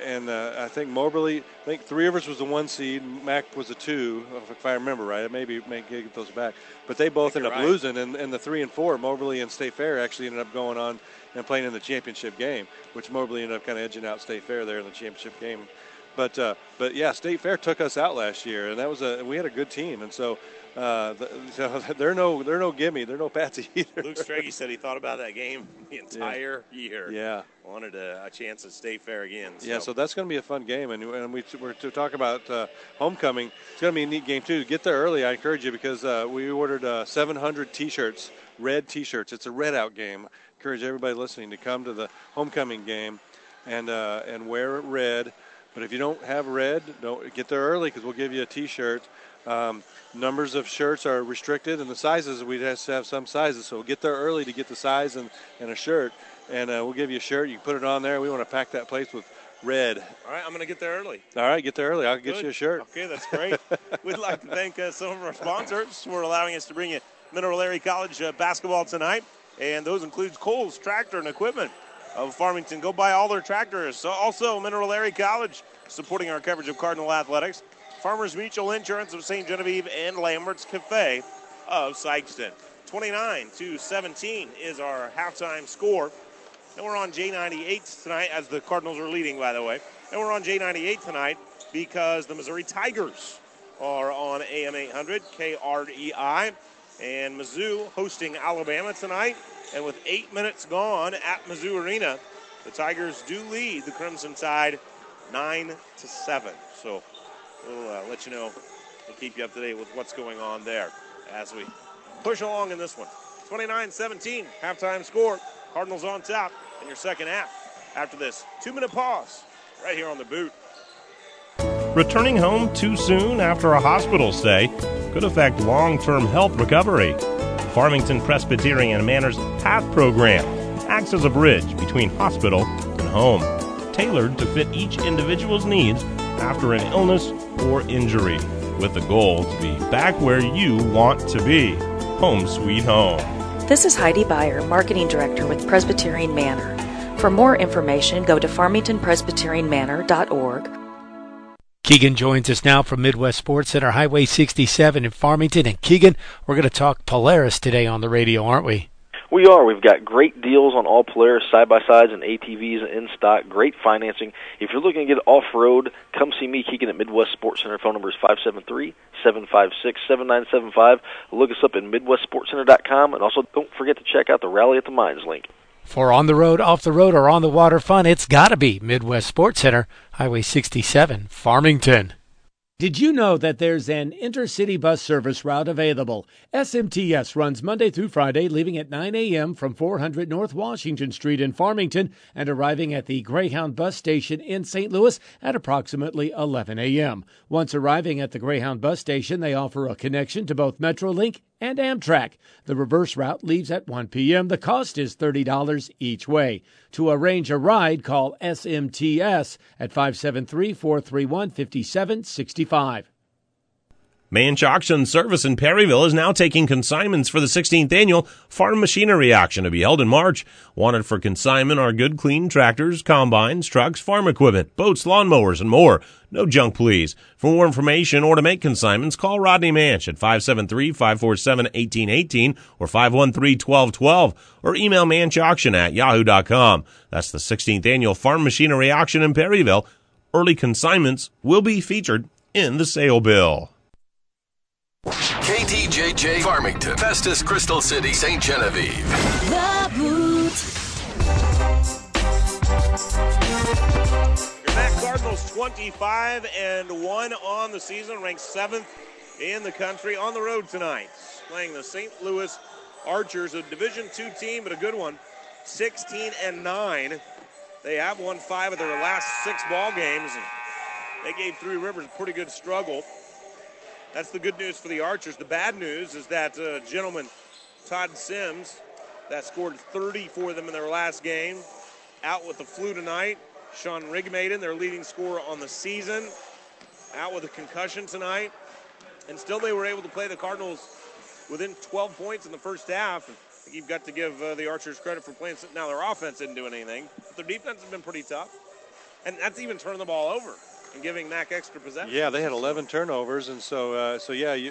I think Moberly, Three Rivers was the 1 seed, Mac was a 2, if I remember right. I maybe get those back. But they both ended up losing, and the 3 and 4, Moberly and State Fair actually ended up going on and playing in the championship game, which Moberly ended up kind of edging out State Fair there in the championship game. But yeah, State Fair took us out last year, and we had a good team, and so they're no gimme, they're no patsy either. Luke Strachey said he thought about that game the entire year. Yeah, wanted a chance at State Fair again. So. Yeah, so that's going to be a fun game, and we're to talk about homecoming. It's going to be a neat game too. Get there early, I encourage you, because we ordered 700 T-shirts, red T-shirts. It's a red out game. I encourage everybody listening to come to the homecoming game and wear red. But if you don't have red, don't get there early, because we'll give you a T-shirt. Numbers of shirts are restricted, and the sizes, we have to have some sizes. So get there early to get the size and a shirt, and we'll give you a shirt. You can put it on there. We want to pack that place with red. All right, I'm going to get there early. All right, get there early. I'll get you a shirt. Okay, that's great. We'd like to thank some of our sponsors for allowing us to bring you Mineral Area College basketball tonight, and those includes Kohl's Tractor and Equipment of Farmington. Go buy all their tractors. Also, Mineral Area College supporting our coverage of Cardinal Athletics. Farmers Mutual Insurance of St. Genevieve and Lambert's Cafe of Sikeston. 29-17 is our halftime score. And we're on J98 tonight, as the Cardinals are leading, by the way. And we're on J98 tonight because the Missouri Tigers are on AM 800 KREI. And Mizzou hosting Alabama tonight. And with 8 minutes gone at Mizzou Arena, the Tigers do lead the Crimson Tide 9-7. So we'll let you know and keep you up to date with what's going on there as we push along in this one. 29-17, halftime score. Cardinals on top in your second half. After this 2-minute pause, right here on The Boot. Returning home too soon after a hospital stay could affect long-term health recovery. Farmington Presbyterian Manor's PATH program acts as a bridge between hospital and home, tailored to fit each individual's needs after an illness or injury, with the goal to be back where you want to be. Home sweet home. This is Heidi Beyer, Marketing Director with Presbyterian Manor. For more information, go to farmingtonpresbyterianmanor.org. Keegan joins us now from Midwest Sports Center, Highway 67 in Farmington. And Keegan, we're going to talk Polaris today on the radio, aren't we? We are. We've got great deals on all Polaris side-by-sides and ATVs in stock. Great financing. If you're looking to get off-road, come see me, Keegan, at Midwest Sports Center. Phone number is 573-756-7975. Look us up at MidwestSportsCenter.com. And also don't forget to check out the Rally at the Mines link. For on the road, off the road, or on the water fun, it's got to be Midwest Sports Center, Highway 67, Farmington. Did you know that there's an intercity bus service route available? SMTS runs Monday through Friday, leaving at 9 a.m. from 400 North Washington Street in Farmington and arriving at the Greyhound bus station in St. Louis at approximately 11 a.m. Once arriving at the Greyhound bus station, they offer a connection to both Metrolink and Amtrak. The reverse route leaves at 1 p.m. The cost is $30 each way. To arrange a ride, call SMTS at 573-431-5765. Manch Auction Service in Perryville is now taking consignments for the 16th annual Farm Machinery Auction to be held in March. Wanted for consignment are good, clean tractors, combines, trucks, farm equipment, boats, lawnmowers, and more. No junk, please. For more information or to make consignments, call Rodney Manch at 573-547-1818 or 513-1212 or email manchauction@yahoo.com. That's the 16th annual Farm Machinery Auction in Perryville. Early consignments will be featured in the sale bill. KTJJ Farmington, Festus, Crystal City, St. Genevieve. The Boot. Your Mac Cardinals 25-1 on the season, ranked 7th in the country on the road tonight, playing the St. Louis Archers, a Division II team, but a good one. 16-9. They have won 5 of their last 6 ball games, and they gave Three Rivers a pretty good struggle. That's the good news for the Archers. The bad news is that gentleman, Todd Sims, that scored 30 for them in their last game, out with the flu tonight. Sean Rigmaiden, their leading scorer on the season, out with a concussion tonight. And still they were able to play the Cardinals within 12 points in the first half. I think you've got to give the Archers credit for playing. Now, their offense didn't do anything, but their defense has been pretty tough. And that's even turning the ball over and giving Mac extra possession. Yeah, they had 11 turnovers, and so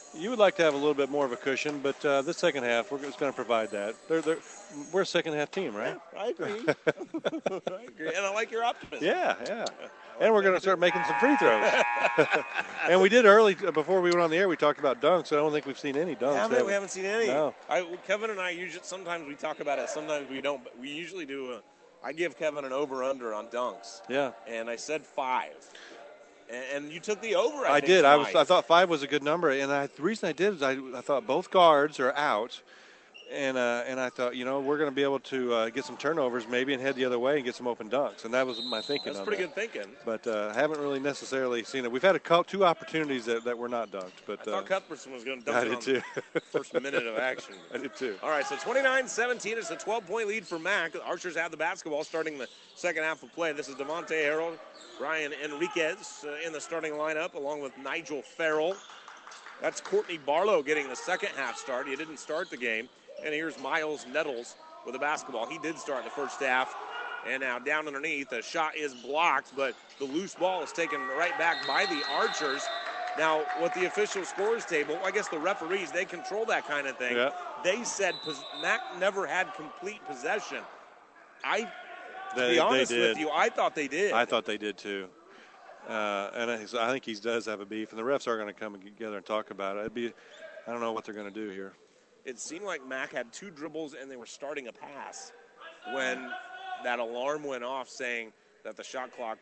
You would like to have a little bit more of a cushion, but the second half, we're just going to provide that. We're a second-half team, right? Yeah, I agree. I agree. And I like your optimism. Yeah. And we're going to start making some free throws. And we did early, before we went on the air, we talked about dunks. I don't think we've seen any dunks. We haven't seen any. No. Kevin and I usually, sometimes we talk about it, sometimes we don't. But we usually do I give Kevin an over-under on dunks. Yeah. And I said 5. And you took the over, I did. I thought 5 was a good number. And the reason I did is I thought both guards are out. And I thought, we're going to be able to get some turnovers maybe and head the other way and get some open dunks. And that was my thinking. That's pretty good thinking. But I haven't really necessarily seen it. We've had 2 opportunities that were not dunked. But I thought Cuthbertson was going to dunk it on the first minute of action. I did too. All right, so 29-17. It's a 12-point lead for Mac. The Archers have the basketball starting the second half of play. This is Devontae Harrell, Brian Enriquez in the starting lineup along with Nigel Farrell. That's Courtney Barlow getting the second half start. He didn't start the game. And here's Miles Nettles with the basketball. He did start the first half. And now down underneath, the shot is blocked, but the loose ball is taken right back by the Archers. Now, with the official scores table, I guess the referees, they control that kind of thing. Yeah. They said Mac never had complete possession. To be honest with you, I thought they did. I thought they did too. And I think he does have a beef, and the refs are going to come together and talk about it. I don't know what they're going to do here. It seemed like Mac had 2 dribbles and they were starting a pass when that alarm went off saying that the shot clock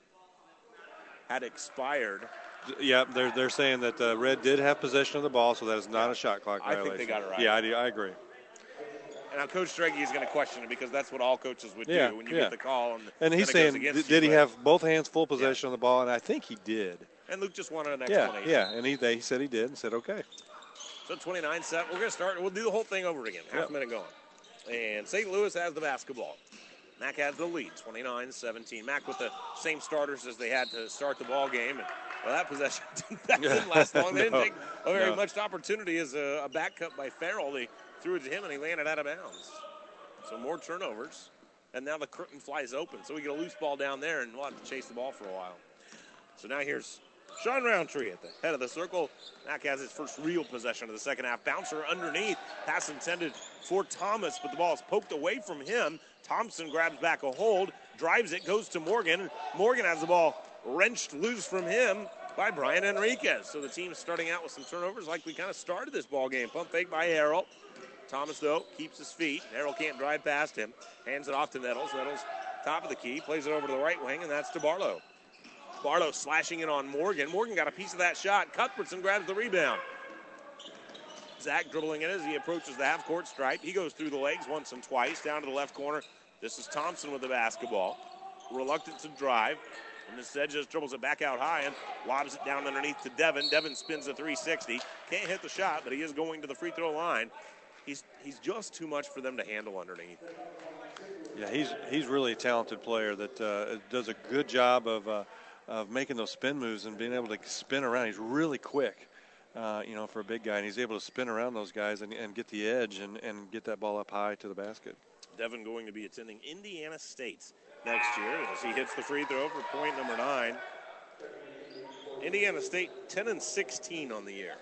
had expired. Yeah, they're saying that Red did have possession of the ball, so that is not a shot clock violation. I think they got it right. Yeah, I agree. And now Coach Strege is going to question it because that's what all coaches would do when you get the call. And he's saying, did he have both hands full possession of the ball? And I think he did. And Luke just wanted an explanation. Yeah, and he said he did and said, okay. So 29-7. We're going to start. We'll do the whole thing over again. Half a minute going. And St. Louis has the basketball. Mac has the lead, 29-17. Mac with the same starters as they had to start the ball game. And, well, that possession didn't last long. They didn't take very much opportunity as a back cut by Farrell. They threw it to him, and he landed out of bounds. So more turnovers. And now the curtain flies open. So we get a loose ball down there, and we'll have to chase the ball for a while. So now here's Sean Roundtree at the head of the circle. Mac has his first real possession of the second half. Bouncer underneath. Pass intended for Thomas, but the ball is poked away from him. Thompson grabs back a hold, drives it, goes to Morgan. Morgan has the ball wrenched loose from him by Brian Enriquez. So the team's starting out with some turnovers like we kind of started this ball game. Pump fake by Harrell. Thomas, though, keeps his feet. Harrell can't drive past him. Hands it off to Nettles. Nettles, top of the key, plays it over to the right wing, and that's to Barlow. Barlow slashing it on Morgan. Morgan got a piece of that shot. Cuthbertson grabs the rebound. Zach dribbling it as he approaches the half-court stripe. He goes through the legs once and twice down to the left corner. This is Thompson with the basketball. Reluctant to drive. And instead just dribbles it back out high and lobs it down underneath to Devin. Devin spins a 360. Can't hit the shot, but he is going to the free throw line. He's just too much for them to handle underneath. Yeah, he's really a talented player that does a good job of making those spin moves and being able to spin around. He's really quick, for a big guy, and he's able to spin around those guys and get the edge and get that ball up high to the basket. Devin going to be attending Indiana State next year as he hits the free throw for point number 9. Indiana State 10-16 on the year.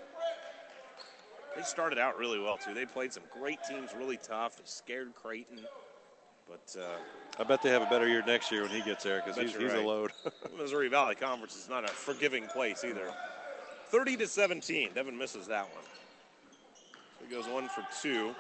They started out really well, too. They played some great teams, really tough. They scared Creighton. But I bet they have a better year next year when he gets there because he's a load. Missouri Valley Conference is not a forgiving place either. 30-17. Devin misses that one. So he goes 1 for 2.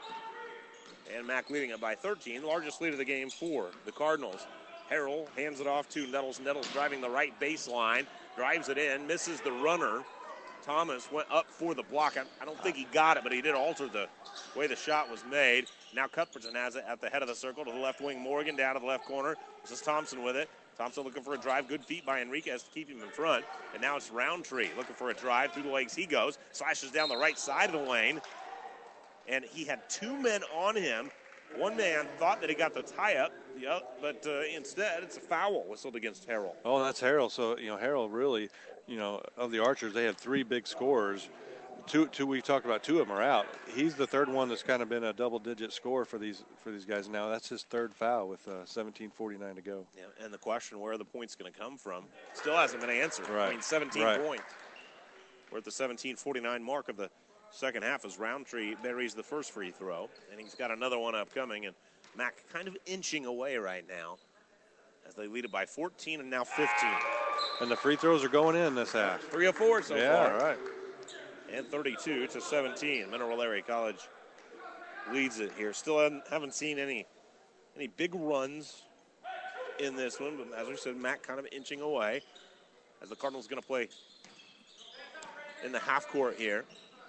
And Mac leading it by 13. Largest lead of the game for the Cardinals. Harrell hands it off to Nettles. Nettles driving the right baseline. Drives it in. Misses the runner. Thomas went up for the block. I don't think he got it, but he did alter the way the shot was made. Now Cuthbertson has it at the head of the circle to the left wing. Morgan down to the left corner. This is Thompson with it. Thompson looking for a drive. Good feet by Enriquez to keep him in front. And now it's Roundtree looking for a drive. Through the legs he goes. Slashes down the right side of the lane. And he had 2 men on him. One man thought that he got the tie-up, but instead it's a foul whistled against Harrell. Oh, that's Harrell. So, Harrell really, of the Archers, they had 3 big scorers. Two we talked about, 2 of them are out. He's the third one that's kind of been a double-digit score for these guys now. That's his 3rd foul with 17:49 to go. Yeah, and the question where are the points going to come from still hasn't been answered. Right. 17 points. We're at the 17:49 mark of the second half as Roundtree buries the first free throw, and he's got another one upcoming, and Mac kind of inching away right now as they lead it by 14 and now 15. And the free throws are going in this half. 3 of 4 so far. Yeah, right. And 32-17. Mineral Area College leads it here. Still haven't seen any big runs in this one, but as we said, Mac kind of inching away as the Cardinals going to play in the half court here.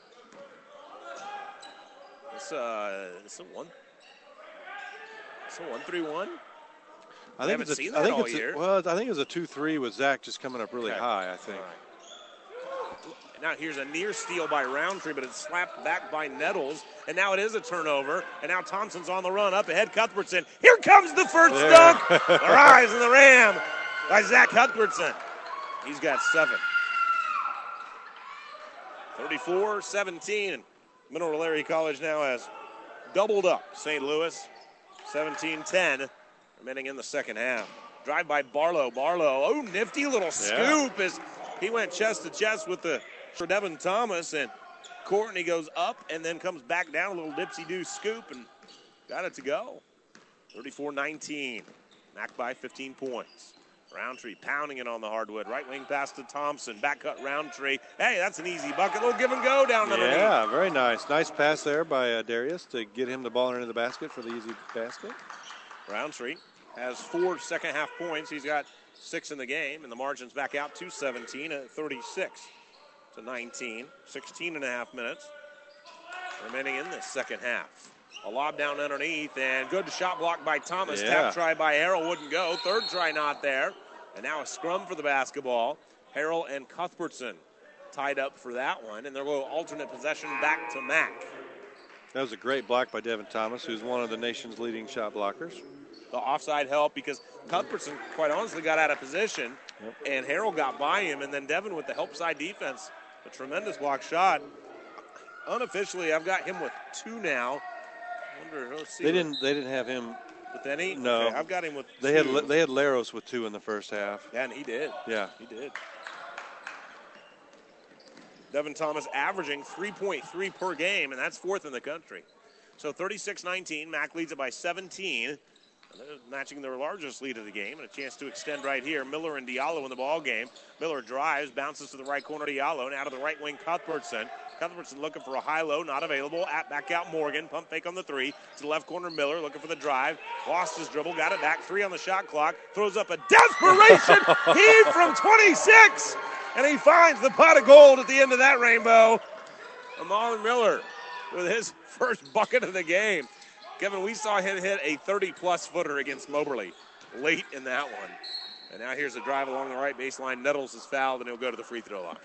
It's a 1-3-1. I think it's seen that all year. Well, I think it was a 2-3 with Zach just coming up really high, I think. Right. Now here's a near steal by Roundtree, but it's slapped back by Nettles, and now it is a turnover, and now Thompson's on the run up ahead. Cuthbertson, here comes the first dunk. The rise of the Ram by Zach Cuthbertson. He's got 7. 34-17. Mineral Area College now has doubled up St. Louis. 17-10 remaining in the second half. Drive by Barlow. Oh, nifty little scoop as he went chest to chest with for Devin Thomas, and Courtney goes up and then comes back down, a little dipsy-do scoop, and got it to go. 34-19. Mac by 15 points. Roundtree pounding it on the hardwood. Right wing pass to Thompson. Back cut Roundtree. Hey, that's an easy bucket. Little give and go down underneath. Yeah, very nice. Nice pass there by Darius to get him the ball into the basket for the easy basket. Roundtree has 4 second half points. He's got 6 in the game, and the margin's back out to 17 at 36-19. 16 and a half minutes remaining in this second half. A lob down underneath, and good shot block by Thomas. Tap try by Harrell wouldn't go. Third try not there. And now a scrum for the basketball. Harrell and Cuthbertson tied up for that one, and they'll go alternate possession back to Mac. That was a great block by Devin Thomas, who's one of the nation's leading shot blockers. The offside help because Cuthbertson, quite honestly, got out of position, and Harrell got by him, and then Devin with the help side defense, a tremendous block shot. Unofficially, I've got him with 2 now. Let's see. They didn't have him with any. No, okay, I've got him with 2. They had Laros with 2 in the first half. Yeah, and he did. Yeah, he did. Devin Thomas averaging 3.3 per game, and that's 4th in the country. So 36-19, Mac leads it by 17. They're matching their largest lead of the game, and a chance to extend right here. Miller and Diallo in the ball game. Miller drives, bounces to the right corner, Diallo, and out of the right wing, Cuthbertson. Cuthbertson looking for a high-low, not available. Back out Morgan, pump fake on the 3. To the left corner, Miller looking for the drive. Lost his dribble, got it back. 3 on the shot clock. Throws up a desperation heave from 26. And he finds the pot of gold at the end of that rainbow. Amal Miller with his first bucket of the game. Kevin, we saw him hit a 30-plus footer against Moberly late in that one. And now here's a drive along the right baseline. Nettles is fouled, and he'll go to the free throw line.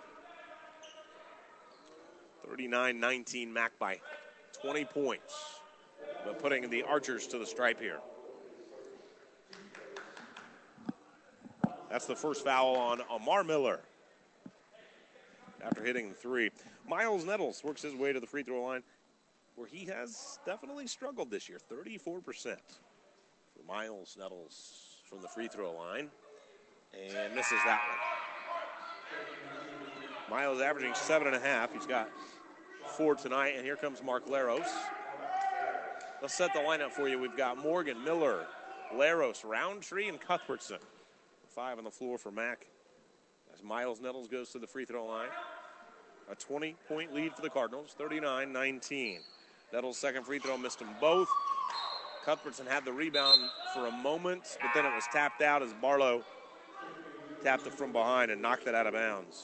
39-19, Mac by 20 points. But putting the Archers to the stripe here. That's the first foul on Amar Miller after hitting the 3. Miles Nettles works his way to the free throw line, where he has definitely struggled this year. 34% for Miles Nettles from the free throw line, and misses that one. Miles averaging 7.5. He's got 4 tonight, and here comes Mark Laros. Let's set the lineup for you. We've got Morgan, Miller, Laros, Roundtree, and Cuthbertson. 5 on the floor for Mac as Miles Nettles goes to the free throw line. A 20-point lead for the Cardinals, 39-19. Nettles' second free throw missed them both. Cuthbertson had the rebound for a moment, but then it was tapped out as Barlow tapped it from behind and knocked it out of bounds.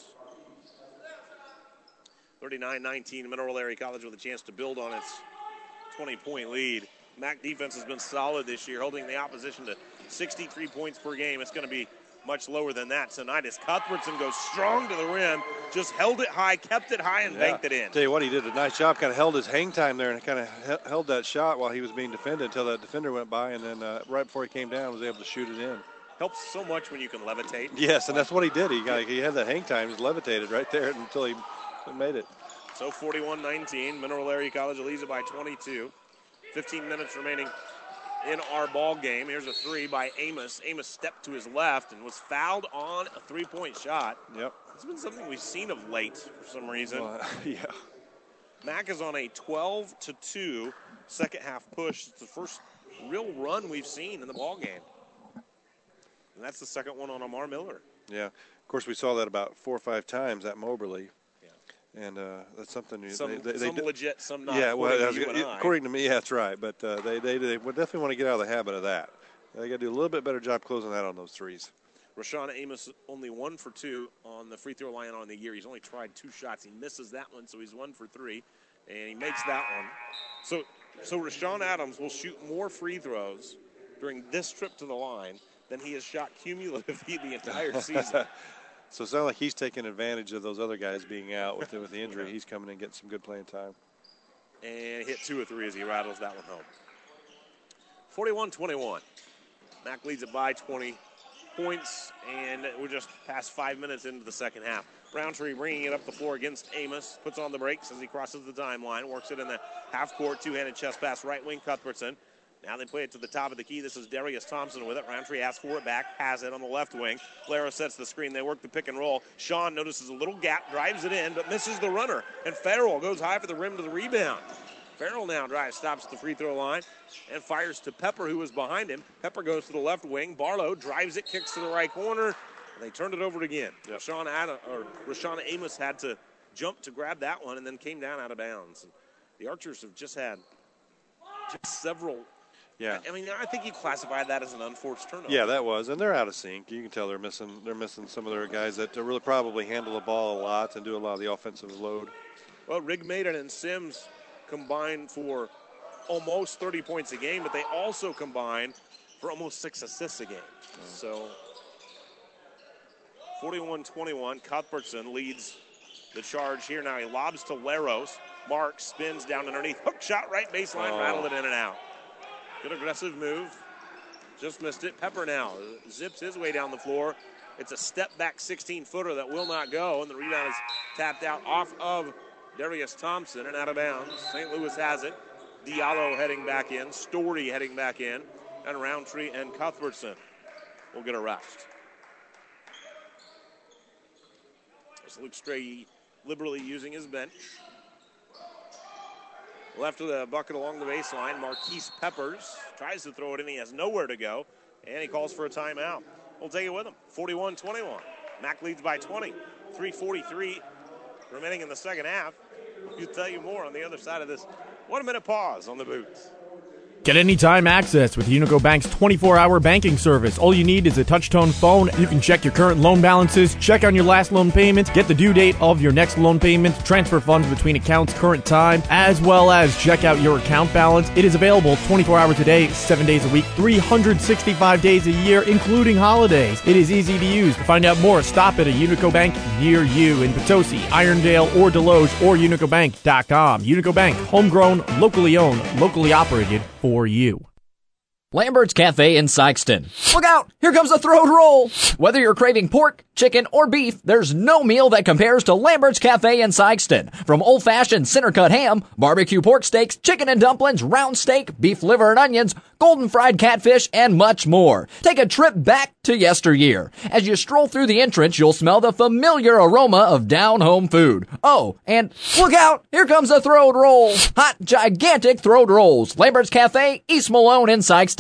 39-19, Mineral Area College with a chance to build on its 20-point lead. MAC defense has been solid this year, holding the opposition to 63 points per game. It's going to be much lower than that tonight as Cuthbertson goes strong to the rim, just held it high, kept it high, and banked it in. Tell you what, he did a nice job, kind of held his hang time there and kind of held that shot while he was being defended until that defender went by, and then right before he came down was able to shoot it in. Helps so much when you can levitate. Yes, and that's what he did. He had that hang time, he was levitated right there until he made it. So 41-19, Mineral Area College leads it by 22. 15 minutes remaining in our ball game. Here's a three by Amos. Amos stepped to his left and was fouled on a three-point shot. Yep. It's been something we've seen of late for some reason. Yeah. Mac is on a 12-2 second half push. It's the first real run we've seen in the ball game. And that's the second one on Amar Miller. Yeah. Of course, we saw that about 4 or 5 times at Moberly. And that's something some they legit, some not. Yeah, well, according according to me, yeah, that's right. But they would definitely want to get out of the habit of that. They got to do a little bit better job closing that on those threes. Rashawn Amos only 1 for 2 on the free throw line on the year. He's only tried 2 shots. He misses that one, so he's 1 for 3, and he makes that one. So Rashawn Adams will shoot more free throws during this trip to the line than he has shot cumulatively the entire season. So it sounds like he's taking advantage of those other guys being out with the injury. He's coming in and getting some good playing time. And hit 2 or 3 as he rattles that one home. 41-21. Mac leads it by 20 points, and we're just past 5 minutes into the second half. Roundtree bringing it up the floor against Amos. Puts on the brakes as he crosses the timeline. Works it in the half-court, two-handed chest pass, right wing Cuthbertson. Now they play it to the top of the key. This is Darius Thompson with it. Roundtree asks for it back, has it on the left wing. Laro sets the screen. They work the pick and roll. Sean notices a little gap, drives it in, but misses the runner. And Farrell goes high for the rim to the rebound. Farrell now drives, stops at the free throw line, and fires to Pepper, who was behind him. Pepper goes to the left wing. Barlow drives it, kicks to the right corner, and they turned it over again. Yep. Rashawn Amos had to jump to grab that one and then came down out of bounds. And the Archers have just had several. Yeah, I mean, I think you classified that as an unforced turnover. Yeah, that was, and they're out of sync. You can tell they're missing some of their guys that really probably handle the ball a lot and do a lot of the offensive load. Well, Rigmaiden and Sims combined for almost 30 points a game, but they also combined for almost 6 assists a game. So 41-21, Cuthbertson leads the charge here. Now he lobs to Laros. Mark spins down underneath. Hook shot right baseline, rattled it in and out. Good aggressive move. Just missed it. Pepper now zips his way down the floor. It's a step-back 16-footer that will not go, and the rebound is tapped out off of Darius Thompson and out of bounds. St. Louis has it. Diallo heading back in. Story heading back in. And Roundtree and Cuthbertson will get a rest. There's Luke Stray liberally using his bench. Left of the bucket along the baseline, Marquise Peppers tries to throw it in. He has nowhere to go, and he calls for a timeout. We'll take it with him. 41-21. Mac leads by 20. 3:43 remaining in the second half. We'll tell you more on the other side of this 1-minute pause on the Boots. Get anytime access with Unico Bank's 24-hour banking service. All you need is a touch-tone phone. You can check your current loan balances, check on your last loan payment, get the due date of your next loan payment, transfer funds between accounts current time, as well as check out your account balance. It is available 24 hours a day, 7 days a week, 365 days a year, including holidays. It is easy to use. To find out more, stop at a Unico Bank near you in Potosi, Irondale, or Deloge, or unicobank.com. Unico Bank, homegrown, locally owned, locally operated for you. Lambert's Cafe in Sikeston. Look out! Here comes the throat roll! Whether you're craving pork, chicken, or beef, there's no meal that compares to Lambert's Cafe in Sikeston. From old-fashioned center-cut ham, barbecue pork steaks, chicken and dumplings, round steak, beef liver and onions, golden fried catfish, and much more. Take a trip back to yesteryear. As you stroll through the entrance, you'll smell the familiar aroma of down-home food. Oh, and look out! Here comes the throat roll! Hot, gigantic throat rolls. Lambert's Cafe, East Malone in Sikeston.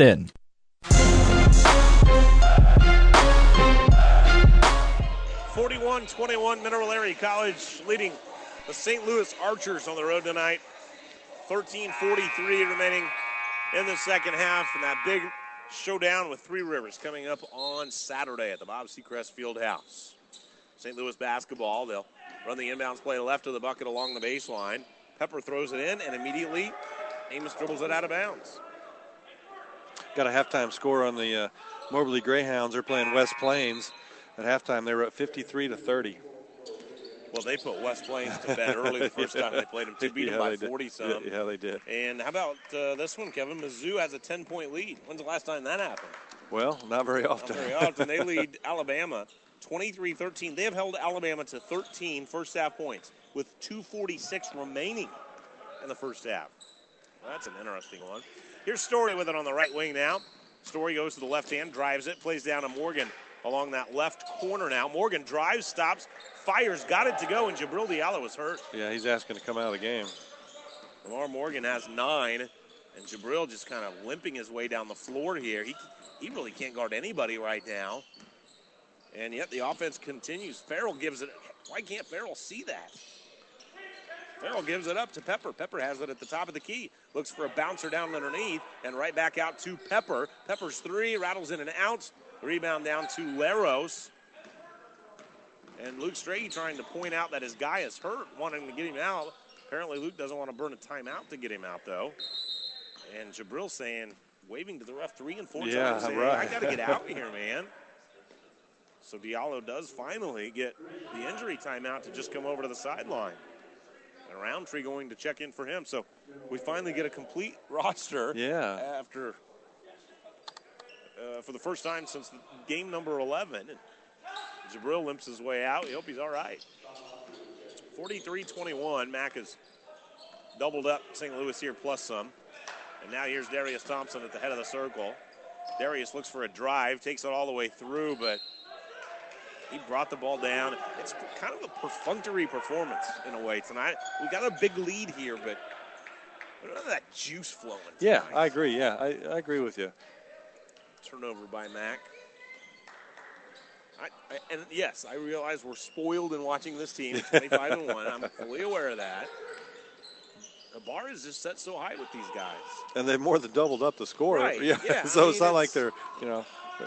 41-21, Mineral Area College leading the St. Louis Archers on the road tonight. 13:43 remaining in the second half, and that big showdown with Three Rivers coming up on Saturday at the Bob Seacrest Fieldhouse. St. Louis basketball, they'll run the inbounds play left of the bucket along the baseline. Pepper throws it in, and immediately Amos dribbles it out of bounds. Got a halftime score on the Moberly Greyhounds. They're playing West Plains. At halftime, they were at 53-30. Well, they put West Plains to bed early the first time they played them. To beat them by 40-some. Yeah, they did. And how about this one, Kevin? Mizzou has a 10-point lead. When's the last time that happened? Well, not very often. Not very often. They lead Alabama 23-13. They have held Alabama to 13 first-half points with 2:46 remaining in the first half. That's an interesting one. Here's Story with it on the right wing now. Story goes to the left hand, drives it, plays down to Morgan along that left corner now. Morgan drives, stops, fires, got it to go, and Jabril Diallo is hurt. Yeah, he's asking to come out of the game. Lamar Morgan has 9, and Jabril just kind of limping his way down the floor here. He really can't guard anybody right now. And yet the offense continues. Farrell gives it. Why can't Farrell see that? Farrell gives it up to Pepper. Pepper has it at the top of the key. Looks for a bouncer down underneath and right back out to Pepper. Pepper's 3, rattles in and out. Rebound down to Leros. And Luke Strachey trying to point out that his guy is hurt, wanting to get him out. Apparently Luke doesn't want to burn a timeout to get him out, though. And Jabril saying, waving to the ref 3 and 4 times, saying, right. I got to get out of here, man. So Diallo does finally get the injury timeout to just come over to the sideline. And Roundtree going to check in for him. So we finally get a complete roster after for the first time since game number 11. And Jabril limps his way out. We hope he's all right. 43-21. Mack has doubled up St. Louis here plus some. And now here's Darius Thompson at the head of the circle. Darius looks for a drive, takes it all the way through, but he brought the ball down. It's kind of a perfunctory performance in a way tonight. We got a big lead here, but none of that juice flowing tonight. Yeah, I agree. Yeah, I agree with you. Turnover by Mack. And yes, I realize we're spoiled in watching this team, 25-1. I'm fully aware of that. The bar is just set so high with these guys. And they've more than doubled up the score. Right. Yeah. So I mean, it's not like they're, And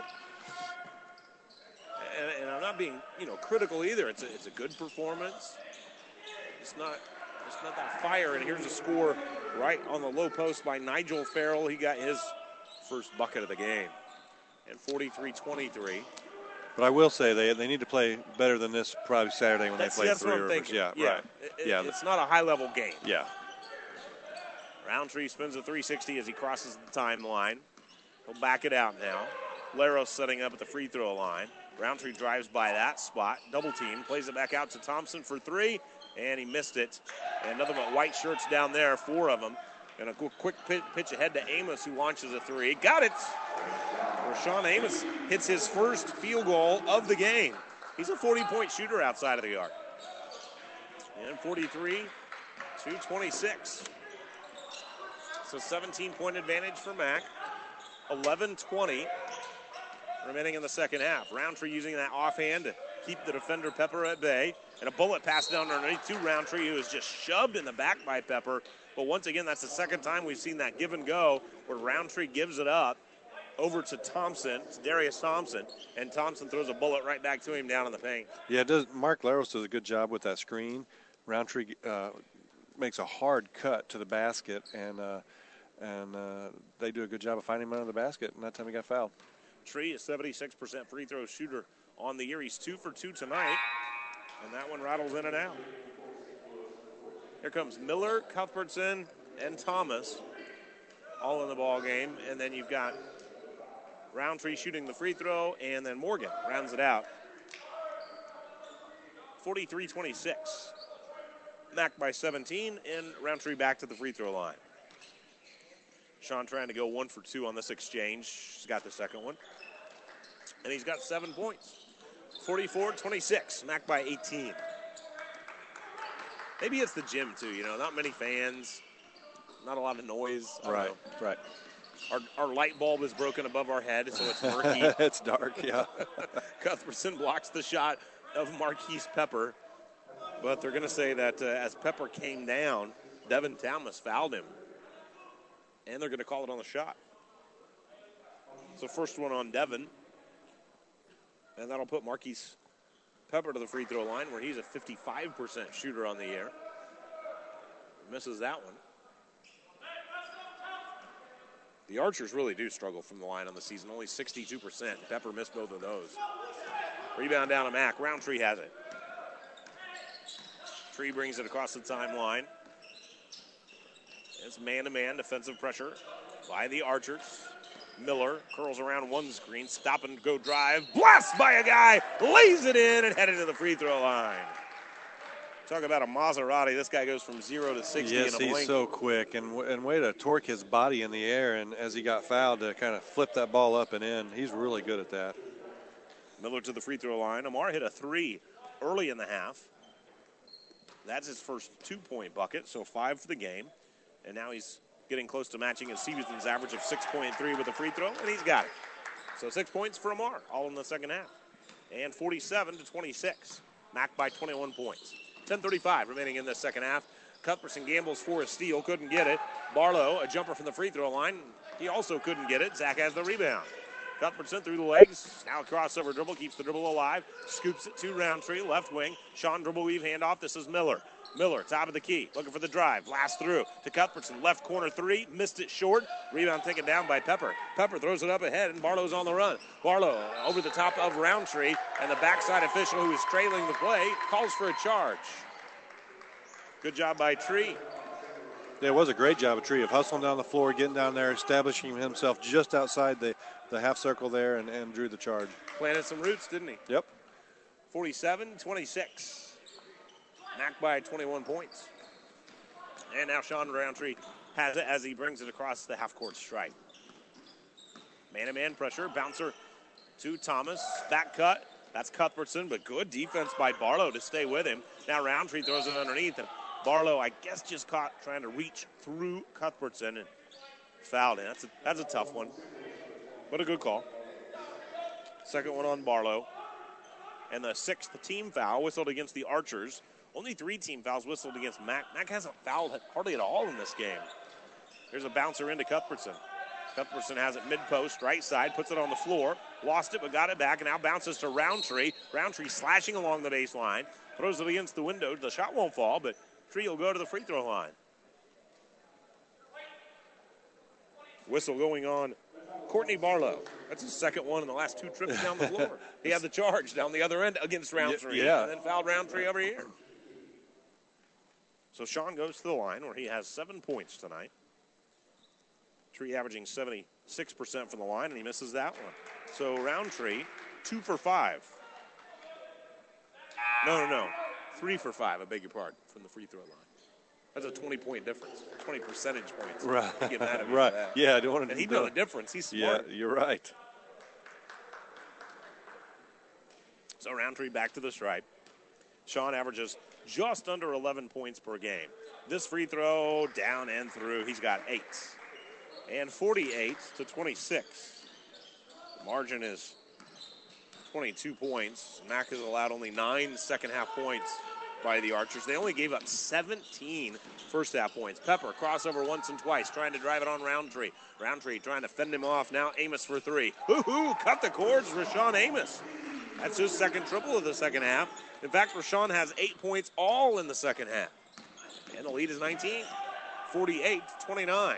I'm not being, critical either. It's a good performance. It's not that fire. And here's a score right on the low post by Nigel Farrell. He got his first bucket of the game. And 43-23. But I will say they need to play better than this probably Saturday when they play Three Rivers. Yeah, right. It's not a high-level game. Yeah. Roundtree spins a 360 as he crosses the timeline. He'll back it out now. Leros setting up at the free throw line. Roundtree drives by that spot. Double team. Plays it back out to Thompson for 3. And he missed it. And nothing but white shirts down there, 4 of them. And a quick pitch ahead to Amos, who launches a 3. Got it! Rashawn Amos hits his first field goal of the game. He's a 40-point shooter outside of the arc. And 43-26. So 17-point advantage for Mack. 11-20 remaining in the second half. Roundtree using that offhand to keep the defender Pepper at bay. And a bullet pass down underneath to Roundtree, who is just shoved in the back by Pepper. But once again, that's the second time we've seen that give and go where Roundtree gives it up over to Thompson. It's Darius Thompson. And Thompson throws a bullet right back to him down in the paint. Yeah, Mark Leros does a good job with that screen. Roundtree makes a hard cut to the basket, and they do a good job of finding him under the basket, and that time he got fouled. Tree is 76% free throw shooter on the year. He's 2 for 2 tonight, and that one rattles in and out. Here comes Miller, Cuthbertson, and Thomas all in the ball game, and then you've got Roundtree shooting the free throw, and then Morgan rounds it out. 43-26. Mack by 17, and Roundtree back to the free throw line. Sean trying to go 1 for 2 on this exchange. He's got the second one. And he's got 7 points. 44-26, Mack by 18. Maybe it's the gym, too, not many fans, not a lot of noise. Right. Our light bulb is broken above our head, so it's murky. It's dark, yeah. Cuthbertson blocks the shot of Marquise Pepper. But they're going to say that as Pepper came down, Devin Thomas fouled him. And they're going to call it on the shot. So first one on Devin. And that'll put Marquise Pepper to the free throw line, where he's a 55% shooter on the year. Misses that one. The Archers really do struggle from the line on the season, only 62%. Pepper missed both of those. Rebound down to Mack. Roundtree has it. Tree brings it across the timeline. It's man-to-man defensive pressure by the Archers. Miller curls around one screen, stop and go drive, blast by a guy, lays it in and headed to the free throw line. Talk about a Maserati. This guy goes from 0 to 60 in a blink. Yes, he's so quick and way to torque his body in the air, and as he got fouled to kind of flip that ball up and in. He's really good at that. Miller to the free throw line. Amar hit a 3 early in the half. That's his first 2-point bucket, so 5 for the game. And now he's getting close to matching his Stevenson's average of 6.3 with a free throw, and he's got it. So 6 points for Amar, all in the second half. And 47-26. Mac by 21 points. 10:35 remaining in the second half. Cuthbertson gambles for a steal, couldn't get it. Barlow, a jumper from the free throw line. He also couldn't get it. Zach has the rebound. Cuthbertson through the legs. Now a crossover dribble, keeps the dribble alive. Scoops it to Roundtree, left wing. Sean dribble weave, handoff. This is Miller. Miller, top of the key, looking for the drive. Blast through to Cuthbertson. Left corner 3, missed it short. Rebound taken down by Pepper. Pepper throws it up ahead, and Barlow's on the run. Barlow over the top of Roundtree, and the backside official who is trailing the play calls for a charge. Good job by Tree. Yeah, it was a great job of Tree of hustling down the floor, getting down there, establishing himself just outside the half circle there, and drew the charge. Planted some roots, didn't he? Yep. 47-26. Mac by 21 points. And now Sean Roundtree has it as he brings it across the half-court stripe. Man-to-man pressure. Bouncer to Thomas. Back cut. That's Cuthbertson, but good defense by Barlow to stay with him. Now Roundtree throws it underneath, and Barlow, I guess, just caught trying to reach through Cuthbertson and fouled him. That's a tough one, but a good call. Second one on Barlow. And the 6th team foul whistled against the Archers. Only 3 team fouls whistled against Mac. Mac hasn't fouled hardly at all in this game. There's a bouncer into Cuthbertson. Cuthbertson has it mid-post, right side, puts it on the floor. Lost it, but got it back, and now bounces to Roundtree. Roundtree slashing along the baseline. Throws it against the window. The shot won't fall, but Tree will go to the free throw line. Whistle going on Courtney Barlow. That's his second one in the last 2 trips down the floor. He had the charge down the other end against Roundtree. Yeah. And then fouled Roundtree over here. So Sean goes to the line where he has 7 points tonight. Tree averaging 76% from the line, and he misses that one. So Roundtree, 2 for 5. No. 3 for 5, I beg your pardon, from the free throw line. That's a 20-point difference, 20 percentage points. Right. Get mad at me right. for that. Yeah, I don't want to. And he'd know the difference. He's smart. Yeah, you're right. So Roundtree back to the stripe. Sean averages just under 11 points per game. This free throw down and through. He's got 8. And 48-26. The margin is 22 points. Mac has allowed only 9 second-half points by the Archers. They only gave up 17 first-half points. Pepper, crossover once and twice, trying to drive it on Roundtree. Roundtree trying to fend him off. Now Amos for 3. Woo-hoo, cut the cords, Rashawn Amos. That's his second triple of the second half. In fact, Rashawn has 8 points all in the second half. And the lead is 19, 48-29.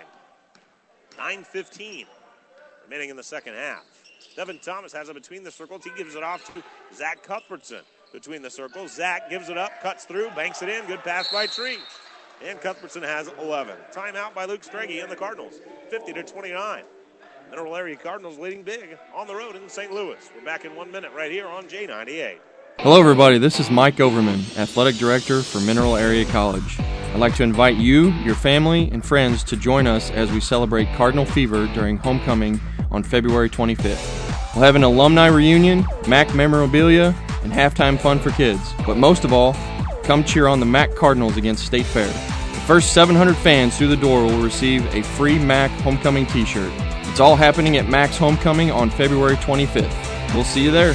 9:15 remaining in the second half. Devin Thomas has it between the circles. He gives it off to Zach Cuthbertson between the circles. Zach gives it up, cuts through, banks it in. Good pass by Tree. And Cuthbertson has 11. Timeout by Luke Strege and the Cardinals, 50-29. Mineral Area Cardinals leading big on the road in St. Louis. We're back in 1 minute right here on J98. Hello, everybody. This is Mike Overman, Athletic Director for Mineral Area College. I'd like to invite you, your family, and friends to join us as we celebrate Cardinal Fever during homecoming on February 25th. We'll have an alumni reunion, MAC memorabilia, and halftime fun for kids. But most of all, come cheer on the MAC Cardinals against State Fair. The first 700 fans through the door will receive a free MAC homecoming t-shirt. It's all happening at MAC's homecoming on February 25th. We'll see you there.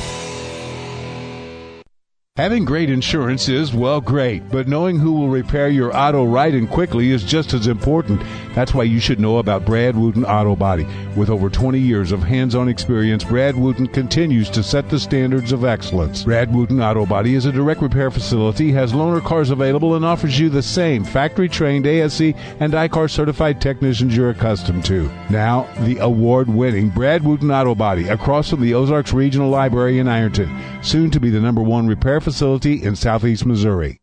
Having great insurance is, well, great, but knowing who will repair your auto right and quickly is just as important. That's why you should know about Brad Wooten Auto Body. With over 20 years of hands-on experience, Brad Wooten continues to set the standards of excellence. Brad Wooten Auto Body is a direct repair facility, has loaner cars available, and offers you the same factory-trained ASE and I-CAR certified technicians you're accustomed to. Now, the award-winning Brad Wooten Auto Body, across from the Ozarks Regional Library in Ironton, soon to be the #1 repair facility in southeast Missouri.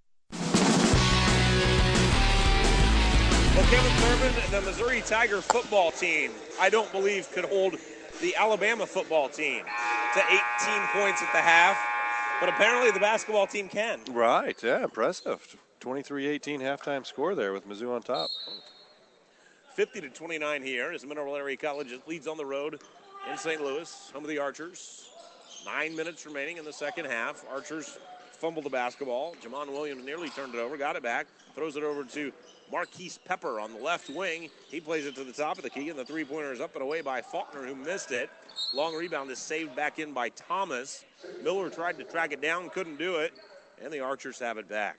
Well, Kevin Thurman, the Missouri Tiger football team, I don't believe could hold the Alabama football team to 18 points at the half But apparently the basketball team can. Right, yeah, impressive. 23-18 halftime score there with Mizzou on top. 50-29 here as Mineral Area College leads on the road in St. Louis, home of the Archers. 9 minutes remaining in the second half. Archers fumbled the basketball. Jamon Williams nearly turned it over, got it back, throws it over to Marquise Pepper on the left wing. He plays it to the top of the key, and the three-pointer is up and away by Faulkner, who missed it. Long rebound is saved back in by Thomas. Miller tried to track it down, couldn't do it, and the Archers have it back.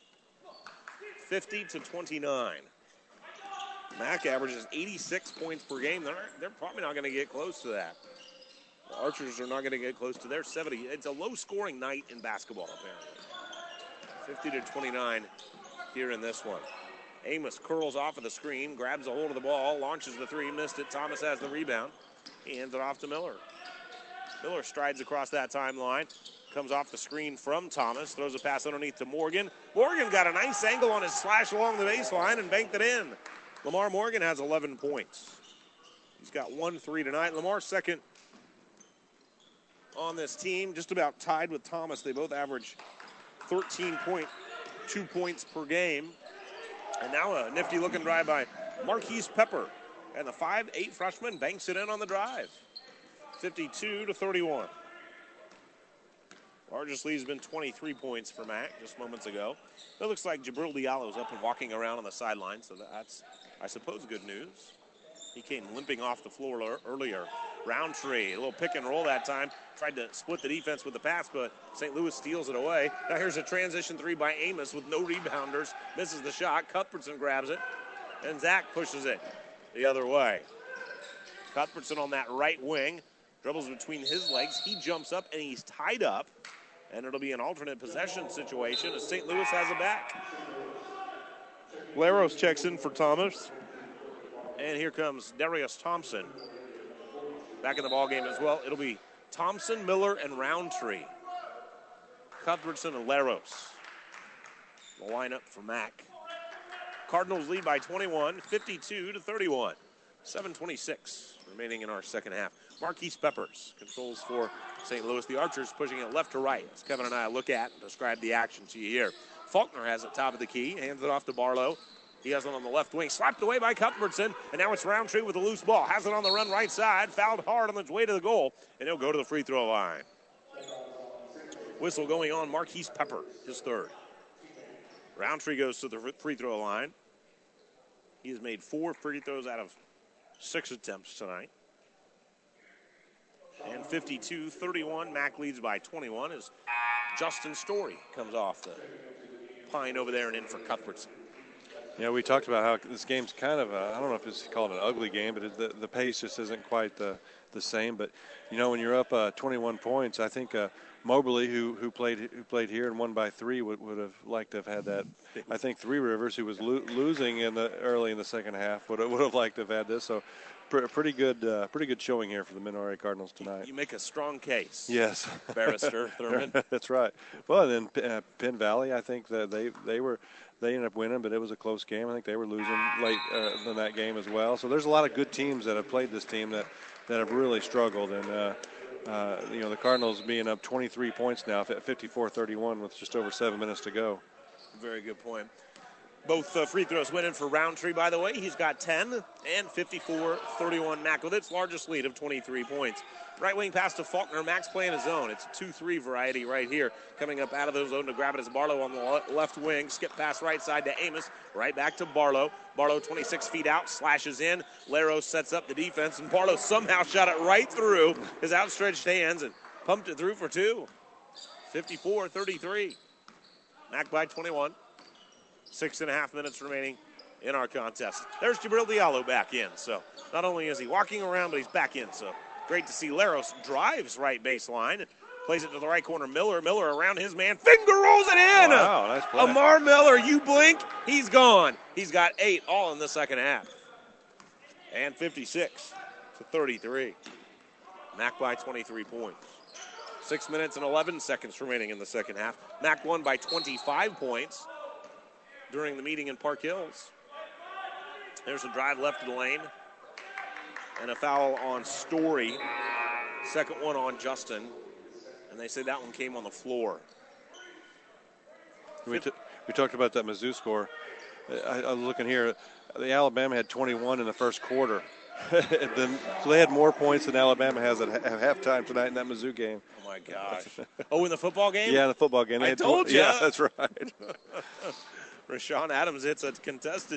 50-29. Mack averages 86 points per game. They're probably not going to get close to that. The Archers are not going to get close to their 70. It's a low-scoring night in basketball, apparently. 50-29 here in this one. Amos curls off of the screen, grabs a hold of the ball, launches the three, missed it. Thomas has the rebound. He hands it off to Miller. Miller strides across that timeline, comes off the screen from Thomas, throws a pass underneath to Morgan. Morgan got a nice angle on his slash along the baseline and banked it in. Lamar Morgan has 11 points. He's got 1-3 tonight. Lamar's second on this team, just about tied with Thomas. They both average 13.2 points per game. And now a nifty-looking drive by Marquise Pepper. And the 5'8" freshman banks it in on the drive. 52-31. Largest lead has been 23 points for Mack just moments ago. It looks like Jabril Diallo's up and walking around on the sideline, so that's, I suppose, good news. He came limping off the floor earlier. Roundtree, a little pick and roll that time. Tried to split the defense with the pass, but St. Louis steals it away. Now here's a transition three by Amos with no rebounders. Misses the shot. Cuthbertson grabs it, and Zach pushes it the other way. Cuthbertson on that right wing. Dribbles between his legs. He jumps up, and he's tied up. And it'll be an alternate possession situation as St. Louis has it back. Laros checks in for Thomas. And here comes Darius Thompson back in the ballgame as well. It'll be Thompson, Miller, and Roundtree. Cuthbertson and Laros. The lineup for Mack. Cardinals lead by 21, 52-31. 7:26 remaining in our second half. Marquise Peppers controls for St. Louis. The Archers pushing it left to right as Kevin and I look at and describe the action to you here. Faulkner has it top of the key, hands it off to Barlow. He has it on the left wing, slapped away by Cuthbertson, and now it's Roundtree with a loose ball. Has it on the run right side, fouled hard on its way to the goal, and he'll go to the free throw line. Whistle going on, Marquise Pepper, his third. Roundtree goes to the free throw line. He has made 4 free throws out of 6 attempts tonight. And 52-31, Mack leads by 21 as Justin Story comes off the pine over there and in for Cuthbertson. Yeah, we talked about how this game's kind of I don't know if it's called an ugly game, but the pace just isn't quite the same. But, you know, when you're up 21 points, I think Moberly, who played here and won by 3, would have liked to have had that. I think Three Rivers, who was losing early in the second half, would have liked to have had this. So pretty good showing here for the Mineral Area Cardinals tonight. You make a strong case. Yes, Barrister Thurman. That's right. Well, and then Penn Valley, I think that they ended up winning, but it was a close game. I think they were losing late in that game as well. So there's a lot of good teams that have played this team that have really struggled. And you know, the Cardinals being up 23 points now at 54-31 with just over 7 minutes to go. Very good point. Both free throws went in for Roundtree, by the way. He's got 10 and 54-31 Mack with its largest lead of 23 points. Right wing pass to Faulkner. Mack's playing his zone. It's a 2-3 variety right here. Coming up out of the zone to grab it is Barlow on the left wing. Skip pass right side to Amos. Right back to Barlow. Barlow 26 feet out, slashes in. Laros sets up the defense, and Barlow somehow shot it right through his outstretched hands and pumped it through for 2. 54-33. Mack by 21. 6.5 minutes remaining in our contest. There's Jabril Diallo back in. So not only is he walking around, but he's back in. So great to see. Laros drives right baseline, plays it to the right corner. Miller around his man, finger rolls it in. Wow, nice play. Amar Miller, you blink, he's gone. He's got 8 all in the second half. And 56-33. Mack by 23 points. 6 minutes and 11 seconds remaining in the second half. Mack won by 25 points during the meeting in Park Hills. There's a drive left of the lane and a foul on Story. Second one on Justin. And they say that one came on the floor. We talked about that Mizzou score. I was looking here. The Alabama had 21 in the first quarter. So they had more points than Alabama has at halftime tonight in that Mizzou game. Oh, my gosh. Oh, in the football game? Yeah, in the football game. I told you. Yeah, that's right. Rashawn Adams hits a contested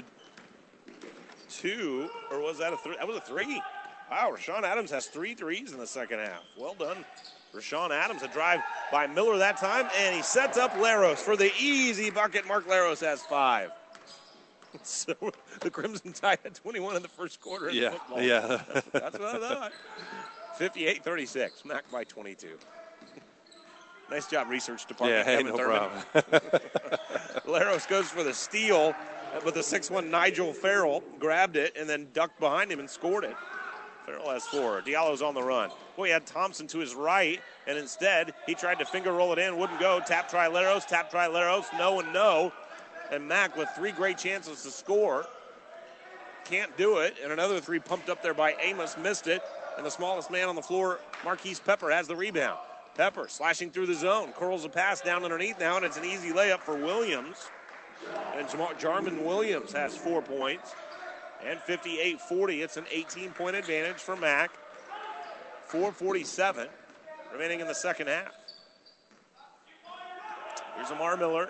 2, or was that a 3? That was a 3. Wow, Rashawn Adams has 3 threes in the second half. Well done, Rashawn Adams. A drive by Miller that time, and he sets up Laros for the easy bucket. Mark Laros has 5. So the Crimson Tide had 21 in the first quarter. Yeah, football. yeah. That's what I thought. 58-36, Mac by 22. Nice job, research department. Yeah, hey, Kevin no Thurman. problem. Laros goes for the steal, but the 6'1" Nigel Farrell grabbed it and then ducked behind him and scored it. Farrell has 4. Diallo's on the run. Boy, he had Thompson to his right, and instead he tried to finger roll it in, wouldn't go. Tap, try Laros, no and no. And Mack with 3 great chances to score. Can't do it. And another 3 pumped up there by Amos, missed it. And the smallest man on the floor, Marquise Pepper, has the rebound. Pepper slashing through the zone, curls a pass down underneath now, and it's an easy layup for Williams. And Jarman Williams has 4 points. And 58-40, it's an 18-point advantage for Mack. 4:47 remaining in the second half. Here's Amar Miller.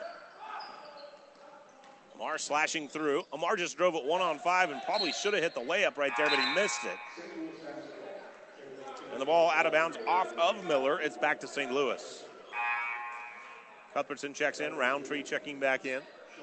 Amar slashing through. Amar just drove it 1-on-5 and probably should have hit the layup right there, but he missed it. And the ball out of bounds off of Miller. It's back to St. Louis. Cuthbertson checks in. Roundtree checking back in.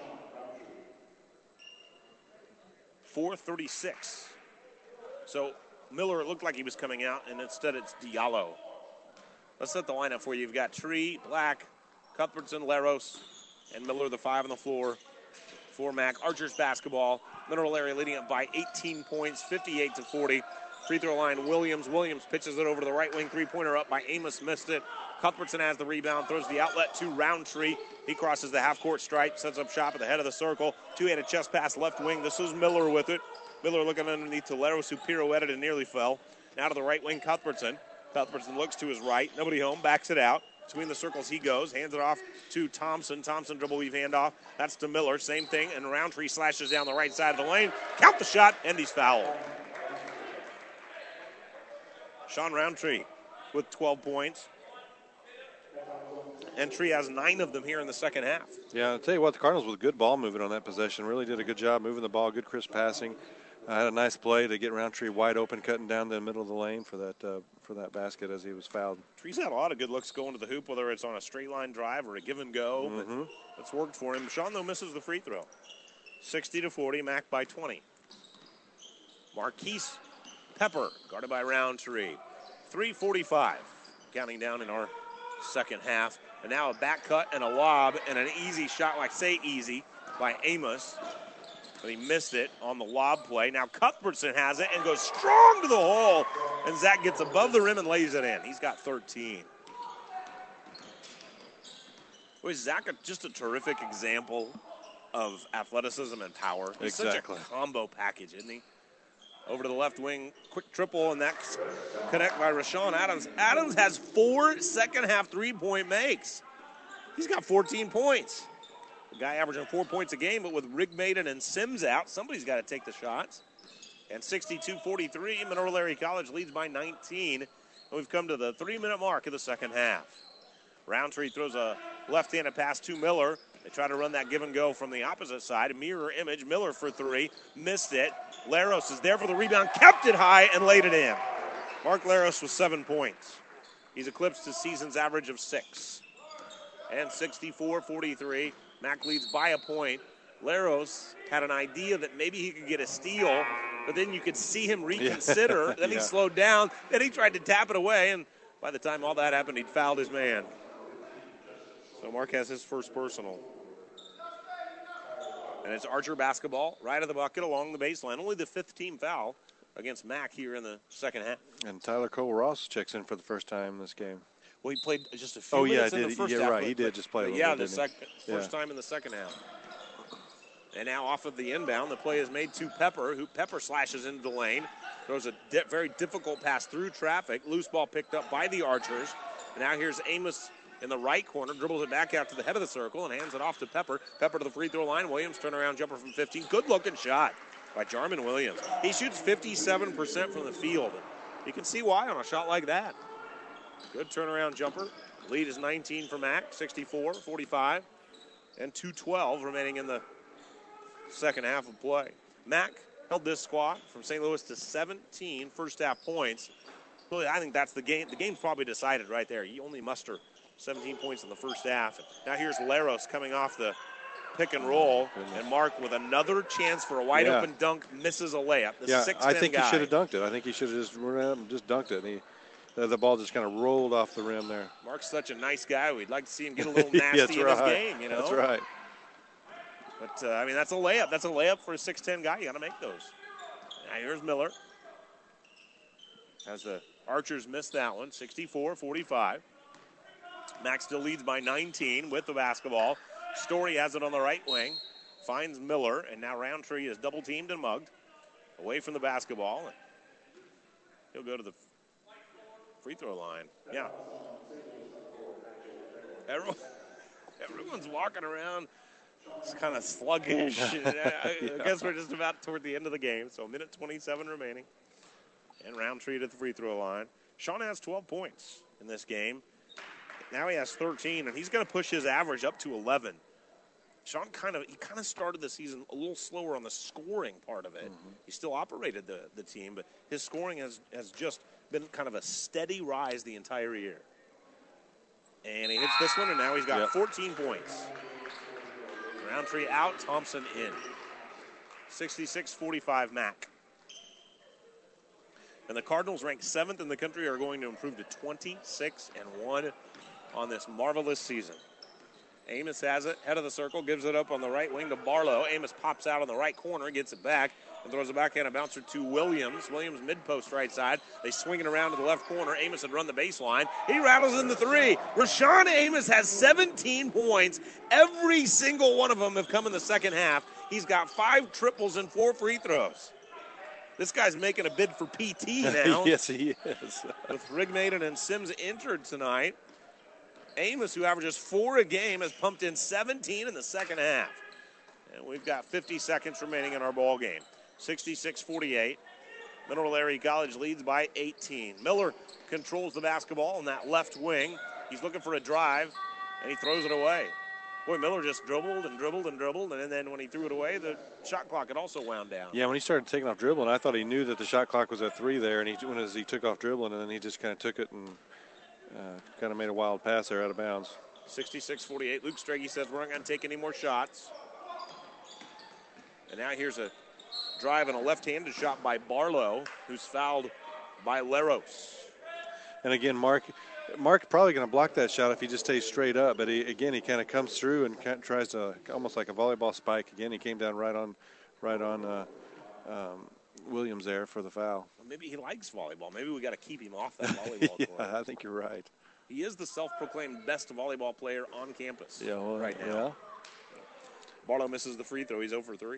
4:36. So Miller, it looked like he was coming out, and instead it's Diallo. Let's set the lineup for you. You've got Tree, Black, Cuthbertson, Laros, and Miller, the 5 on the floor for Mac. Archers basketball. Mineral area leading up by 18 points, 58-40. Free throw line, Williams. Williams pitches it over to the right wing. 3-pointer up by Amos, missed it. Cuthbertson has the rebound, throws the outlet to Roundtree. He crosses the half-court stripe, sets up shop at the head of the circle. 2-handed chest pass left wing. This is Miller with it. Miller looking underneath to Laros, who pirouetted and nearly fell. Now to the right wing, Cuthbertson. Cuthbertson looks to his right. Nobody home, backs it out. Between the circles he goes, hands it off to Thompson. Thompson dribble weave handoff. That's to Miller. Same thing, and Roundtree slashes down the right side of the lane. Count the shot, and he's fouled. Sean Roundtree with 12 points. And Tree has 9 of them here in the second half. Yeah, I'll tell you what, the Cardinals with good ball movement on that possession really did a good job moving the ball, good crisp passing. Had a nice play to get Roundtree wide open, cutting down the middle of the lane for that basket as he was fouled. Tree's had a lot of good looks going to the hoop, whether it's on a straight line drive or a give and go. Mm-hmm. But it's worked for him. Sean, though, misses the free throw. 60-40, Mac by 20. Marquise Pepper, guarded by Roundtree. 3:45, counting down in our second half. And now a back cut and a lob and an easy shot, like say easy, by Amos. But he missed it on the lob play. Now Cuthbertson has it and goes strong to the hole. And Zach gets above the rim and lays it in. He's got 13. Boy, Zach just a terrific example of athleticism and power. He's exactly. Such a combo package, isn't he? Over to the left wing, quick triple, and that's connect by Rashawn Adams. Adams has 4 second-half three-point makes. He's got 14 points. The guy averaging 4 points a game, but with Rigmaiden and Sims out, somebody's got to take the shots. And 62-43, Mineral Area College leads by 19. And we've come to the 3-minute mark of the second half. Roundtree throws a left-handed pass to Miller. They try to run that give and go from the opposite side. A mirror image. Miller for 3. Missed it. Laros is there for the rebound. Kept it high and laid it in. Mark Laros with 7 points. He's eclipsed his season's average of 6. And 64-43. Mac leads by a point. Laros had an idea that maybe he could get a steal, but then you could see him reconsider. Yeah. Then he slowed down. Then he tried to tap it away, and by the time all that happened, he'd fouled his man. So Mark has his first personal. And it's Archer basketball, right of the bucket along the baseline. Only the 5th team foul against Mac here in the second half. And Tyler Cole-Ross checks in for the first time in this game. Well, he played just a few minutes in the first half. Yeah, right. He did just play a little bit, first time in the second half. And now off of the inbound, the play is made to Pepper, who Pepper slashes into the lane. Throws a very difficult pass through traffic. Loose ball picked up by the Archers. Now here's Amos in the right corner, dribbles it back out to the head of the circle and hands it off to Pepper. Pepper to the free throw line. Williams turnaround jumper from 15. Good looking shot by Jarman Williams. He shoots 57% from the field. You can see why on a shot like that. Good turnaround jumper. Lead is 19 for Mack, 64-45, and 2:12 remaining in the second half of play. Mack held this squad from St. Louis to 17 first half points. Really, I think that's the game. The game's probably decided right there. You only muster 17 points in the first half. Now here's Laros coming off the pick and roll, and Mark with another chance for a wide open dunk misses a layup. The 6'10" I think guy. he should have dunked it. I think he should have just run out and just dunked it. And the ball just kind of rolled off the rim there. Mark's such a nice guy. We'd like to see him get a little nasty in his game, you know. That's right. But, I mean, that's a layup. That's a layup for a 6'10" guy. You got to make those. Now here's Miller. As the Archers missed that one, 64-45. Mack still leads by 19 with the basketball. Story has it on the right wing. Finds Miller, and now Roundtree is double-teamed and mugged. Away from the basketball. He'll go to the free throw line. Yeah. Everyone's walking around. It's kind of sluggish. I guess we're just about toward the end of the game. So a minute 27 remaining. And Roundtree at the free throw line. Sean has 12 points in this game. Now he has 13, and he's going to push his average up to 11. Sean kind of started the season a little slower on the scoring part of it. Mm-hmm. He still operated the team, but his scoring has just been kind of a steady rise the entire year. And he hits this one, and now he's got 14 points. Roundtree out, Thompson in. 66-45 Mack. And the Cardinals, ranked 7th in the country, are going to improve to 26-1 on this marvelous season. Amos has it, head of the circle, gives it up on the right wing to Barlow. Amos pops out on the right corner, gets it back, and throws a backhand bouncer to Williams. Williams mid-post right side. They swing it around to the left corner. Amos had run the baseline. He rattles in the three. Rashawn Amos has 17 points. Every single one of them have come in the second half. He's got 5 triples and 4 free throws. This guy's making a bid for PT now. Yes, he is. With Rigmaiden and Sims injured tonight. Amos, who averages 4 a game, has pumped in 17 in the second half. And we've got 50 seconds remaining in our ball game. 66-48. Mineral Area College leads by 18. Miller controls the basketball on that left wing. He's looking for a drive, and he throws it away. Boy, Miller just dribbled, and then when he threw it away, the shot clock had also wound down. Yeah, when he started taking off dribbling, I thought he knew that the shot clock was at 3 there, and as he took off dribbling, and then he just kind of took it and kind of made a wild pass there out of bounds. 66-48. Luke Strage says we're not going to take any more shots. And now here's a drive and a left-handed shot by Barlow, who's fouled by Laros. And again, Mark probably going to block that shot if he just stays straight up. But he kind of comes through and tries to almost like a volleyball spike. Again, he came down right on Williams there for the foul. Well, maybe he likes volleyball. Maybe we got to keep him off that volleyball court. I think you're right. He is the self-proclaimed best volleyball player on campus right now. Yeah. Barlow misses the free throw. He's 0 for 3.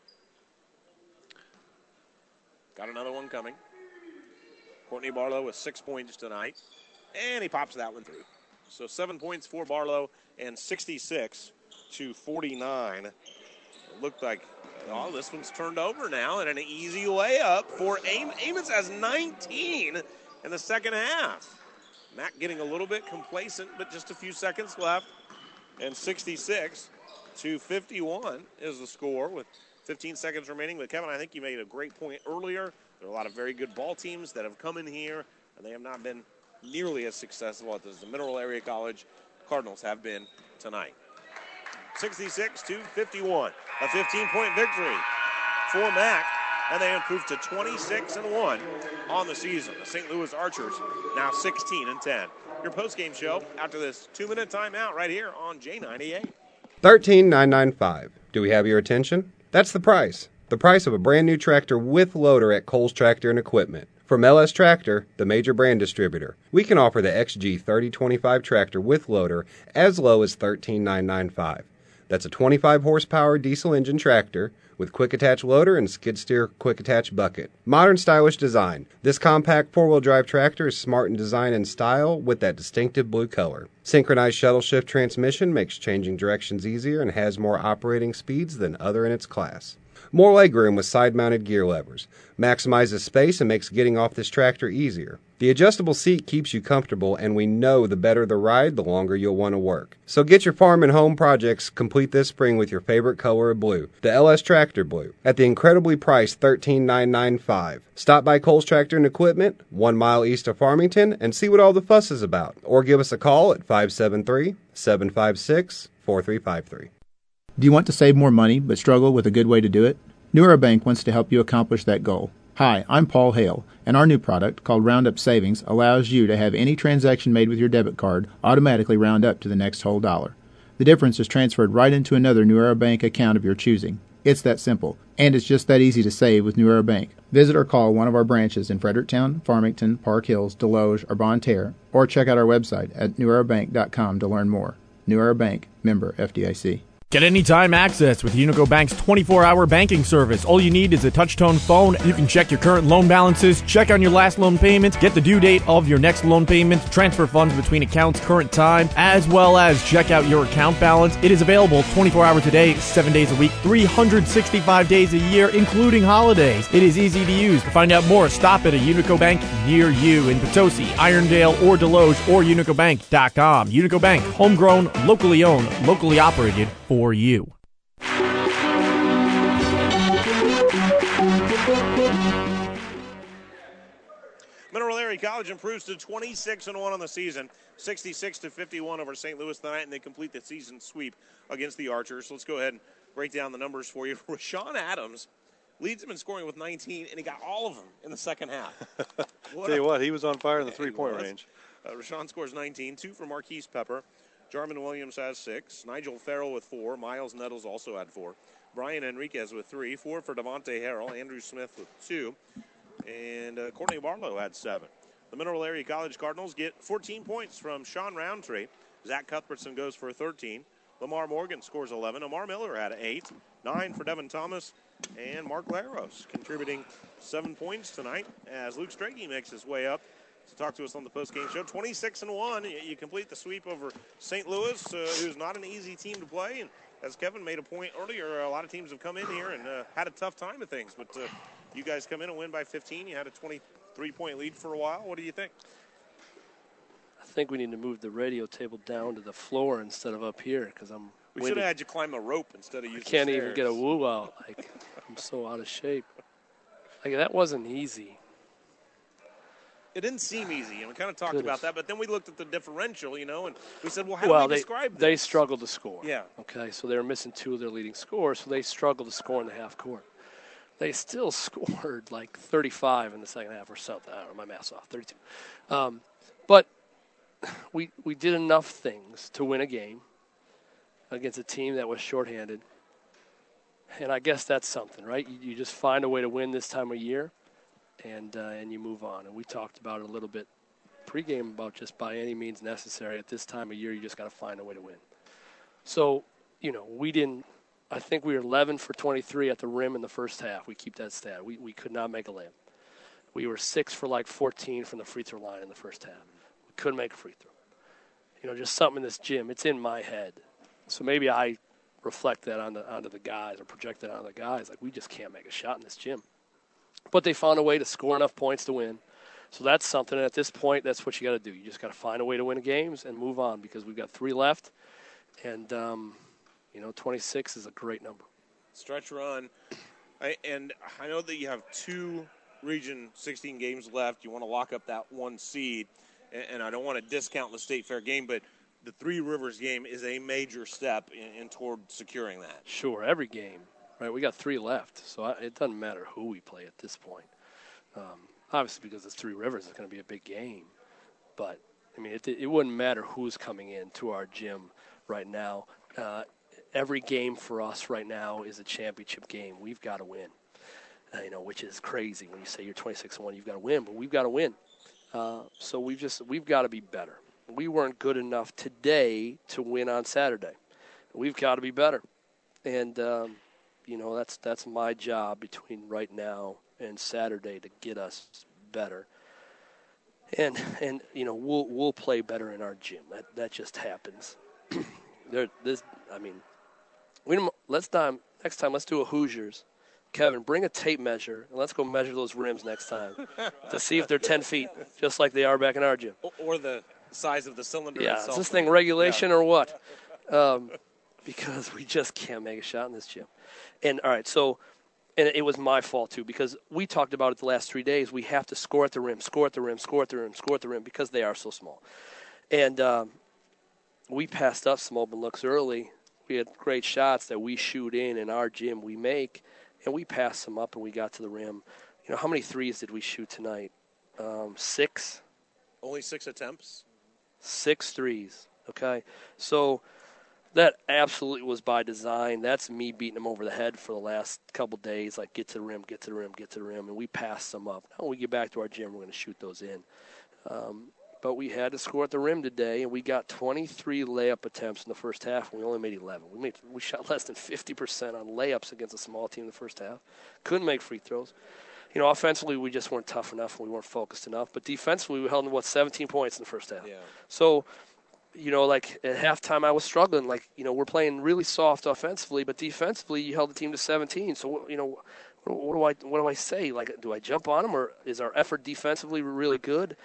Got another one coming. Courtney Barlow with 6 points tonight. And he pops that one through. So 7 points for Barlow and 66-49. It looked like, this one's turned over now, and an easy layup for Amos has 19 in the second half. Mack getting a little bit complacent, but just a few seconds left. And 66-51 is the score with 15 seconds remaining. But Kevin, I think you made a great point earlier. There are a lot of very good ball teams that have come in here, and they have not been nearly as successful as the Mineral Area College Cardinals have been tonight. 66-51, a 15-point victory for Mack, and they improved to 26-1 on the season. The St. Louis Archers now 16-10. Your postgame show after this 2-minute timeout right here on J98. $13,995. Do we have your attention? That's the price. The price of a brand new tractor with loader at Coles Tractor and Equipment. From LS Tractor, the major brand distributor, we can offer the XG 3025 tractor with loader as low as $13,995. That's a 25 horsepower diesel engine tractor with quick attach loader and skid steer quick attach bucket. Modern stylish design. This compact four-wheel drive tractor is smart in design and style with that distinctive blue color. Synchronized shuttle shift transmission makes changing directions easier and has more operating speeds than other in its class. More legroom with side-mounted gear levers. Maximizes space and makes getting off this tractor easier. The adjustable seat keeps you comfortable, and we know the better the ride, the longer you'll want to work. So get your farm and home projects complete this spring with your favorite color of blue, the LS Tractor Blue, at the incredibly priced $13,995. Stop by Coles Tractor and Equipment, 1 mile east of Farmington, and see what all the fuss is about. Or give us a call at 573-756-4353. Do you want to save more money but struggle with a good way to do it? New Era Bank wants to help you accomplish that goal. Hi, I'm Paul Hale, and our new product, called Roundup Savings, allows you to have any transaction made with your debit card automatically round up to the next whole dollar. The difference is transferred right into another New Era Bank account of your choosing. It's that simple, and it's just that easy to save with New Era Bank. Visit or call one of our branches in Fredericktown, Farmington, Park Hills, Deloge, or Bonne Terre, or check out our website at newerabank.com to learn more. New Era Bank, member FDIC. Get anytime access with Unico Bank's 24-hour banking service. All you need is a touch-tone phone. You can check your current loan balances, check on your last loan payment, get the due date of your next loan payment, transfer funds between accounts current time, as well as check out your account balance. It is available 24 hours a day, 7 days a week, 365 days a year, including holidays. It is easy to use. To find out more, stop at a Unico Bank near you in Potosi, Irondale, or Deloge, or unicobank.com. Unico Bank, homegrown, locally owned, locally operated for you. Mineral Area College improves to 26-1 on the season, 66-51 over St. Louis tonight, and they complete the season sweep against the Archers. So let's go ahead and break down the numbers for you. Rashawn Adams leads them in scoring with 19, and he got all of them in the second half. Tell you what, he was on fire in the three-point range. Rashawn scores 19, 2 for Marquise Pepper. Jarman Williams has 6. Nigel Farrell with 4. Miles Nettles also had 4. Brian Enriquez with 3. 4 for Devontae Harrell. Andrew Smith with 2. And Courtney Barlow had 7. The Mineral Area College Cardinals get 14 points from Sean Roundtree. Zach Cuthbertson goes for 13. Lamar Morgan scores 11. Amar Miller had 8. 9 for Devin Thomas. And Mark Laros contributing 7 points tonight as Luke Strachey makes his way up to talk to us on the postgame show. 26-1, you complete the sweep over St. Louis, who's not an easy team to play. And as Kevin made a point earlier, a lot of teams have come in here and had a tough time of things. But you guys come in and win by 15. You had a 23-point lead for a while. What do you think? I think we need to move the radio table down to the floor instead of up here because we should have had you climb a rope instead of using I can't stairs. even get a woo out. Like, I'm so out of shape. Like, that wasn't easy. It didn't seem easy, and we kind of talked about that. But then we looked at the differential, and we said, well, how do we describe this? They struggled to score. Yeah. Okay, so they were missing 2 of their leading scorers, so they struggled to score in the half court. They still scored like 35 in the second half or something. I don't know, my math's off, 32. But we did enough things to win a game against a team that was shorthanded. And I guess that's something, right? You just find a way to win this time of year. And you move on. And we talked about it a little bit pregame about just by any means necessary at this time of year, you just got to find a way to win. So, we didn't – I think we were 11 for 23 at the rim in the first half. We keep that stat. We could not make a layup. We were 6 for like 14 from the free throw line in the first half. We couldn't make a free throw. Just something in this gym. It's in my head. So maybe I reflect that onto the guys or project that onto the guys. Like, we just can't make a shot in this gym. But they found a way to score enough points to win. So that's something. And at this point, that's what you got to do. You just got to find a way to win games and move on because we've got 3 left. And, 26 is a great number. Stretch run. And I know that you have 2 Region 16 games left. You want to lock up that 1 seed. And I don't want to discount the State Fair game, but the Three Rivers game is a major step in toward securing that. Sure, every game. Right, we got 3 left, so it doesn't matter who we play at this point. Obviously, because it's Three Rivers, it's going to be a big game. But, it wouldn't matter who's coming in to our gym right now. Every game for us right now is a championship game. We've got to win, which is crazy when you say you're 26-1, you've got to win, but we've got to win. So we've got to be better. We weren't good enough today to win on Saturday. we've got to be better. And, that's my job between right now and Saturday to get us better. And we'll play better in our gym. That just happens. Next time, let's do a Hoosiers. Kevin, bring a tape measure, and let's go measure those rims next time to see if they're 10 feet, just like they are back in our gym. Or the size of the cylinder itself. Is this thing regulation or what? Because we just can't make a shot in this gym. And, all right, and it was my fault, too, because we talked about it the last 3 days. We have to score at the rim, score at the rim, score at the rim, score at the rim, because they are so small. And we passed up some open looks early. We had great shots that we shoot in our gym we make, and we passed them up and we got to the rim. How many threes did we shoot tonight? 6. Only 6 attempts? 6 threes, okay? So that absolutely was by design. That's me beating them over the head for the last couple days, like get to the rim, get to the rim, get to the rim, and we passed them up. Now when we get back to our gym, we're going to shoot those in. But we had to score at the rim today, and we got 23 layup attempts in the first half, and we only made 11. We shot less than 50% on layups against a small team in the first half. Couldn't make free throws. Offensively, we just weren't tough enough, and we weren't focused enough. But defensively, we held 17 points in the first half. Yeah. So, like at halftime, I was struggling. We're playing really soft offensively, but defensively, you held the team to 17. So, what do I say? Do I jump on them, or is our effort defensively really good?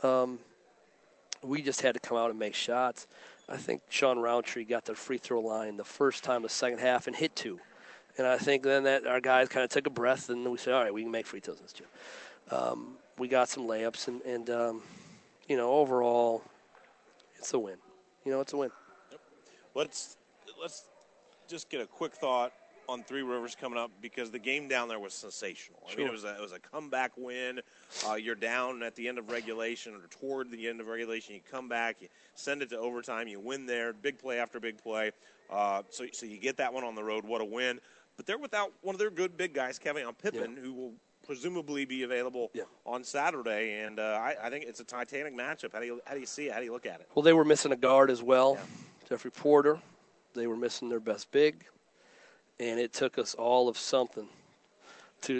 We just had to come out and make shots. I think Sean Roundtree got the free throw line the first time the second half and hit 2. And I think then that our guys kind of took a breath, and we said, all right, we can make free throws in this gym. We got some layups, and overall, it's a win. It's a win. Yep. Let's just get a quick thought on Three Rivers coming up, because the game down there was sensational. Sure. I mean, it was a comeback win. You're down at the end of regulation or toward the end of regulation. You come back, you send it to overtime, you win there, big play after big play. So you get that one on the road. What a win. But they're without one of their good big guys, Kevin Pippen, who will presumably be available on Saturday. And I think it's a titanic matchup. How do you see it? How do you look at it? Well, they were missing a guard as well, Jeffrey Porter. They were missing their best big. And it took us all of something to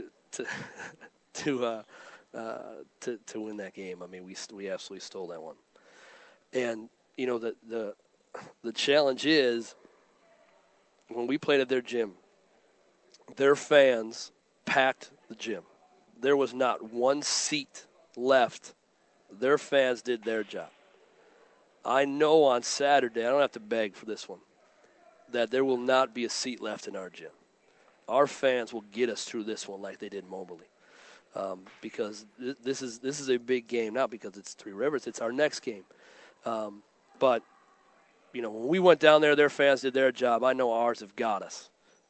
win that game. I mean, we absolutely stole that one. And the challenge is, when we played at their gym, their fans packed the gym. There was not one seat left. Their fans did their job. I know on Saturday, I don't have to beg for this one, that there will not be a seat left in our gym. Our fans will get us through this one like they did Moberly, because this is a big game. Not because it's Three Rivers; it's our next game. But when we went down there, their fans did their job. I know ours have got us.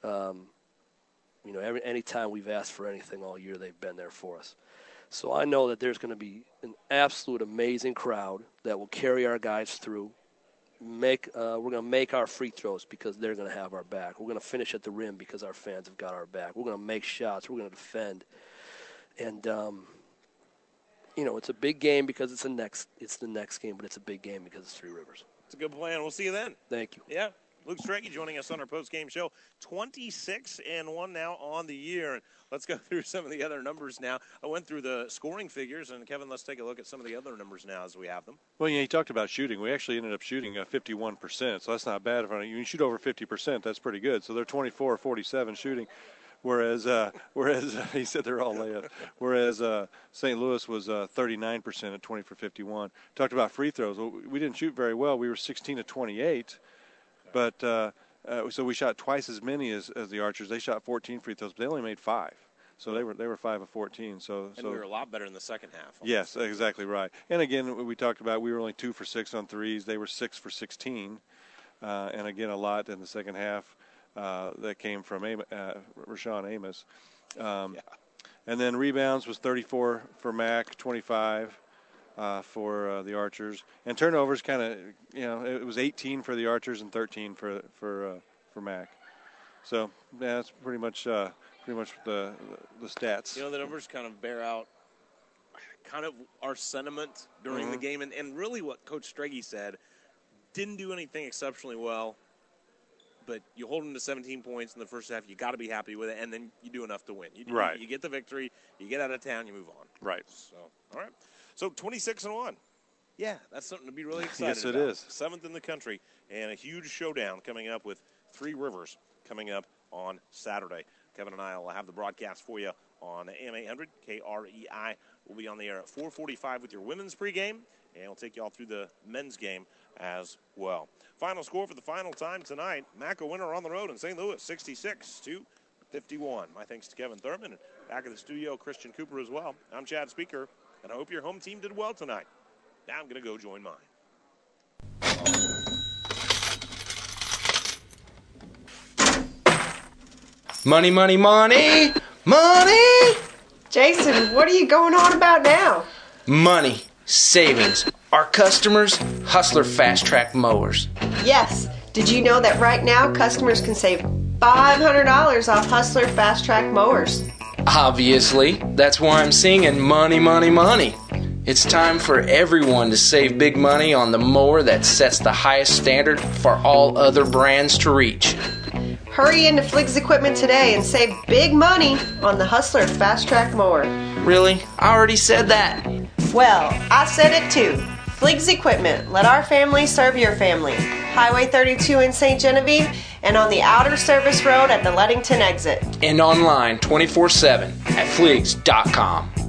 Any time we've asked for anything all year, they've been there for us. So I know that there's going to be an absolute amazing crowd that will carry our guys through. We're going to make our free throws because they're going to have our back. We're going to finish at the rim because our fans have got our back. We're going to make shots. We're going to defend. And, it's a big game because it's the next game, but it's a big game because it's Three Rivers. It's a good plan. We'll see you then. Thank you. Yeah. Luke Strachey joining us on our post-game show. 26-1 now on the year. And let's go through some of the other numbers now. I went through the scoring figures, and Kevin, let's take a look at some of the other numbers now as we have them. Well, you talked about shooting. We actually ended up shooting 51%, so that's not bad. If you shoot over 50%, that's pretty good. So they're 24-47 shooting, whereas he said they're all layups. Whereas St. Louis was 39% at 20 for 51. Talked about free throws. Well, we didn't shoot very well. We were 16-28. But so we shot twice as many as the Archers. They shot 14 free throws, but they only made 5. So they were 5 of 14. So we were a lot better in the second half. Yes, exactly right. And again, we talked about we were only 2 for 6 on threes. They were 6 for 16, and again a lot in the second half that came from Rashawn Amos. And then rebounds was 34 for Mac, 25. For the Archers, and turnovers kind of, it was 18 for the Archers and 13 for Mac. So that's pretty much the stats. The numbers kind of bear out kind of our sentiment during the game, and really what Coach Strachey said. Didn't do anything exceptionally well. but you hold them to 17 points in the first half. You got to be happy with it, and then you do enough to win. Right. You get the victory. You get out of town. You move on. Right. So, all right. So 26-1. Yeah, that's something to be really excited Yes, about. it is. 7th in the country, and a huge showdown coming up with Three Rivers coming up on Saturday. Kevin and I will have the broadcast for you on AM 800. KREI will be on the air at 4:45 with your women's pregame, and we'll take you all through the men's game as well. Final score for the final time tonight. Mac a winner on the road in St. Louis, 66-51. My thanks to Kevin Thurman, and back at the studio, Christian Cooper as well. I'm Chad Speaker, and I hope your home team did well tonight. Now I'm going to go join mine. Money, money, money, money! Jason, what are you going on about now? Money, savings. Our customers, Hustler Fast Track Mowers. Yes. Did you know that right now customers can save $500 off Hustler Fast Track Mowers? Obviously, that's why I'm singing money, money, money. It's time for everyone to save big money on the mower that sets the highest standard for all other brands to reach. Hurry into Fliggs Equipment today and save big money on the Hustler Fast Track Mower. Really? I already said that. Well, I said it too. Fliggs Equipment. Let our family serve your family. Highway 32 in St. Genevieve and on the Outer Service Road at the Ludington exit. And online 24/7 at Fliggs.com.